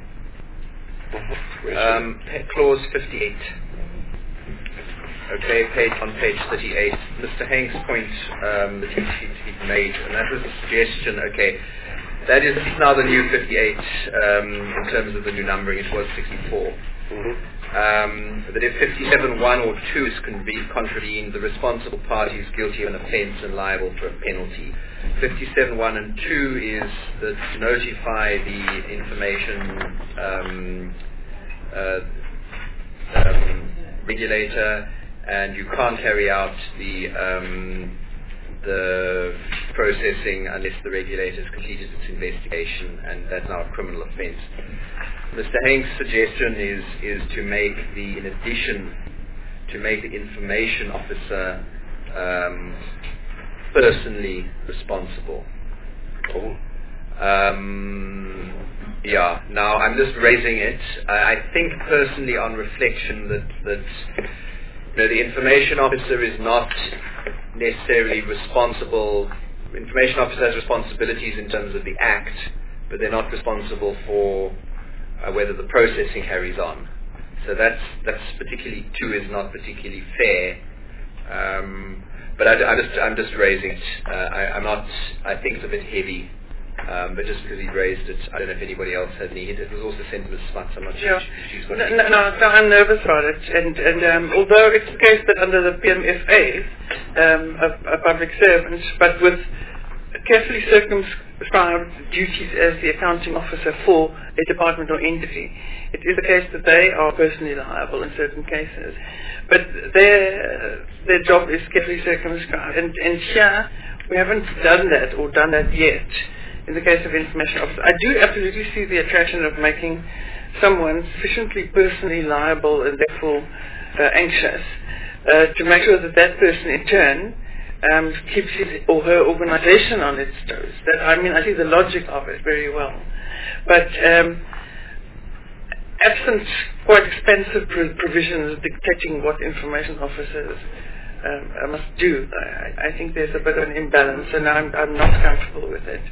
Clause 58. Okay, on page 38. Mr. Hank's point that he made, and that was a suggestion, okay, that is now the new 58 in terms of the new numbering. It was 64. That if 57.1 or 2 is contravened, the responsible party is guilty of an offence and liable for a penalty. 57.1 and 2 is that to notify the information regulator, and you can't carry out the processing unless the regulator has completed its investigation, and that's now a criminal offence. Mr. Hank's suggestion is to make in addition to make the information officer personally responsible. Now I'm just raising it. I think personally, on reflection, that the information officer is not necessarily responsible. Information officer has responsibilities in terms of the act, but they're not responsible for whether the processing carries on. So that's particularly 2 is not particularly fair. But I'm just raising it. I think it's a bit heavy. But just because he raised it, I don't know if anybody else had any. It was also sent to Ms. Smuts. I'm not sure she's got any.
No, I'm nervous about it. And although it's the case that under the PMFA, a public servant, but with carefully circumscribed duties as the accounting officer for a department or entity, it is the case that they are personally liable in certain cases. But their job is carefully circumscribed. And here, we haven't done that yet. In the case of information officer, I do absolutely see the attraction of making someone sufficiently personally liable and therefore anxious to make sure that person in turn keeps his or her organization on its toes. I see the logic of it very well. But absent quite expensive provisions dictating what information officers must do, I think there's a bit of an imbalance, and I'm not comfortable with it.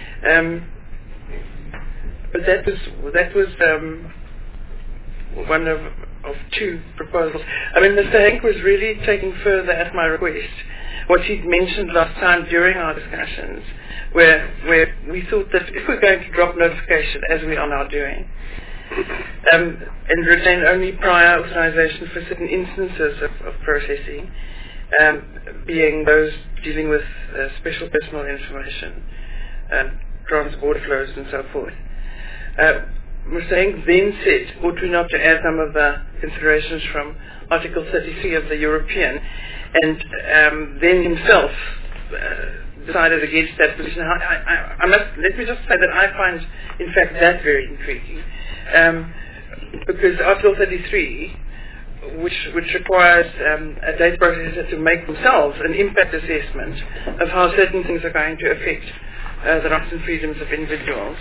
But that was one of two proposals. Mr. Henk was really taking further at my request what he'd mentioned last time during our discussions, where we thought that if we're going to drop notification, as we are now doing, and retain only prior authorization for certain instances of processing, being those dealing with special personal information, transport flows and so forth. Mr. Henk then said, ought we not to add some of the considerations from Article 33 of the European, and then himself decided against that position. Let me just say that I find, in fact, that very intriguing, because Article 33, which requires a data processor to make themselves an impact assessment of how certain things are going to affect the rights and freedoms of individuals,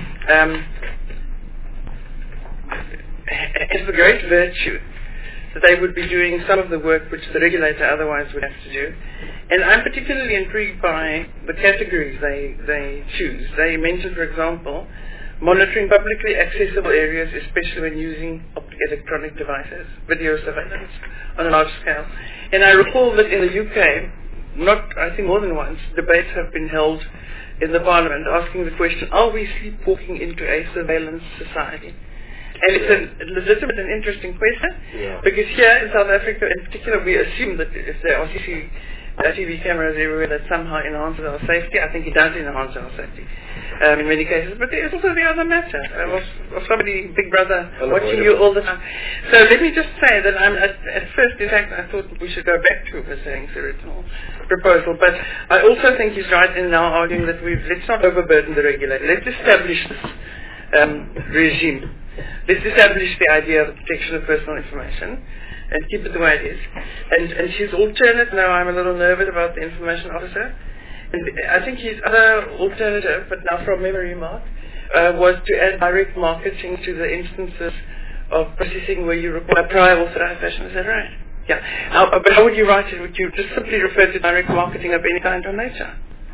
has the great virtue that they would be doing some of the work which the regulator otherwise would have to do. And I'm particularly intrigued by the categories they choose. They mention, for example, monitoring publicly accessible areas, especially when using electronic devices, video surveillance on a large scale. And I recall that in the UK, I think more than once, debates have been held in the Parliament asking the question, are we sleepwalking into a surveillance society? And it's a legitimate and interesting question, because here in South Africa in particular, we assume that if there are TV cameras everywhere, that somehow enhances our safety. I think it does enhance our safety in many cases. But there's also the other matter of somebody, Big Brother, watching you all the time. So let me just say that at first, in fact, I thought we should go back to Mr. Henk's original proposal. But I also think he's right in now arguing that let's not overburden the regulator. Let's establish this regime. Let's establish the idea of the protection of personal information and keep it the way it is. And his alternate, now I'm a little nervous about the information officer, and I think his other alternative, but now from memory, Mark, was to add direct marketing to the instances of processing where you require prior authorization. Is that right? Yeah. But how would you write it? Would you just simply refer to direct marketing of any kind or nature?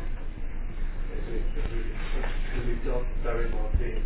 Direct marketing.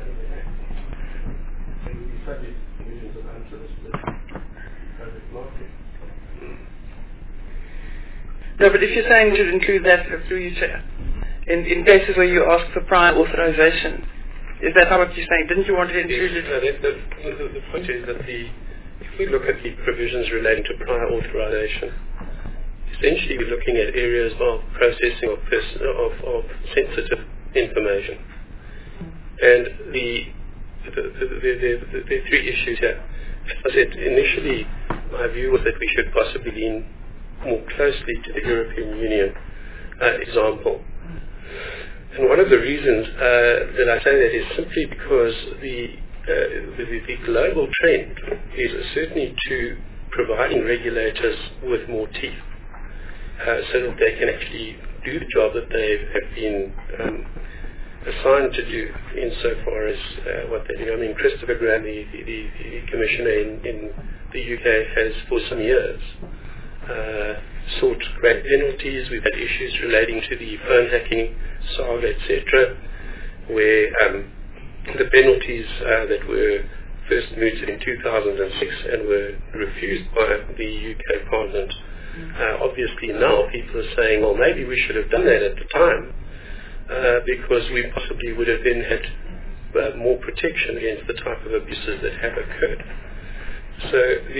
No, but if you're saying we should include that through you, Chair, in cases where you ask for prior authorization, is that what you're saying? Didn't you want to include it?
The point is that if we look at the provisions relating to prior authorization, essentially we're looking at areas of processing of sensitive information. And the three issues here. As I said, initially my view was that we should possibly lean more closely to the European Union example. And one of the reasons that I say that is simply because the global trend is certainly to providing regulators with more teeth so that they can actually do the job that they have been assigned to do insofar as what they do. I mean, Christopher Graham, the commissioner in the UK, has for some years sought great penalties. We've had issues relating to the phone hacking saga, etc., where the penalties that were first mooted in 2006 and were refused by the UK Parliament. Obviously now people are saying, well, maybe we should have done that at the time, because we possibly would have then had more protection against the type of abuses that have occurred. So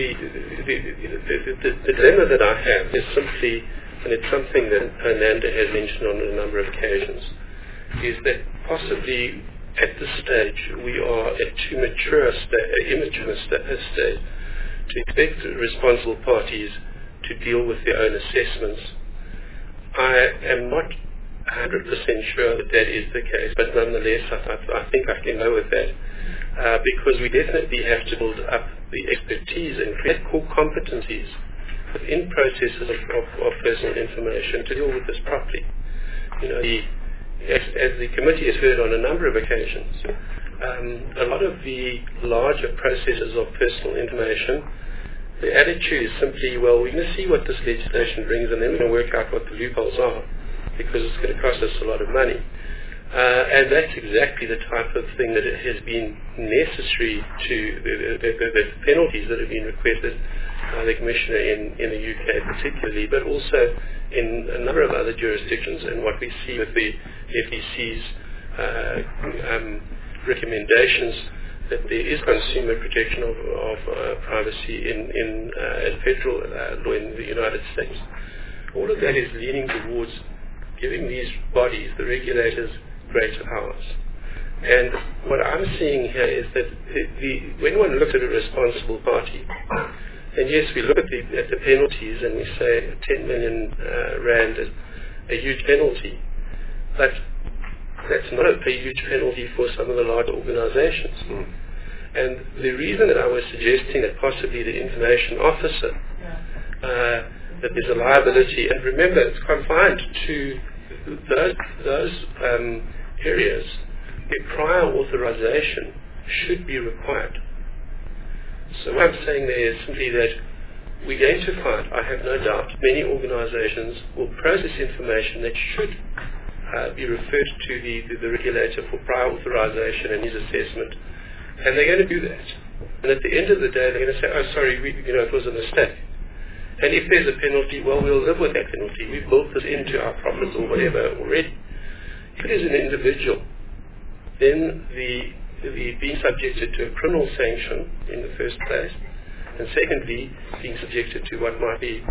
the dilemma that I have is simply, and it's something that Ananda has mentioned on a number of occasions, is that possibly at this stage we are at too immature stage to expect responsible parties to deal with their own assessments. I am not 100% sure that is the case, but nonetheless I think I can go with that, because we definitely have to build up the expertise and create core competencies within processes of personal information to deal with this properly. As the committee has heard on a number of occasions, a lot of the larger processes of personal information, the attitude is simply, well, we're going to see what this legislation brings and then we're going to work out what the loopholes are because it's going to cost us a lot of money. And that's exactly the type of thing that it has been necessary to, the penalties that have been requested by the Commissioner in the UK particularly, but also in a number of other jurisdictions, and what we see with the FEC's recommendations that there is consumer protection of privacy in federal law in the United States. All of that is leaning towards giving these bodies, the regulators, greater powers. And what I'm seeing here is that when one looks at a responsible party, and yes, we look at the penalties and we say 10 million rand is a huge penalty, but that's not a huge penalty for some of the large organizations. And the reason that I was suggesting that possibly the information officer, that there's a liability, and remember it's confined to those areas where prior authorization should be required. So what I'm saying there is simply that we're going to find, I have no doubt, many organizations will process information that should be referred to the regulator for prior authorization and his assessment, and they're going to do that. And at the end of the day, they're going to say, oh, sorry, it was a mistake. And if there's a penalty, well, we'll live with that penalty. We've built this into our profits or whatever already. If it is an individual, then the being subjected to a criminal sanction in the first place, and secondly, being subjected to what might be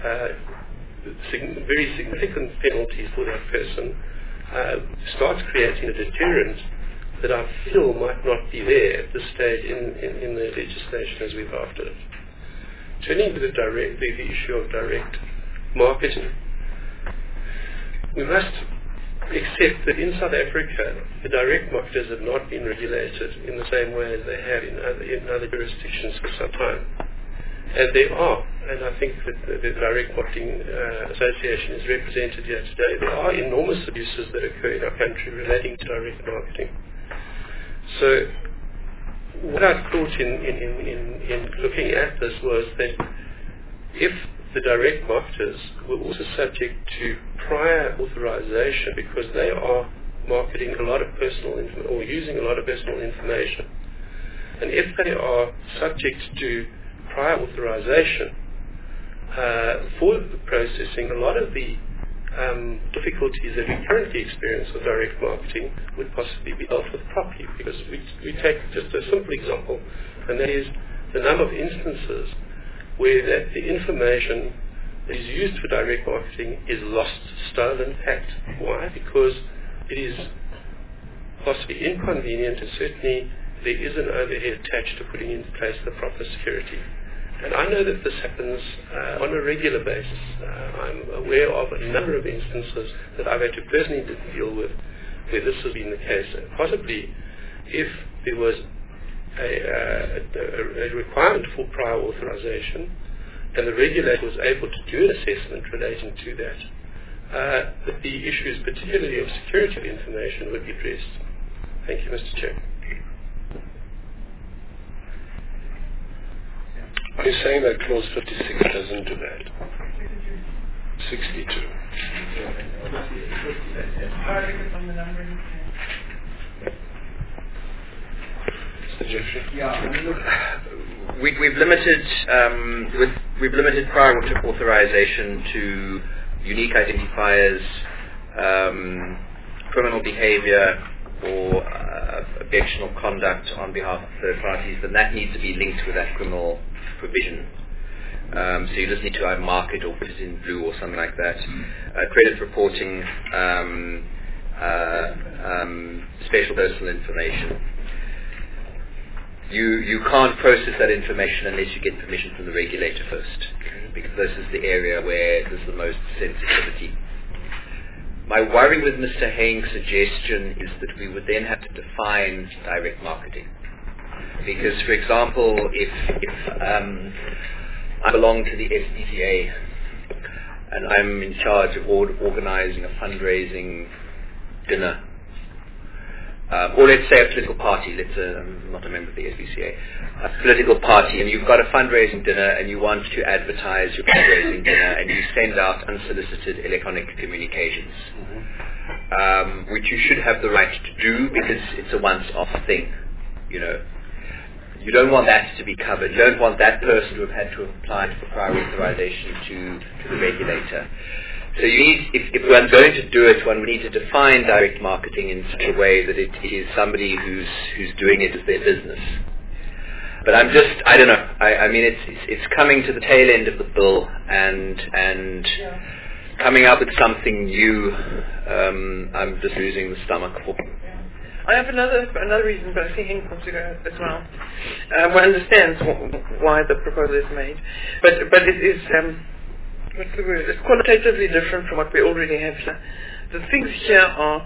very significant penalties for that person, starts creating a deterrent that I feel might not be there at this stage in the legislation as we've drafted it. Turning to the issue of direct marketing, we must accept that in South Africa, the direct marketers have not been regulated in the same way as they have in other jurisdictions for some time. And there are, and I think that the Direct Marketing Association is represented here today, there are enormous abuses that occur in our country relating to direct marketing. So what I thought in looking at this was that if the direct marketers were also subject to prior authorization because they are marketing a lot of personal information or using a lot of personal information, and if they are subject to prior authorization for the processing, a lot of the difficulties that we currently experience with direct marketing would possibly be dealt with properly, because we take just a simple example, and that is the number of instances where that the information that is used for direct marketing is lost, stolen, hacked. Why? Because it is possibly inconvenient, and certainly there is an overhead attached to putting in place the proper security. And I know that this happens on a regular basis. I'm aware of a number of instances that I've had to personally deal with where this has been the case. Possibly if there was a requirement for prior authorization and the regulator was able to do an assessment relating to that, that the issues, particularly of security of information, would be addressed. Thank you, Mr. Chair.
Are you saying that clause 56 doesn't do that? 62. Mr. Jeffrey?
Yeah, we've limited prior authorization to unique identifiers, criminal behavior, or objectionable conduct on behalf of third parties, then that needs to be linked with that criminal provision. So you just need to either mark it or put it in blue or something like that. Credit reporting, special personal information. You can't process that information unless you get permission from the regulator first, because this is the area where there's the most sensitivity. My worry with Mr. Haing's suggestion is that we would then have to define direct marketing. Because, for example, if I belong to the SPCA, and I'm in charge of organizing a fundraising dinner. Or let's say a political party. I'm not a member of the SPCA. A political party, and you've got a fundraising dinner, and you want to advertise your fundraising dinner, and you send out unsolicited electronic communications, which you should have the right to do because it's a once-off thing. You know, you don't want that to be covered. You don't want that person to have had to apply for prior authorization to the regulator. So you need, if one's going to do it, one would need to define direct marketing in such a way that it is somebody who's doing it as their business. But I don't know. I mean, it's coming to the tail end of the bill, and coming up with something new. I'm just losing the stomach for.
I have another reason, but I think Henk wants to go as well. One understands why the proposal is made, but it is. What's the word? It's qualitatively different from what we already have here. The things here are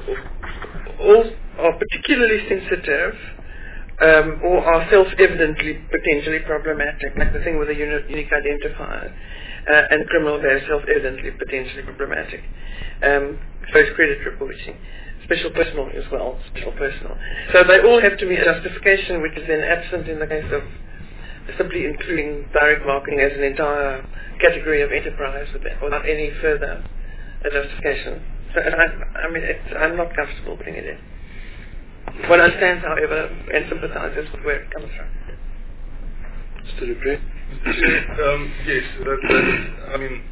particularly sensitive or are self-evidently potentially problematic, like the thing with the unique identifier and criminal behavior, self-evidently potentially problematic. First credit reporting, special personal as well, special personal. So they all have to meet a justification, which is then absent in the case of simply including direct marketing as an entire category of enterprise without any further justification. So I'm not comfortable putting it in. One understands, however, and sympathizes with where it comes from.
Mr. Dupree? Yes, I mean,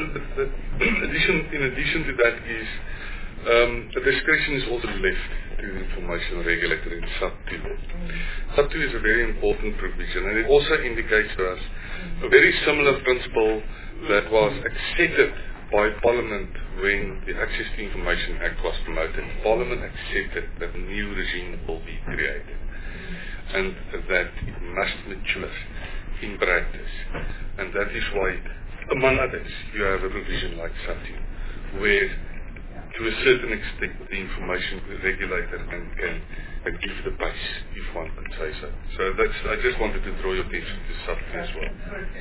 in addition to that is the discretion is also left to the information regulator in Sub 2. Sub 2 is a very important provision, and it also indicates to us a very similar principle that was accepted by Parliament when the Access to Information Act was promoted. Parliament accepted that a new regime will be created and that it must mature in practice. And that is why, among others, you have a provision like Sub 2, where to a certain extent the information regulator can give the base, if one could say so. So I just wanted to draw your attention to Sub 2 as well.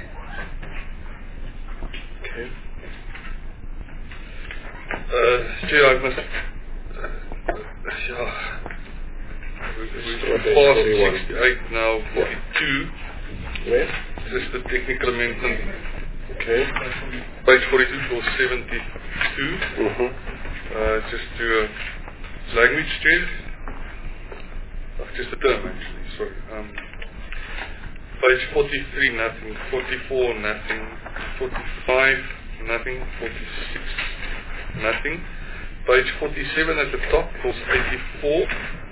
Okay. Chair, I must... we're past 68 now, 42.
Where?
Just the technical amendment.
Okay.
Page 42 for 72. Just to language change. Just a term actually, sorry. Page 43, nothing. 44, nothing. 45, nothing. 46, nothing. Page 47 at the top, clause 84.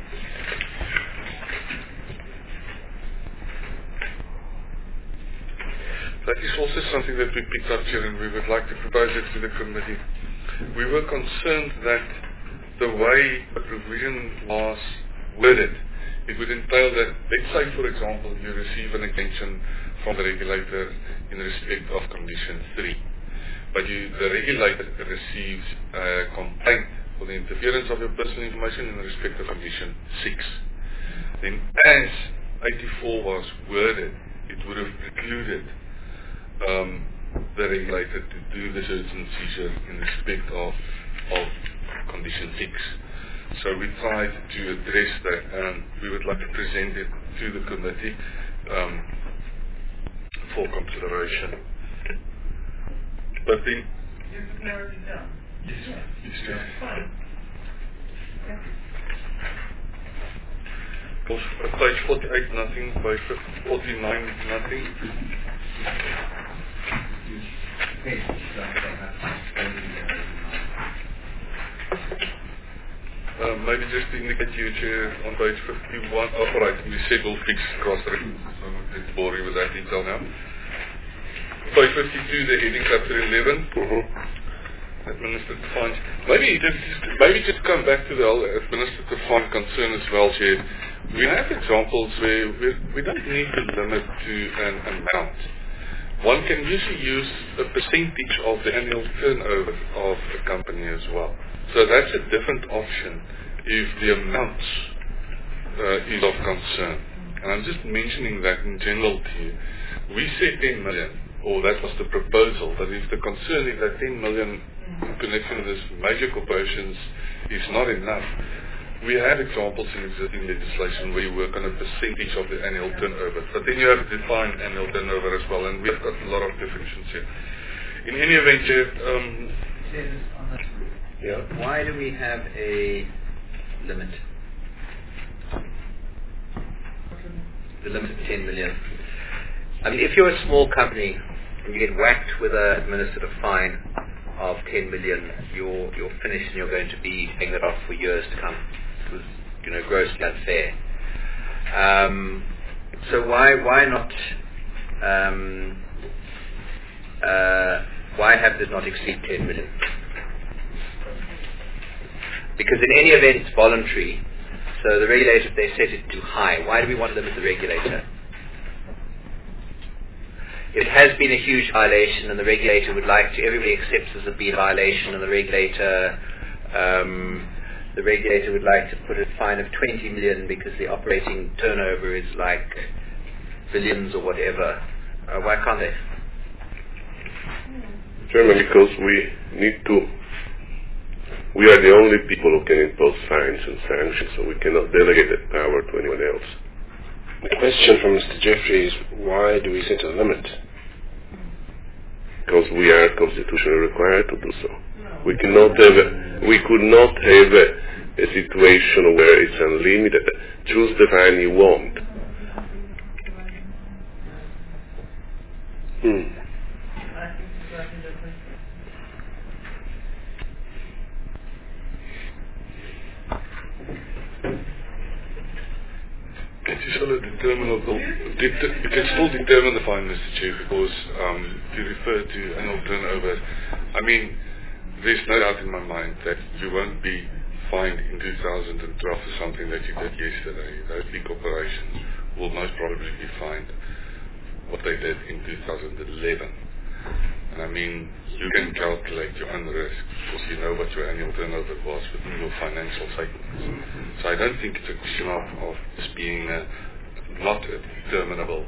That is also something that we picked up here, and we would like to propose it to the committee. We were concerned that the way the provision was worded, it would entail that, let's say for example, you receive an exemption from the regulator in respect of condition 3, but the regulator receives a complaint for the interference of your personal information in respect of condition 6. Then as 84 was worded, it would have precluded the regulator to do the search and seizure in respect of condition 6. So we tried to address that, and we would like to present it to the committee for consideration. But then...
You just narrowed it down?
Yes.
Fine.
Page 48, nothing. Page 49, nothing. Maybe just to indicate to you, Chair, on page 51, right, we said we'll fix cross-references, so I'm not going to bore you with that detail now. Page 52, the heading chapter 11, administrative fines. Maybe just come back to the whole administrative fine concern as well, Chair. We have examples where we don't need to limit to an amount. One can usually use a percentage of the annual turnover of a company as well. So that's a different option if the amount is of concern. And I'm just mentioning that in general to you. We say 10 million. or that was the proposal. But if the concern is that 10 million in connection with this major corporations is not enough, we have examples in existing legislation where you work on a percentage of the annual turnover. But then you have to define annual turnover as well, and we've got a lot of definitions here. In any event,
why do we have a limit? The limit of 10 million. I mean, if you're a small company and you get whacked with an administrative fine of 10 million, you're finished and you're going to be paying that off for years to come. It was, grossly unfair. So why not? Why have this not exceed 10 million? Because in any event, it's voluntary. So the regulator, if they set it too high, why do we want to limit the regulator? It has been a huge violation, and the regulator would like to. Everybody accepts as a been violation, and the regulator would like to put a fine of 20 million because the operating turnover is like billions or whatever. Why can't they?
Chairman, because we are the only people who can impose fines and sanctions, so we cannot delegate that power to anyone else.
The question from Mr. Jeffrey is, why do we set a limit?
Because we are constitutionally required to do so. We could not have a situation where it's unlimited. Choose the fine you want.
It is still determinable. You can still determine the fine, Mr. Chair, because to refer to annual turnover, I mean, there's no doubt in my mind that you won't be fined in 2012 for something that you did yesterday. Those big corporations will most probably be fined what they did in 2011. And I mean, you can calculate your own risk because you know what your annual turnover was within your financial statements. So I don't think it's a question of this being not a determinable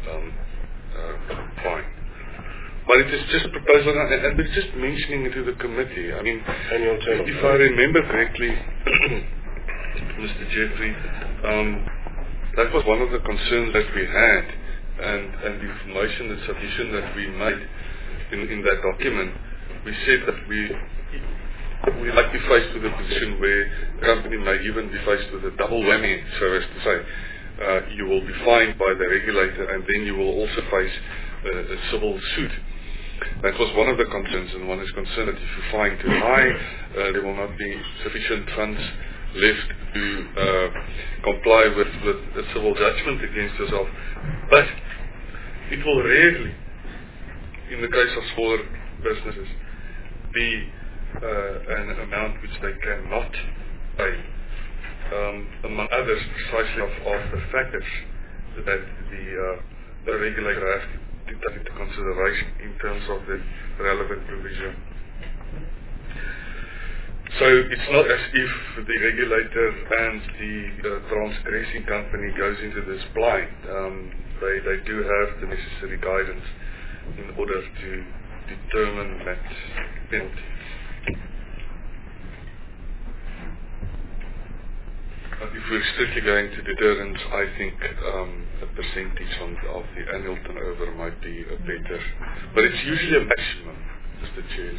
fine. But it is just a proposal, and we're just mentioning it to the committee. I mean, annual turnover. If I remember correctly, Mr. Jeffrey, that was one of the concerns that we had, and the information and submission that we made in that document. We said that we might be faced with a position where the company may even be faced with a double whammy, so as to say. You will be fined by the regulator, and then you will also face a civil suit. That was one of the concerns, and one is concerned that if you fine too high, there will not be sufficient funds left to comply with the civil judgment against yourself. But it will rarely, in the case of smaller businesses, be an amount which they cannot pay. Among others, precisely of the factors that the regulator has to take into consideration in terms of the relevant provision. So it's not as if the regulator and the transgressing company goes into this blind. They do have the necessary guidance in order to determine that penalty. But if we're strictly going to deterrence, I think a percentage of the annual turnover might be a better. But it's usually a maximum, Mr. Chair.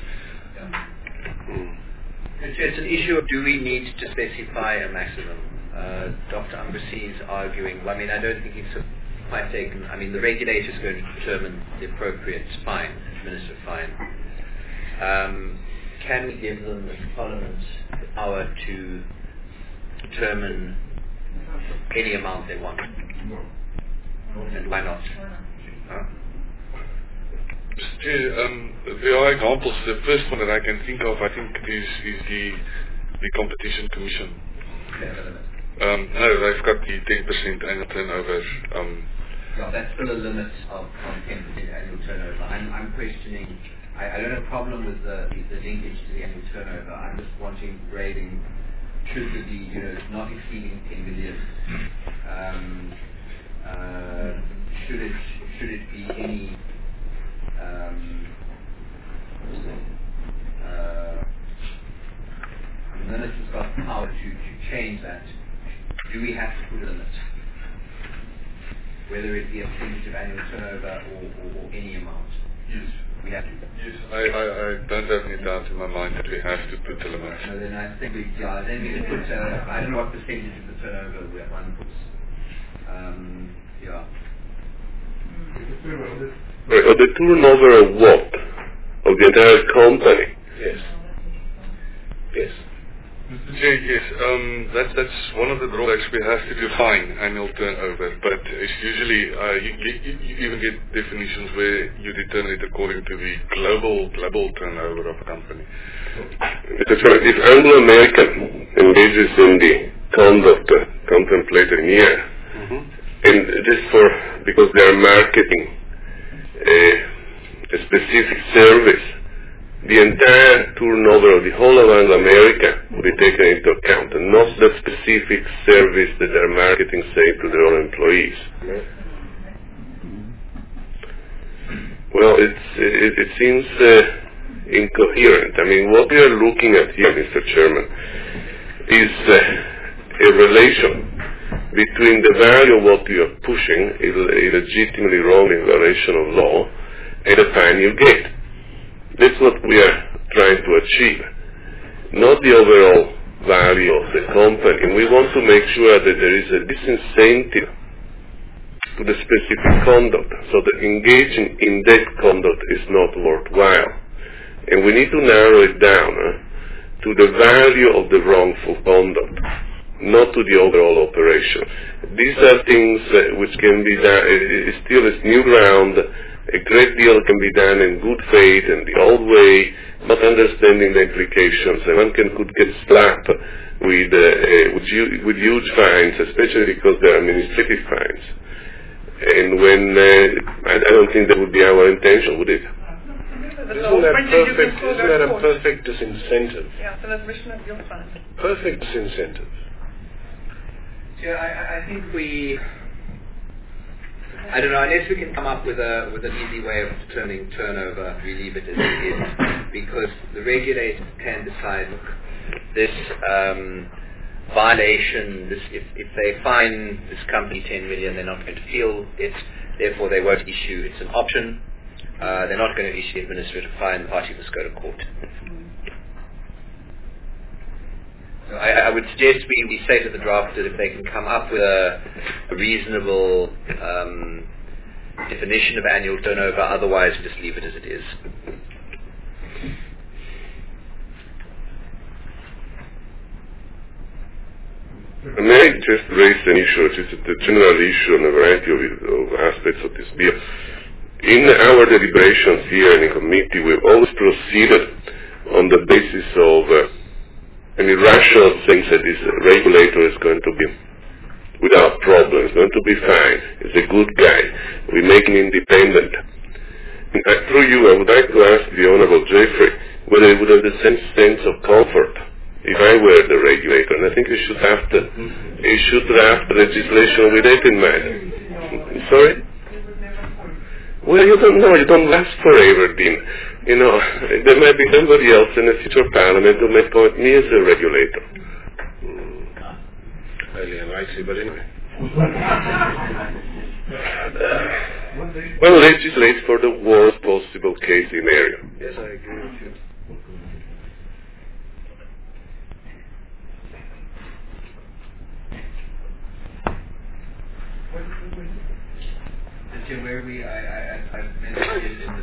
It's an issue of do we need to specify a maximum. Dr. Umbrasi is arguing, well, I mean, I don't think it's quite taken. I mean, the regulator is going to determine the appropriate fine, administrative fine. Can we give them, as Parliament, the power to determine any amount they want? And why not?
There are examples. The first one that I can think of, I think, is the Competition Commission. No, they've got the 10% annual turnover.
No, that's still a limit of 10% annual turnover. I'm questioning. I don't have a problem with the linkage to the annual turnover. I'm just wanting grading. Should it be, not exceeding 10 million? Should it be any
change that, do we have to put a limit? Whether it be a percentage of annual turnover or any amount?
Yes.
We have to.
Yes, I don't have any doubt in my mind that we have to put a limit.
No, then I think we can put, I don't know what percentage of the turnover one puts.
The turnover of what? Of the entire company? Yes. Yes.
Mr. Chair, yes, that's one of the drawbacks. We have to define annual turnover, but it's usually, you even get definitions where you determine it according to the global turnover of a company.
If Anglo-American engages in the conduct contemplated here, and just because they are marketing a specific service, the entire turnover of the whole of Anglo-America will be taken into account, and not the specific service that they're marketing, say, to their own employees. Well, it seems incoherent. I mean, what we are looking at here, Mr. Chairman, is a relation between the value of what you are pushing, a legitimately wrong violation of law, and the fine you get. That's what we are trying to achieve, not the overall value of the company. We want to make sure that there is a disincentive to the specific conduct, so that engaging in that conduct is not worthwhile. And we need to narrow it down to the value of the wrongful conduct, not to the overall operation. These are things which can be done, still is new ground. A great deal can be done in good faith and the old way, not understanding the implications. And one could get slapped with huge fines, especially because they are administrative fines. And when I don't think that would be our intention, would it?
Isn't that a perfect disincentive?
Yeah, so that's mission of your fund.
Perfect disincentive.
Yeah, I think I don't know, unless we can come up with an easy way of determining turnover, we leave it as it is, because the regulators can decide, look, this violation, if they fine this company 10 million, they're not going to feel it, therefore they won't issue, it's an option, they're not going to issue administrative fine, the party must go to court. So I would suggest we say to the drafters if they can come up with a reasonable definition of annual turnover, otherwise just leave it as it is.
May I just raise an issue, which is a general issue on a variety of aspects of this bill. In our deliberations here in the committee, we've always proceeded on the basis of rational things that this regulator is going to be without problems, going to be fine, is a good guy, we make him independent. And through you, I would like to ask the Honourable Jeffrey whether he would have the same sense of comfort if I were the regulator, and I think he should draft legislation with that in mind. Sorry? Well, you don't know, you don't last forever, Dean. You know, there might be somebody else in a future parliament who may appoint me as a regulator.
Highly unlikely, but anyway.
Well, legislate for the worst possible case scenario.
Yes, I agree with you.
Where I've mentioned it in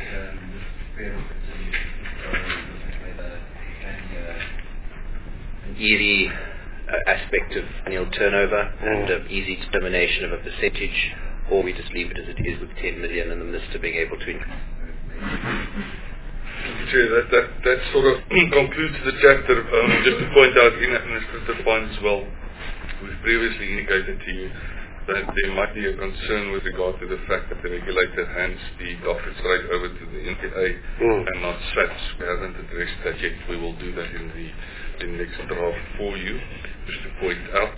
an easy aspect of annual turnover and of easy determination of a percentage, or we just leave it as it is with 10 million and the minister being able to
Chair, that sort of concludes the chapter. Just to point out, in administrative fines as well, we've previously indicated to you that there might be a concern with regard to the fact that the regulator hands the docket straight over to the NPA and not SATS. We haven't addressed that yet. We will do that in the next draft for you, just to point out.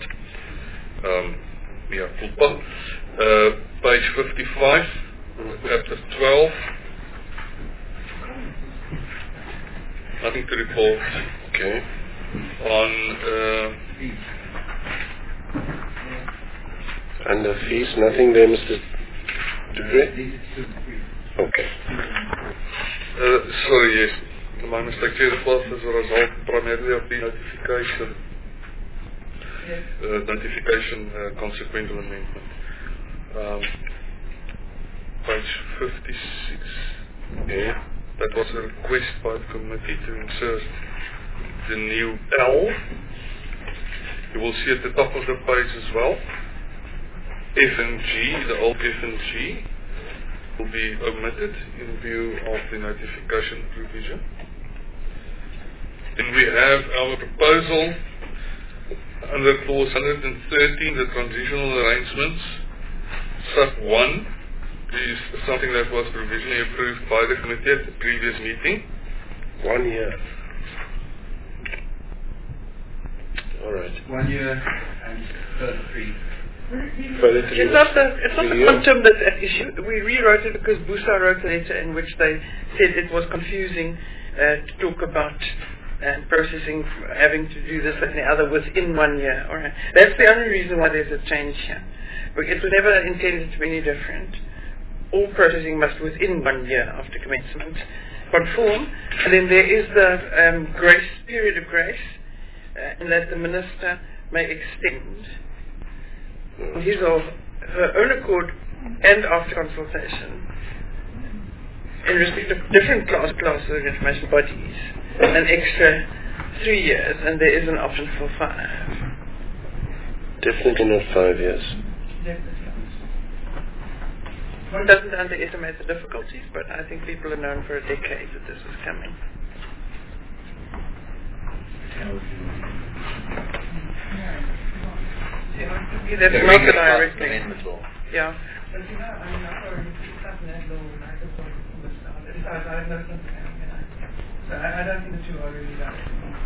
Page 55, chapter 12. Nothing to report.
Okay.
On
under fees, nothing there, Mr. Dupree? Okay.
Sorry, yes. My mistake here, it was as a result primarily of the notification consequential amendment. Page 56.
Yeah.
That was a request by the committee to insert the new L. You will see at the top of the page as well. F and G, the old F and G, will be omitted in view of the notification provision. Then we have our proposal under clause 113, the transitional arrangements. Sub 1 is something that was provisionally approved by the committee at the previous meeting.
1 year. All right.
1 year and further 3.
It's not the quantum that's at issue. We rewrote it because Busa wrote a letter in which they said it was confusing to talk about processing, having to do this and the other within 1 year. All right. That's the only reason why there's a change here. But it was never intended to be any different. All processing must within 1 year after commencement conform, and then there is the grace period of grace, and that the minister may extend his or her own accord and after consultation in respect of different classes of information bodies an extra 3 years, and there is an option for 5.
Definitely not 5 years.
One doesn't underestimate the difficulties, but I think people have known for a decade that this was coming. That's not the direct link. Yeah.
But you know, I mean, I thought it's not that low, and I just thought it was besides, I have nothing to say. So I don't think the two are really that.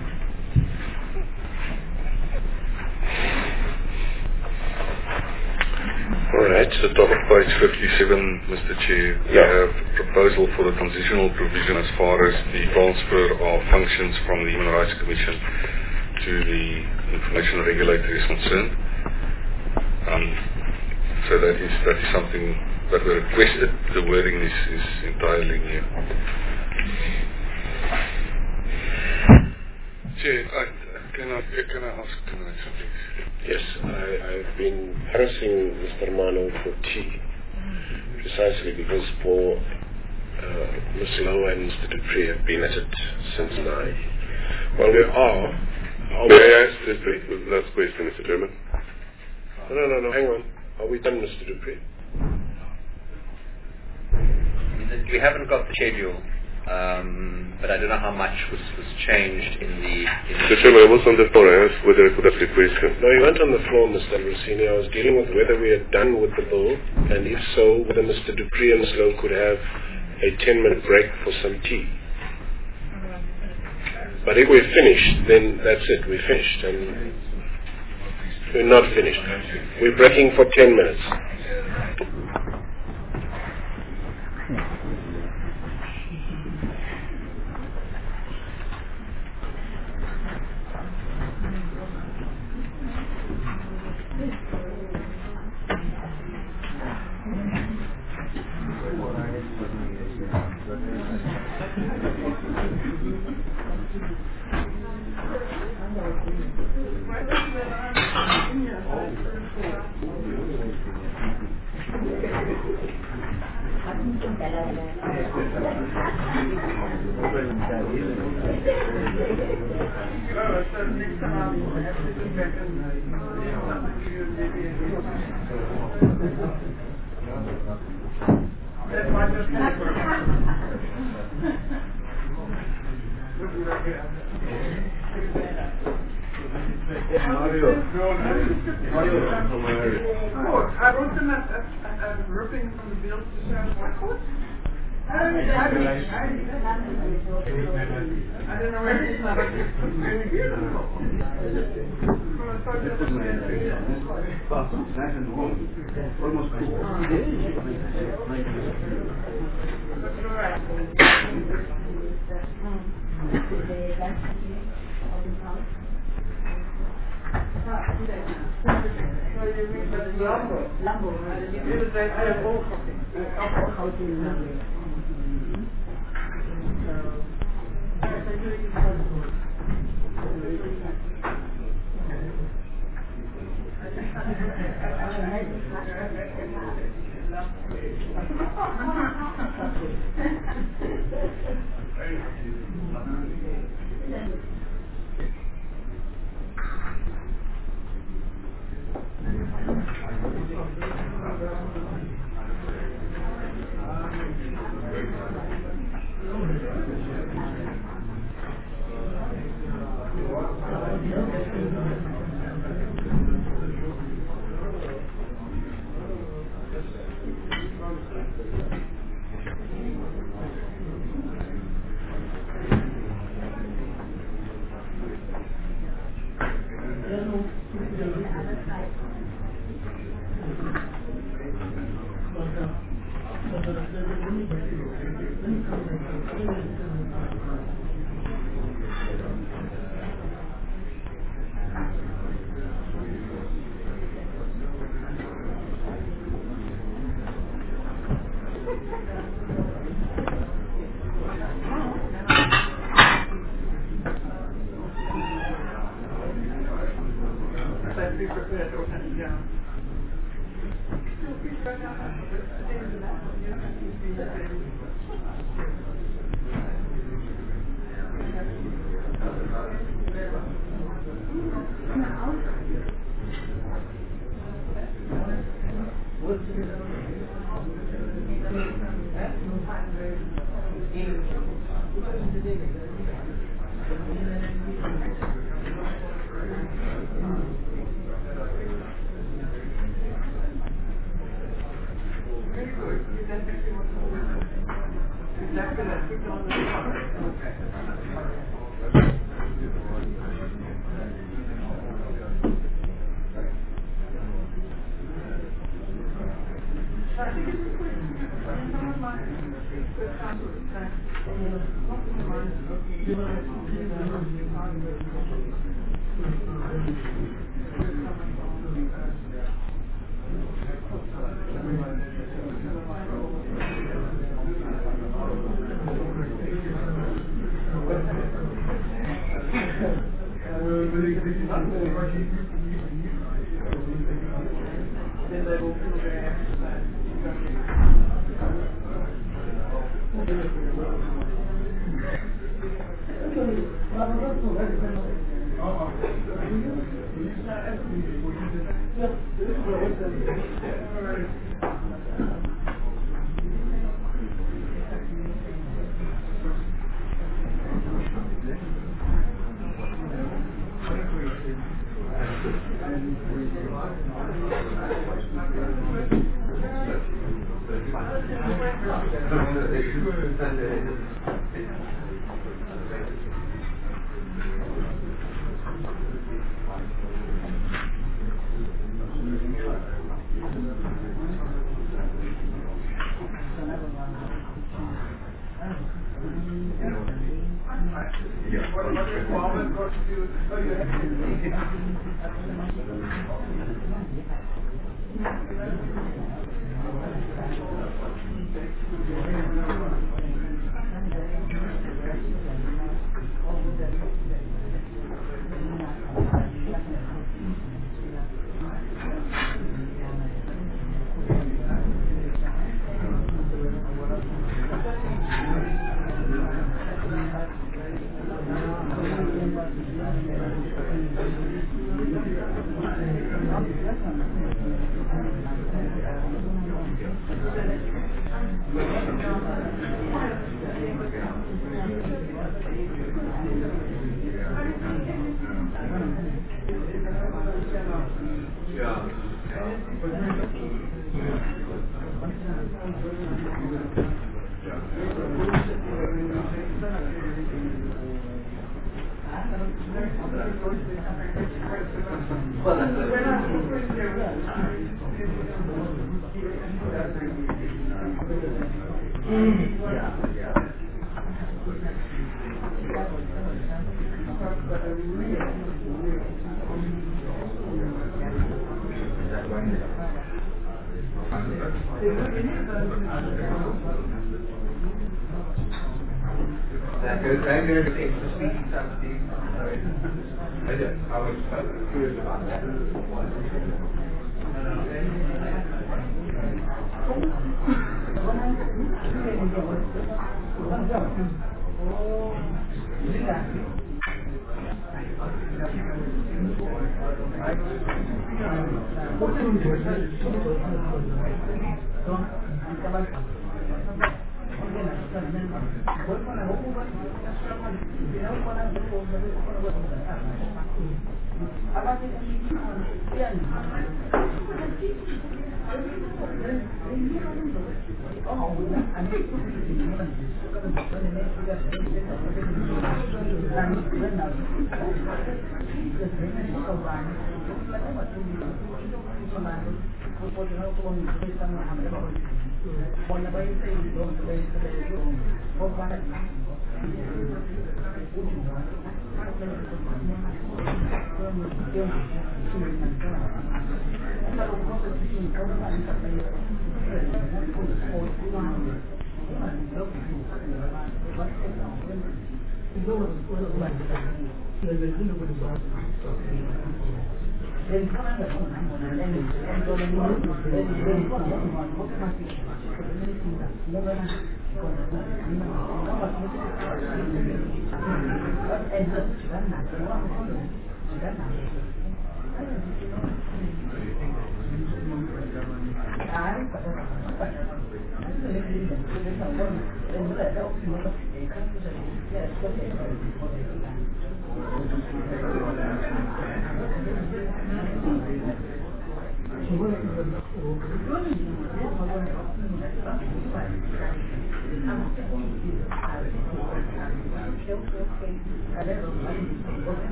Alright, so top of page 57, Mr. Chair, we have a proposal for the transitional provision as far as the transfer of functions from the Human Rights Commission to the Information Regulator is concerned. So that is something that we requested. The wording is entirely new. Chair, can I ask 2 minutes, please?
Yes, I've been harassing Mr. Mano for tea, precisely because for Ms. Lowe and Mr. Dupree have been at it since 9. Well, we are.
May I ask the last question, Mr. Chairman?
No, hang on. Are we done, Mr. Dupree?
We haven't got the schedule, but I don't know how much was changed in the...
Mr. Chairman, I was on the floor. I asked whether I could ask a question.
No, you weren't on the floor, Mr. Rossini. I was dealing with whether we are done with the bill, and if so, whether Mr. Dupree and Ms. Lowe could have a 10-minute break for some tea. But if we're finished, then that's it. We're finished. And we're not finished. We're breaking for 10 minutes.
I wrote them a ripping from the bill to serve my court. I don't know where it is, but it's really beautiful.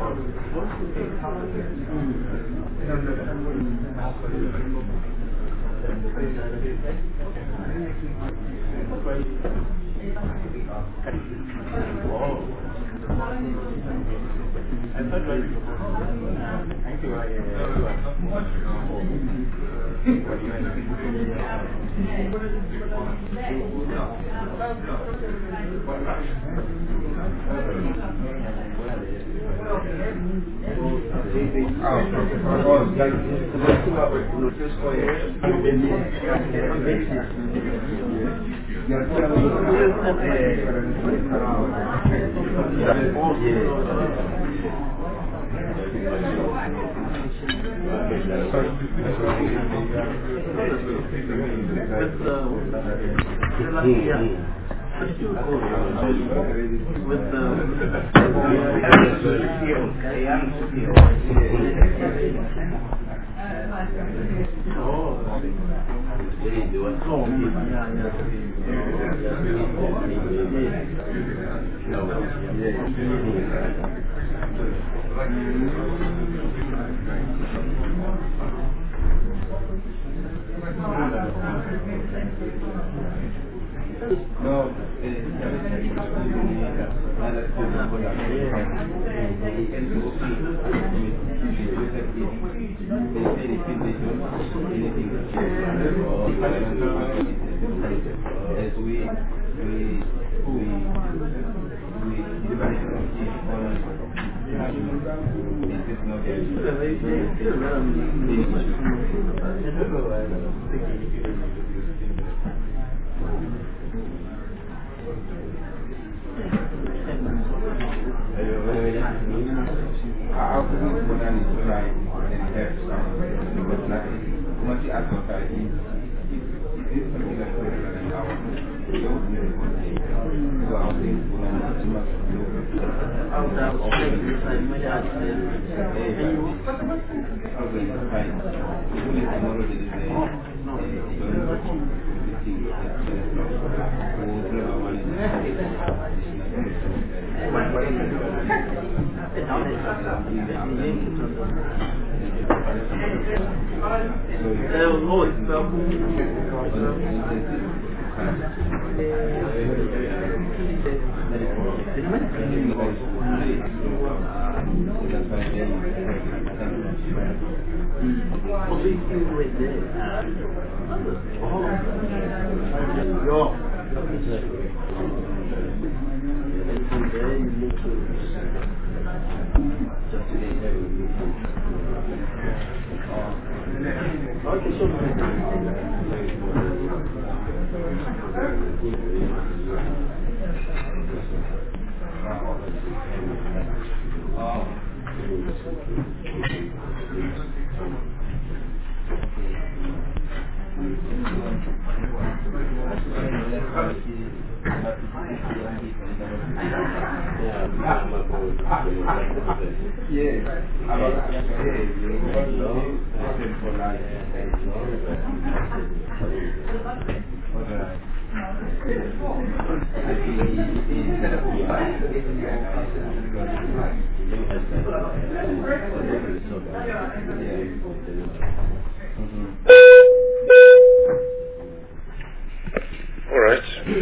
All right.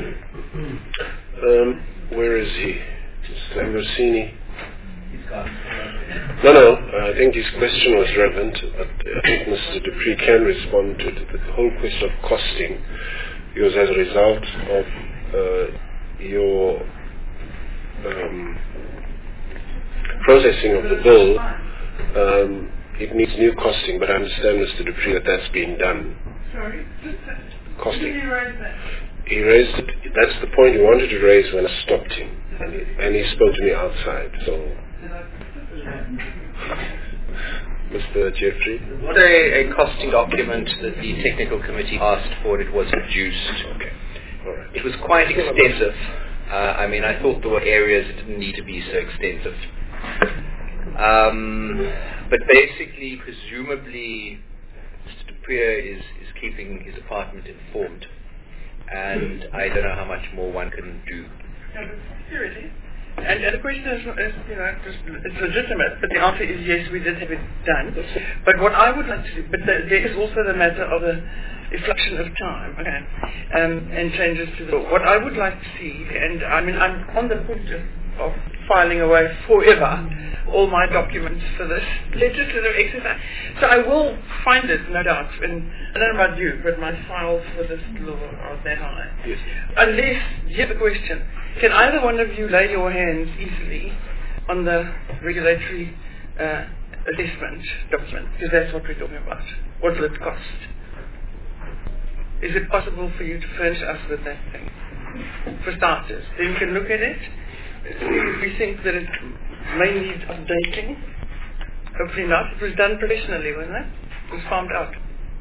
Where is he? Mr. Ambrosini? No, I think his question was relevant, but I think Mr. Dupree can respond to the whole question of costing, because as a result of your processing of the bill, it needs new costing, but I understand, Mr. Dupree, that that's been done.
Sorry?
Costing.
Did he raise that?
He raised it. That's the point he wanted to raise when I stopped him, and he spoke to me outside. So, Mr. Jeffrey,
what a costing document that the technical committee asked for, it was produced.
Okay. All right.
It was quite extensive. I thought there were areas it didn't need to be so extensive. But basically, presumably, Mr. Dupree is keeping his department informed, and I don't know how much more one can do.
No, but seriously,
And the question is it's legitimate, but the answer is yes, we did have it done. But what I would like to do, but there is also the matter of the inflection of time, and changes to the law. What I would like to see, and I mean, I'm on the point of filing away forever all my documents for this legislative exercise. So I will find it, no doubt, and I don't know about you, but my files for this law are that high.
Yes.
Unless, here's the question, can either one of you lay your hands easily on the regulatory assessment document? Because that's what we're talking about. What will it cost? Is it possible for you to furnish us with that thing? For starters, then you can look at it. We think that it may need updating. Hopefully not. It was done professionally, wasn't it? It was farmed out.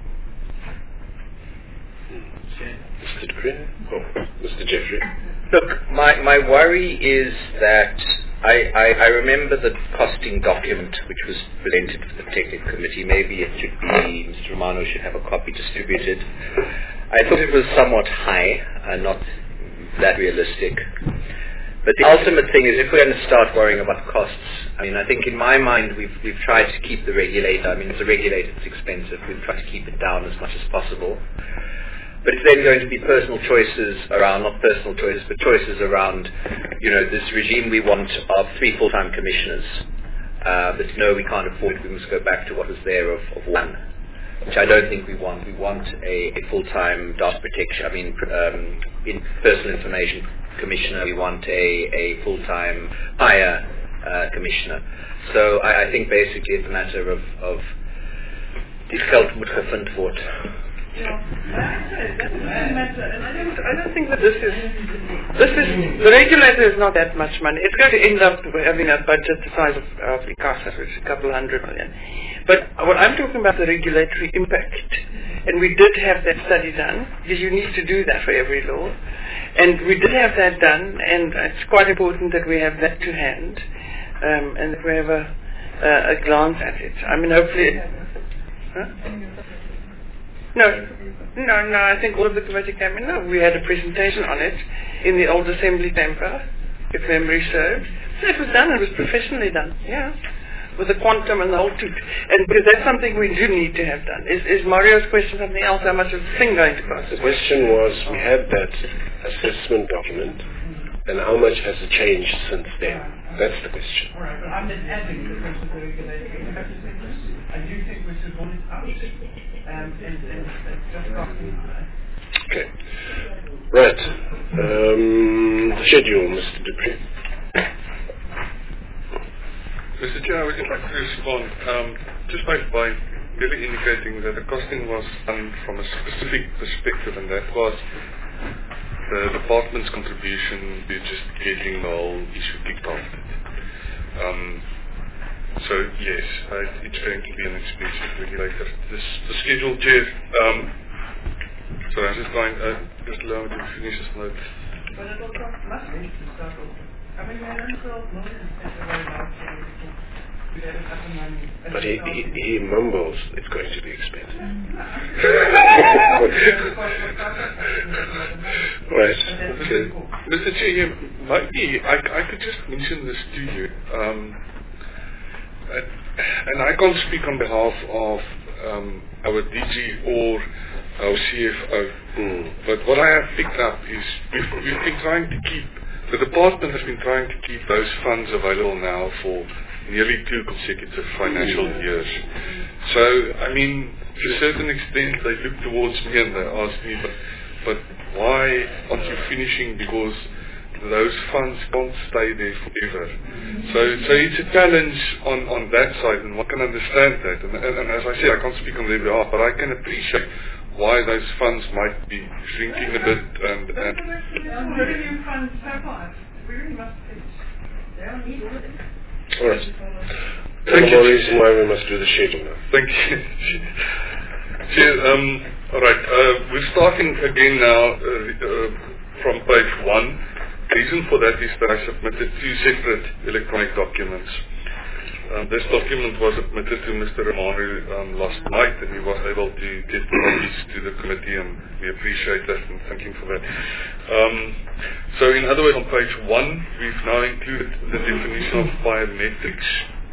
Mr. Dupree? Oh, Mr. Jeffrey?
Look, my worry is that I remember the costing document which was presented to the technical committee. Maybe it should be, Mr. Romano should have a copy distributed. I thought it was somewhat high and not that realistic. But the ultimate thing is, if we're going to start worrying about costs, I mean, I think in my mind we've tried to keep the regulator, I mean, as a regulator it's expensive, we've tried to keep it down as much as possible. But it's then going to be personal choices around, not personal choices, but choices around, this regime we want of 3 full-time commissioners. But no, we can't afford it, we must go back to what was there of 1, which I don't think we want. We want a full-time data protection, in personal information commissioner. We want a full-time higher commissioner. So I think basically it's a matter of die geld moet gevind word.
Yeah, I don't think that this is the regulator is not that much money. It's going to end up having a budget the size of ICASA, which is a couple $100 million. But what I'm talking about the regulatory impact, and we did have that study done, because you need to do that for every law, and we did have that done, and it's quite important that we have that to hand, and that we have a glance at it. I mean, hopefully. No, I think all of the committee came in. No, we had a presentation on it in the old assembly chamber, if memory serves. So it was done, it was professionally done, yeah, with the quantum and the whole toot. And because that's something we do need to have done. Is Mario's question something else? How much is the thing going to cost?
The question was, we had that assessment document, and how much has it changed since then? That's the question.
All right, but I'm just adding to the question of the regulator. I do think we should hold it out. And just costing.
Okay. Right. Schedule, Mr. Dupree.
Mr. Chair, I would just like to respond just by really indicating that the costing was done from a specific perspective, and that was the department's contribution to just getting the whole issue kicked off. So yes, it's going to be an expensive regulator. The schedule, Chair. So I'm just going. Just allow me to finish this note.
But it will cost much less to start off. I mean, we had only 12 million spent away last year. We had it up and running.
But he mumbles, it's going to be expensive. Right. Okay.
Mr. Chair, maybe I could just mention this to you. And I can't speak on behalf of our DG or our CFO, but what I have picked up is we've been trying to keep, the department has been trying to keep those funds available now for nearly 2 consecutive financial years. So, I mean, to a certain extent, they look towards me and they ask me, but why aren't you finishing? Because those funds can't stay there forever. So it's a challenge on that side, and one can understand that. And as I say, I can't speak on their behalf, but I can appreciate why those funds might be shrinking a bit. And
revenue funds so far, we really must finish. They don't need all of it.
All right. One more reason why we must do the schedule now.
Thank you. Chair, all right. We're starting again now from page 1. The reason for that is that I submitted 2 separate electronic documents. This document was submitted to Mr. Romano last night, and he was able to get copies to the committee, and we appreciate that and thank him for that. So in other words, on page 1, we've now included the definition of biometrics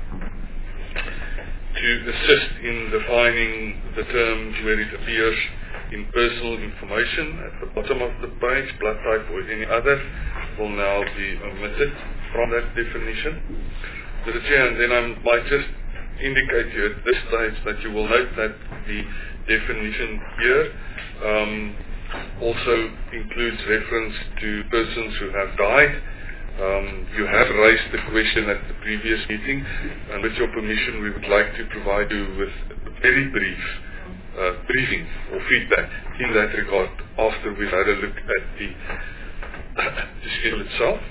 to assist in defining the term where it appears in personal information at the bottom of the page. Blood type or any other will now be omitted from that definition. Mr. Chair, and then I might just indicate to you at this stage that you will note that the definition here also includes reference to persons who have died. You have raised the question at the previous meeting, and with your permission we would like to provide you with a very brief briefing or feedback in that regard after we've had a look at the schedule itself.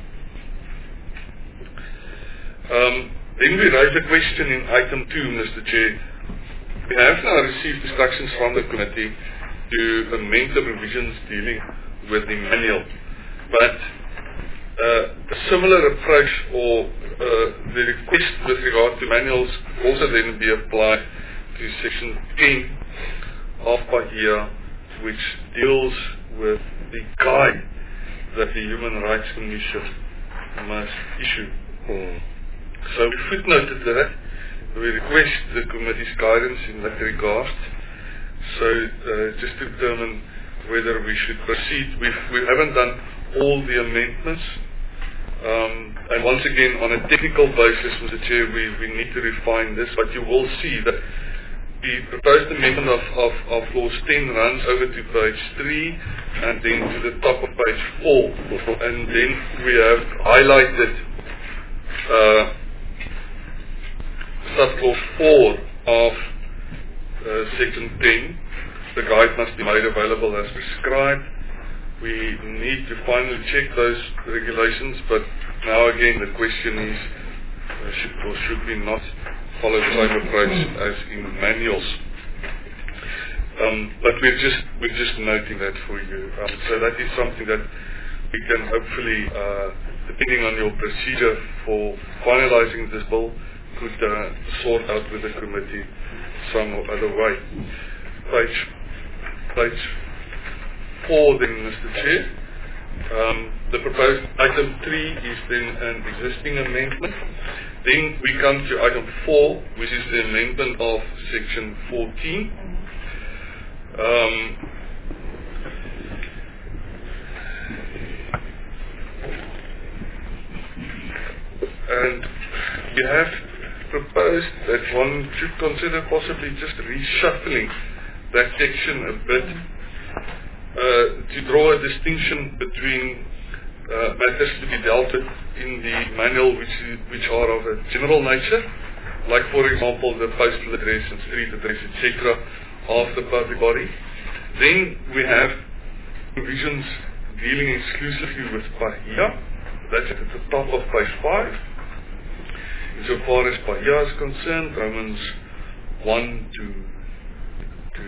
Then we raise a question in item 2, Mr. Chair. We have now received instructions from the committee to amend the provisions dealing with the manual, but a similar approach or the request with regard to manuals also then be applied to section 10 of PAHIA, which deals with the guide that the Human Rights Commission must issue. So we footnoted that. We request the committee's guidance in that regard. So just to determine whether we should proceed. We haven't done all the amendments. And once again, on a technical basis, Mr. Chair, we need to refine this, but you will see that the proposed amendment of clause 10 runs over to page 3 and then to the top of page 4. And then we have highlighted subclause 4 of section 10. The guide must be made available as prescribed. We need to finally check those regulations, but now again the question is, should we not follow the same approach as in manuals? But we're just noting that for you. So that is something that we can hopefully, depending on your procedure for finalizing this bill, could sort out with the committee some other way. Page 4 then, Mr. Chair. The proposed item 3 is then an existing amendment. Then we come to item 4, which is the amendment of section 14. And we have proposed that one should consider possibly just reshuffling that section a bit to draw a distinction between matters to be dealt with in the manual which are of a general nature, like for example the postal address and street address, etc. of the public body. Then we have provisions dealing exclusively with PAHIA. That's at the top of page 5. Insofar as PAHIA is concerned, Romans 1 to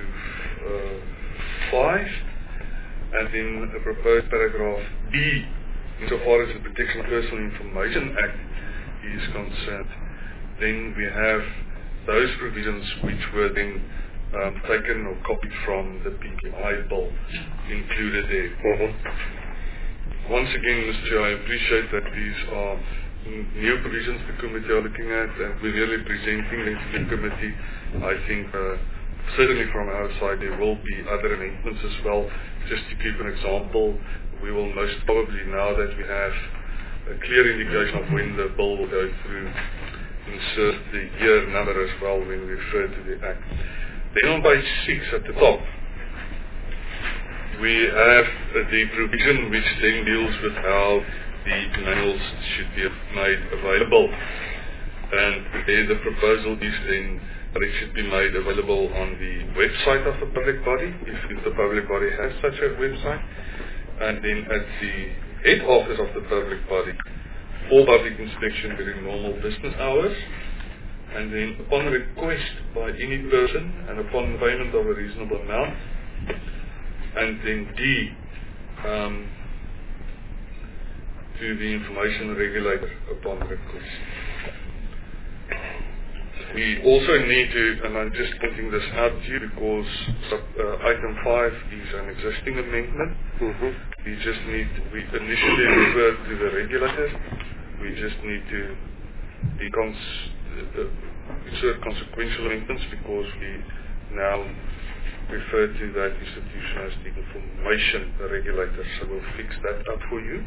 5, and then a proposed paragraph B, insofar as the Protection of Personal Information Act is concerned. Then we have those provisions which were then taken or copied from the PPI bill included there. Once again, Mr. Chair, I appreciate that these are new provisions the committee are looking at, and we're really presenting them to the committee. I think certainly from our side there will be other amendments as well. Just to give an example, we will most probably, now that we have a clear indication of when the bill will go through, insert the year number as well when we refer to the Act. Then on page 6 at the top, we have the provision which then deals with how the manuals should be made available. And there the proposal is then that it should be made available on the website of the public body, if the public body has such a website, and then at the head office of the public body for public inspection during normal business hours, and then upon request by any person and upon payment of a reasonable amount, and then D, to the information regulator upon request. We also need to, and I'm just pointing this out to you because item 5 is an existing amendment. We initially referred to the regulator. We just need to insert consequential amendments because we now refer to that institution as the information regulator. So we'll fix that up for you.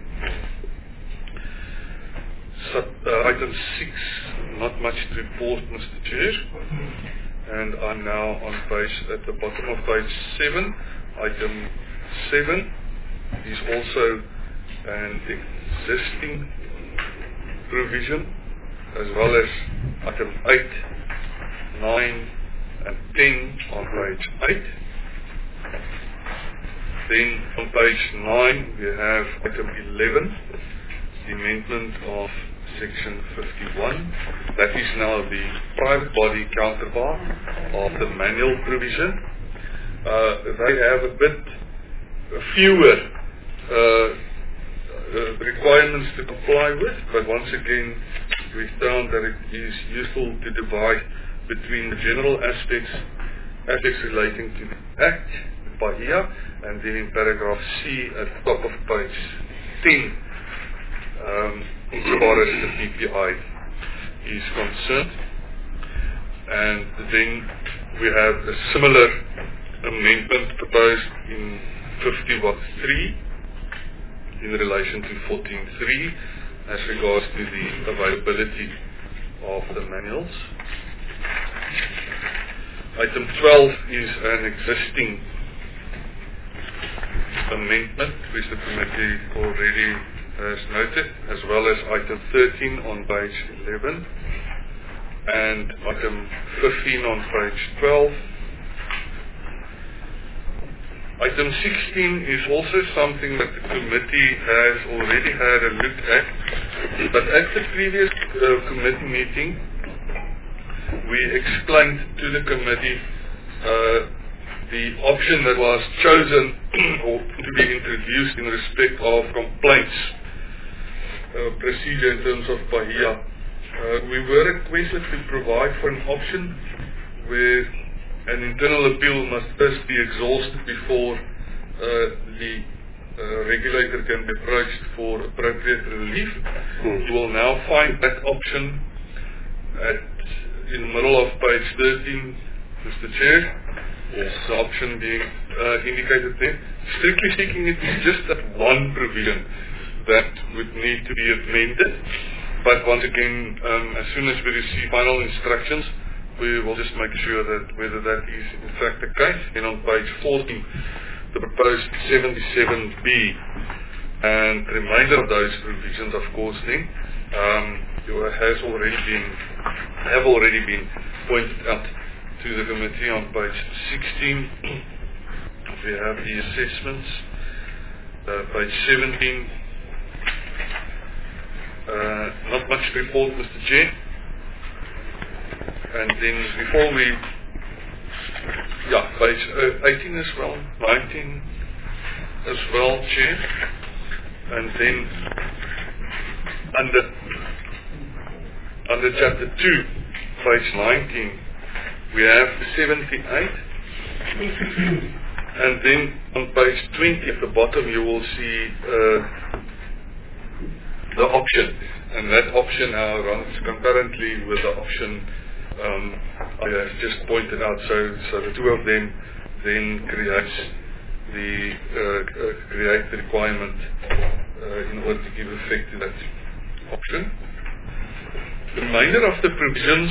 Item 6, not much to report, Mr. Chair. And I'm now at the bottom of page 7. Item 7 is also an existing provision, as well as item 8, 9, and 10 on page 8. Then on page 9 we have item 11, the amendment of section 51. That is now the private body counterpart of the manual provision. They have a bit fewer requirements to comply with, but once again we found that it is useful to divide between the general aspects relating to the Act, BAHIA, and then in paragraph C at the top of page 10, insofar as the PPI is concerned. And then we have a similar amendment proposed in 50.3 in relation to 14.3 as regards to the availability of the manuals. Item 12 is an existing amendment which the committee already has noted, as well as item 13 on page 11 and item 15 on page 12. Item 16 is also something that the committee has already had a look at, but at the previous committee meeting we explained to the committee the option that was chosen or to be introduced in respect of complaints procedure in terms of BAHIA. We were requested to provide for an option where an internal appeal must first be exhausted before the regulator can be approached for appropriate relief. You will now find that option in the middle of page 13, Mr. Chair. Yes. The option being indicated there. Strictly speaking, it is just that one provision that would need to be amended. But once again, as soon as we receive final instructions, we will just make sure that whether that is in fact the case. And on page 14, the proposed 77B and the remainder of those provisions, of course, then have already been pointed out to the committee on page 16. We have the assessments, page 17. Not much to report, Mr. Chair. And then before we, page 18 as well, 19 as well, Chair. And then under chapter 2, page 19, we have 78. And then on page 20 at the bottom you will see the option, and that option now runs concurrently with the option I have just pointed out. So the two of them then create the requirement in order to give effect to that option. The remainder of the provisions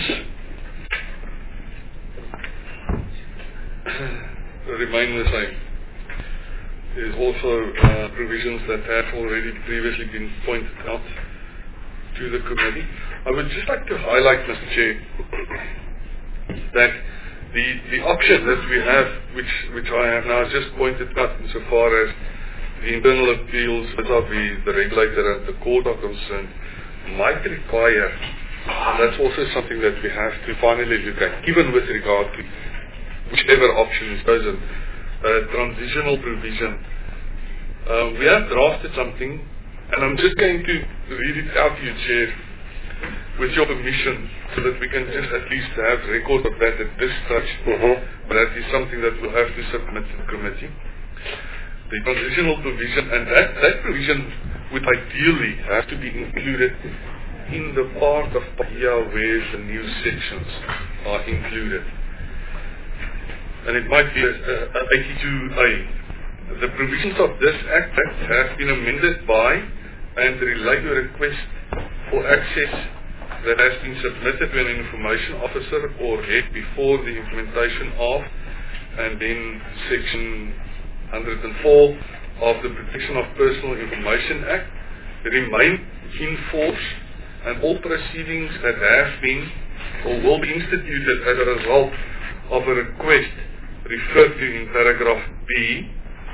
remain the same. There is also provisions that have already previously been pointed out to the committee. I would just like to highlight, Mr. Chair, that the option that we have, which I have now just pointed out insofar as the internal appeals vis-a-vis the regulator and the court are concerned, might require, and that's also something that we have to finally look at, even with regard to whichever option is chosen, transitional provision. We have drafted something, and I'm just going to read it out to you, Chair, with your permission, so that we can just at least have record of that at this stage. But that is something that we'll have to submit to the committee. The transitional provision, and that provision would ideally have to be included in the part of PAIA where the new sections are included. And it might be 82A. The provisions of this Act have been amended by and relate to a request for access that has been submitted to an information officer or head before the implementation of, and then Section 104 of the Protection of Personal Information Act remain in force, and all proceedings that have been or will be instituted as a result of a request referred to in paragraph B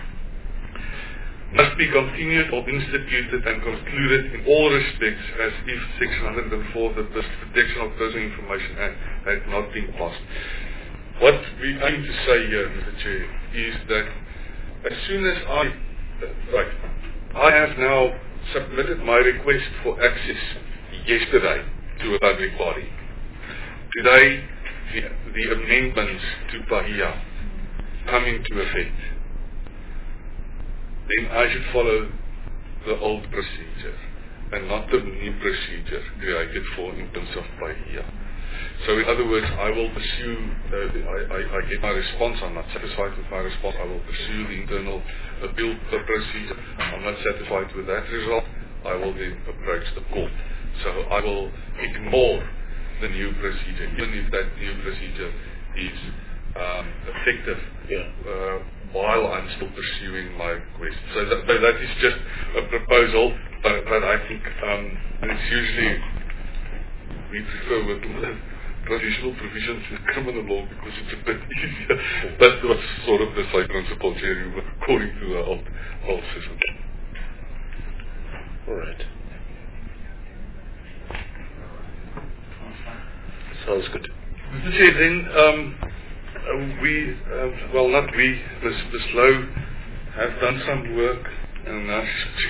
must be continued or instituted and concluded in all respects as if Section 104 of the Protection of Personal Information Act had not been passed. What we aim to say here, Mr. Chair, is that as soon as I have now submitted my request for access yesterday to a public body. Today, the amendments to PAIA come into effect. Then I should follow the old procedure and not the new procedure created for in terms of PAIA. So in other words, I will pursue, I get my response, I'm not satisfied with my response, I will pursue the internal appeal procedure. I'm not satisfied with that result, I will then approach the court. So I will ignore the new procedure, even if that new procedure is effective while I'm still pursuing my request. So that is just a proposal, but I think it's usually, we prefer working with traditional provisions in criminal law because it's a bit easier. That was sort of the same principle, Jerry, according to the old system.
All right.
Sounds good.
Mr. Chair, then Ms. Lowe have done some work, and now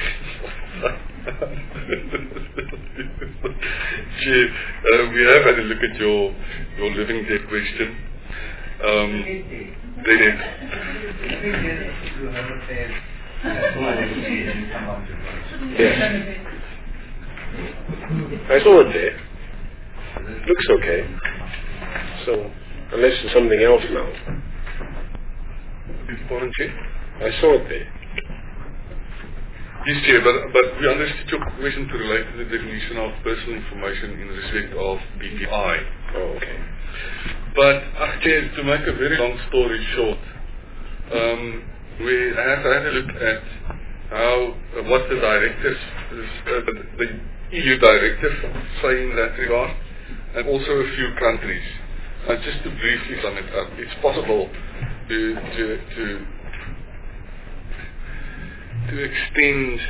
Chair, we have had a look at your living debt question.
Yes. I saw it there. Looks okay. So, unless there's something else now. I saw it there.
Yes, Chair, but we understood your question to relate to the definition of personal information in respect of PPI.
Oh, okay.
But, Chair, to make a very long story short, we have had a look at what the directives, the EU directives say in that regard, and also a few countries. Just to briefly sum it up, it's possible to extend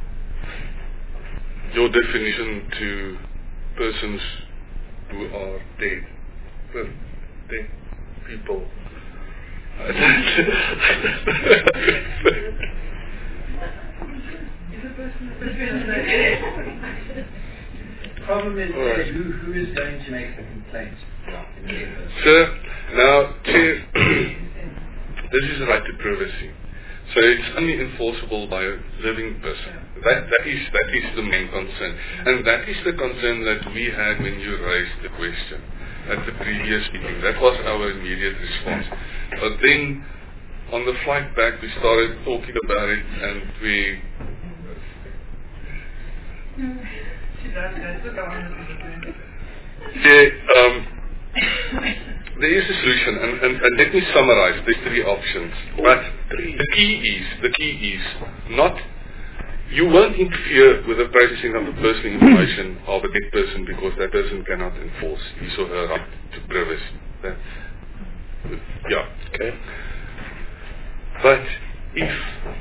your definition to persons who are dead people.
The problem is who is going to make the complaint?
Sir, now, Chair, this is the right to privacy. So it's only enforceable by a living person. That is the main concern. And that is the concern that we had when you raised the question at the previous meeting. That was our immediate response. But then, on the flight back, we started talking about it, and we... There is a solution, and let me summarize. There's three options. But the key is not, you won't interfere with the processing of the personal information of a dead person because that person cannot enforce his or her right to privacy. Okay. But if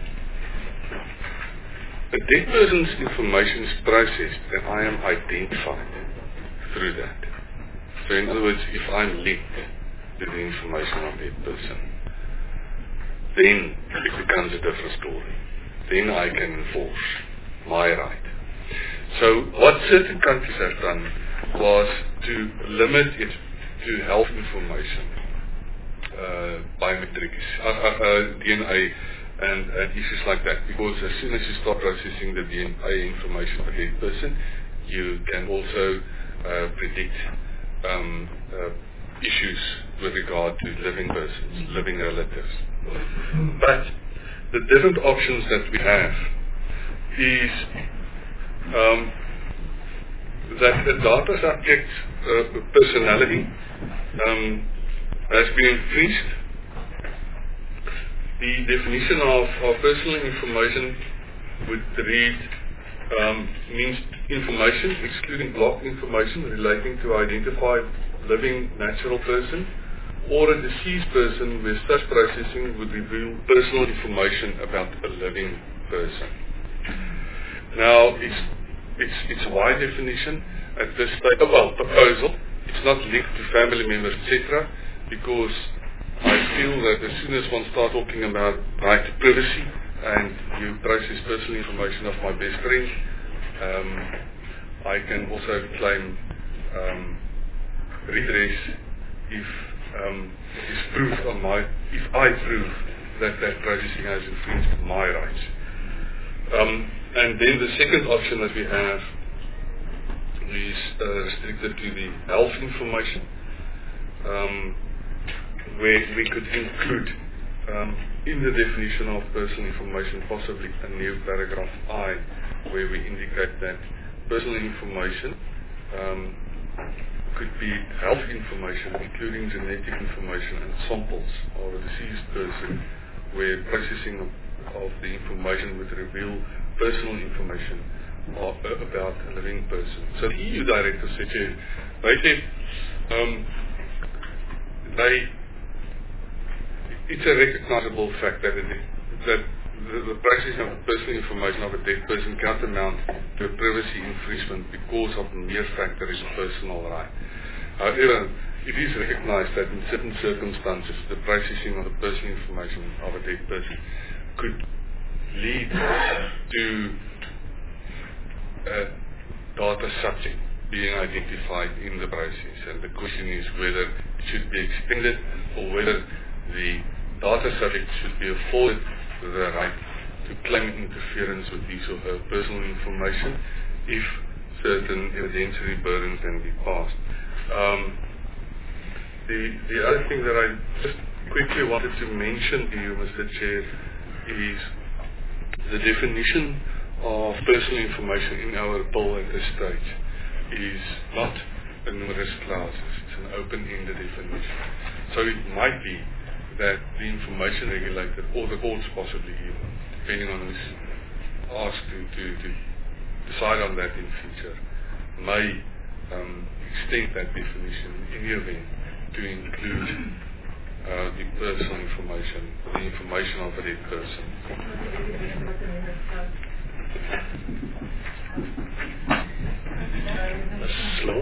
a dead person's information is processed and I am identified through that, so in other words, if I'm linked to the information of that person, then it becomes a different story. Then I can enforce my right. So what certain countries have done, was to limit it to health information, biometrics, DNA, and issues like that. Because as soon as you start processing the DNA information of a dead person, you can also predict issues with regard to living persons, living relatives. But the different options that we have is that the data subject personality has been infringed. The definition of personal information would read means information excluding blocked information relating to identified living natural person or a deceased person where such processing would reveal personal information about a living person. Now, it's a wide definition at this stage. Well, proposal. It's not linked to family members, etc. Because I feel that as soon as one starts talking about right to privacy and you process personal information of my best friend, I can also claim redress if it's proved on my, if I prove that processing has infringed my rights. And then the second option that we have is restricted to the health information, where we could include in the definition of personal information possibly a new paragraph I, where we indicate that personal information could be health information, including genetic information and samples of a deceased person, where processing of the information would reveal personal information about a living person. So the EU director said, it's a recognizable fact that the processing of personal information of a dead person can't amount to a privacy infringement because of the mere fact that it's a personal right. However, it is recognized that in certain circumstances the processing of the personal information of a dead person could lead to a data subject being identified in the process, and the question is whether it should be extended or whether the data subject should be afforded the right to claim interference with his or her personal information if certain evidentiary burdens can be passed. The other thing that I just quickly wanted to mention to you, Mr. Chair, is the definition of personal information in our bill at this stage is not a numerous clauses, it's an open-ended definition. So it might be that the information regulator, or the courts possibly even, depending on who's asked to decide on that in future, may extend that definition in the event to include the personal information, the information of a dead person.
Slow.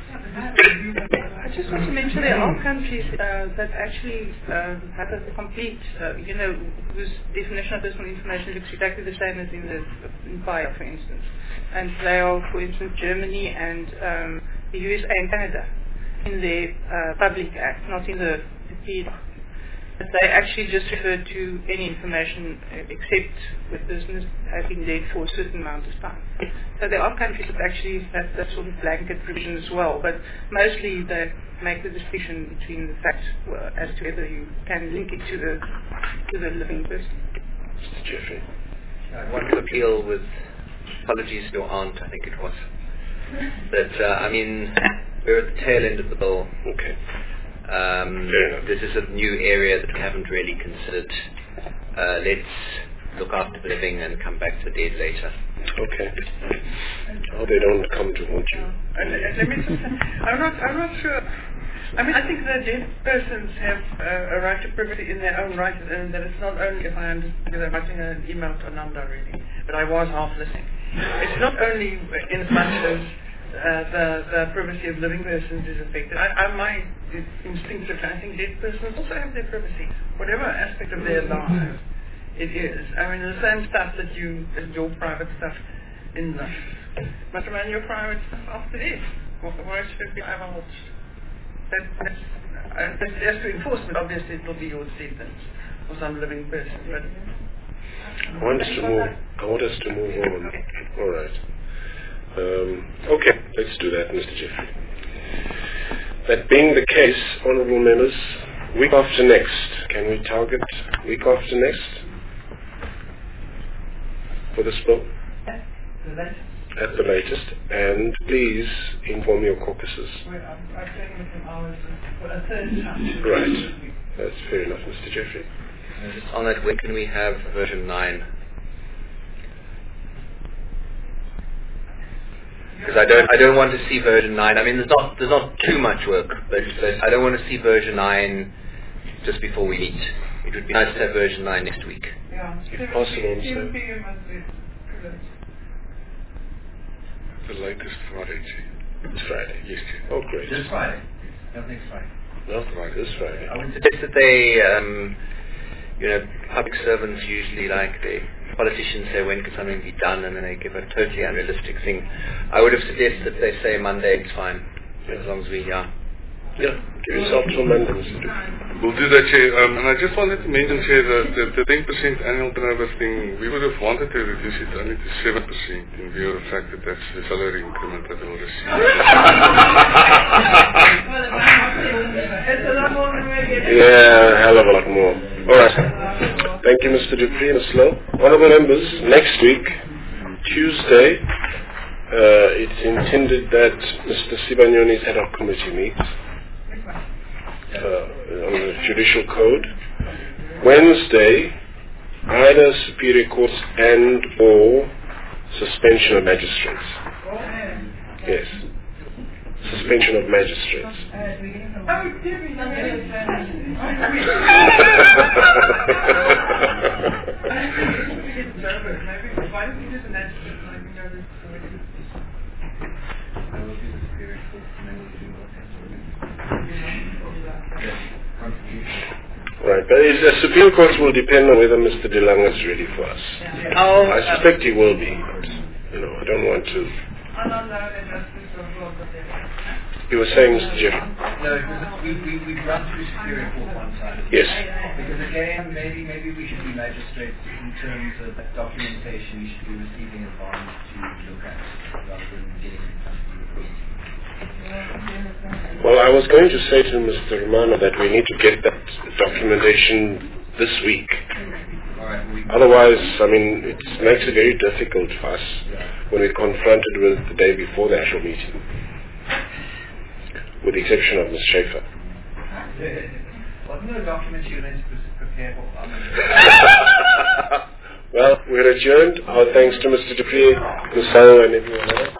I just want to mention there are countries that actually have a complete, whose definition of personal information looks exactly the same as in PIA, for instance. And they are, for instance, Germany and the USA and Canada in their Public Act, not in the PIA. They actually just refer to any information except with business having dead for a certain amount of time. So there are countries that actually have that sort of blanket provision as well, but mostly they make the distinction between the facts as to whether you can link it to the living person.
Mr. Jeffrey.
I want to appeal with apologies to your aunt, I think it was, that we're at the tail end of the bill.
Okay.
This is a new area that we haven't really considered. Let's look after the living and come back to the dead later.
Okay. Oh, they don't come to haunt you.
Let me just say, I'm not sure. I think that dead persons have a right to privacy in their own right, and that it's not only, if I understand, because I'm writing an email to Ananda really, but I was half listening. It's not only in as much as the privacy of living persons is affected. My instinctively, I think dead persons also have their privacy, whatever aspect of their lives it is. The same stuff that your private stuff in life must remain your private stuff after death.
Why should it be divulged? As to enforcement, obviously it will be your sentence for some living person. But
I want us to move on. All right. Okay, let's do that, Mr. Jeffrey. That being the case, honourable members, week after next, can we target week after next for this bill? At the latest. And please inform your caucuses. Right. That's fair enough, Mr. Jeffrey.
Just on that, when can we have version 9? Because I don't want to see version 9. I mean, there's not too much work, but I don't want to see version 9 just before we meet. It would be nice to have version 9 next week.
Yeah,
if possible.
The latest Friday.
It's Friday.
Yes.
Oh, great.
This Friday. Not next Friday.
No, Friday. This Friday.
I would suggest that they, public servants usually politicians say when can something be done, and then they give a totally unrealistic thing. I would have suggested that they say Monday, it's fine, as long as we
Yeah, give yourself till Monday, Mr.
We'll do that, Chair. And I just wanted to mention, Chair, that the 10% annual turnover thing, we would have wanted to reduce it only to 7% in view of the fact that that's the salary increment that we'll receive.
Yeah, a hell of a lot more. All right. Thank you, Mr. Dupree and Ms. Lowe. Honourable members, next week, Tuesday, it's intended that Mr. Sibanyoni's ad hoc committee meets on the judicial code. Wednesday, either Superior Courts and or suspension of magistrates. Yes. Suspension of magistrates. Right, but the Supreme Court will depend on whether Mr. DeLange is ready for us. I suspect he will be, but I don't want to. You were saying, Mr. Jeffrey?
No, we've run through Superior Court one time.
Yes.
Because again, maybe we should be magistrates in terms of that documentation we should be receiving advance to look at, rather than getting in touch with the
Well, I was going to say to Mr. Romano that we need to get that documentation this week. Otherwise, it makes it very difficult for us when we're confronted with the day before the actual meeting, with the exception of Ms. Schaefer.
Wasn't there a document you were prepare for?
Well, we're adjourned. Our thanks to Mr. Dupree, Ms. Lowe, and everyone else.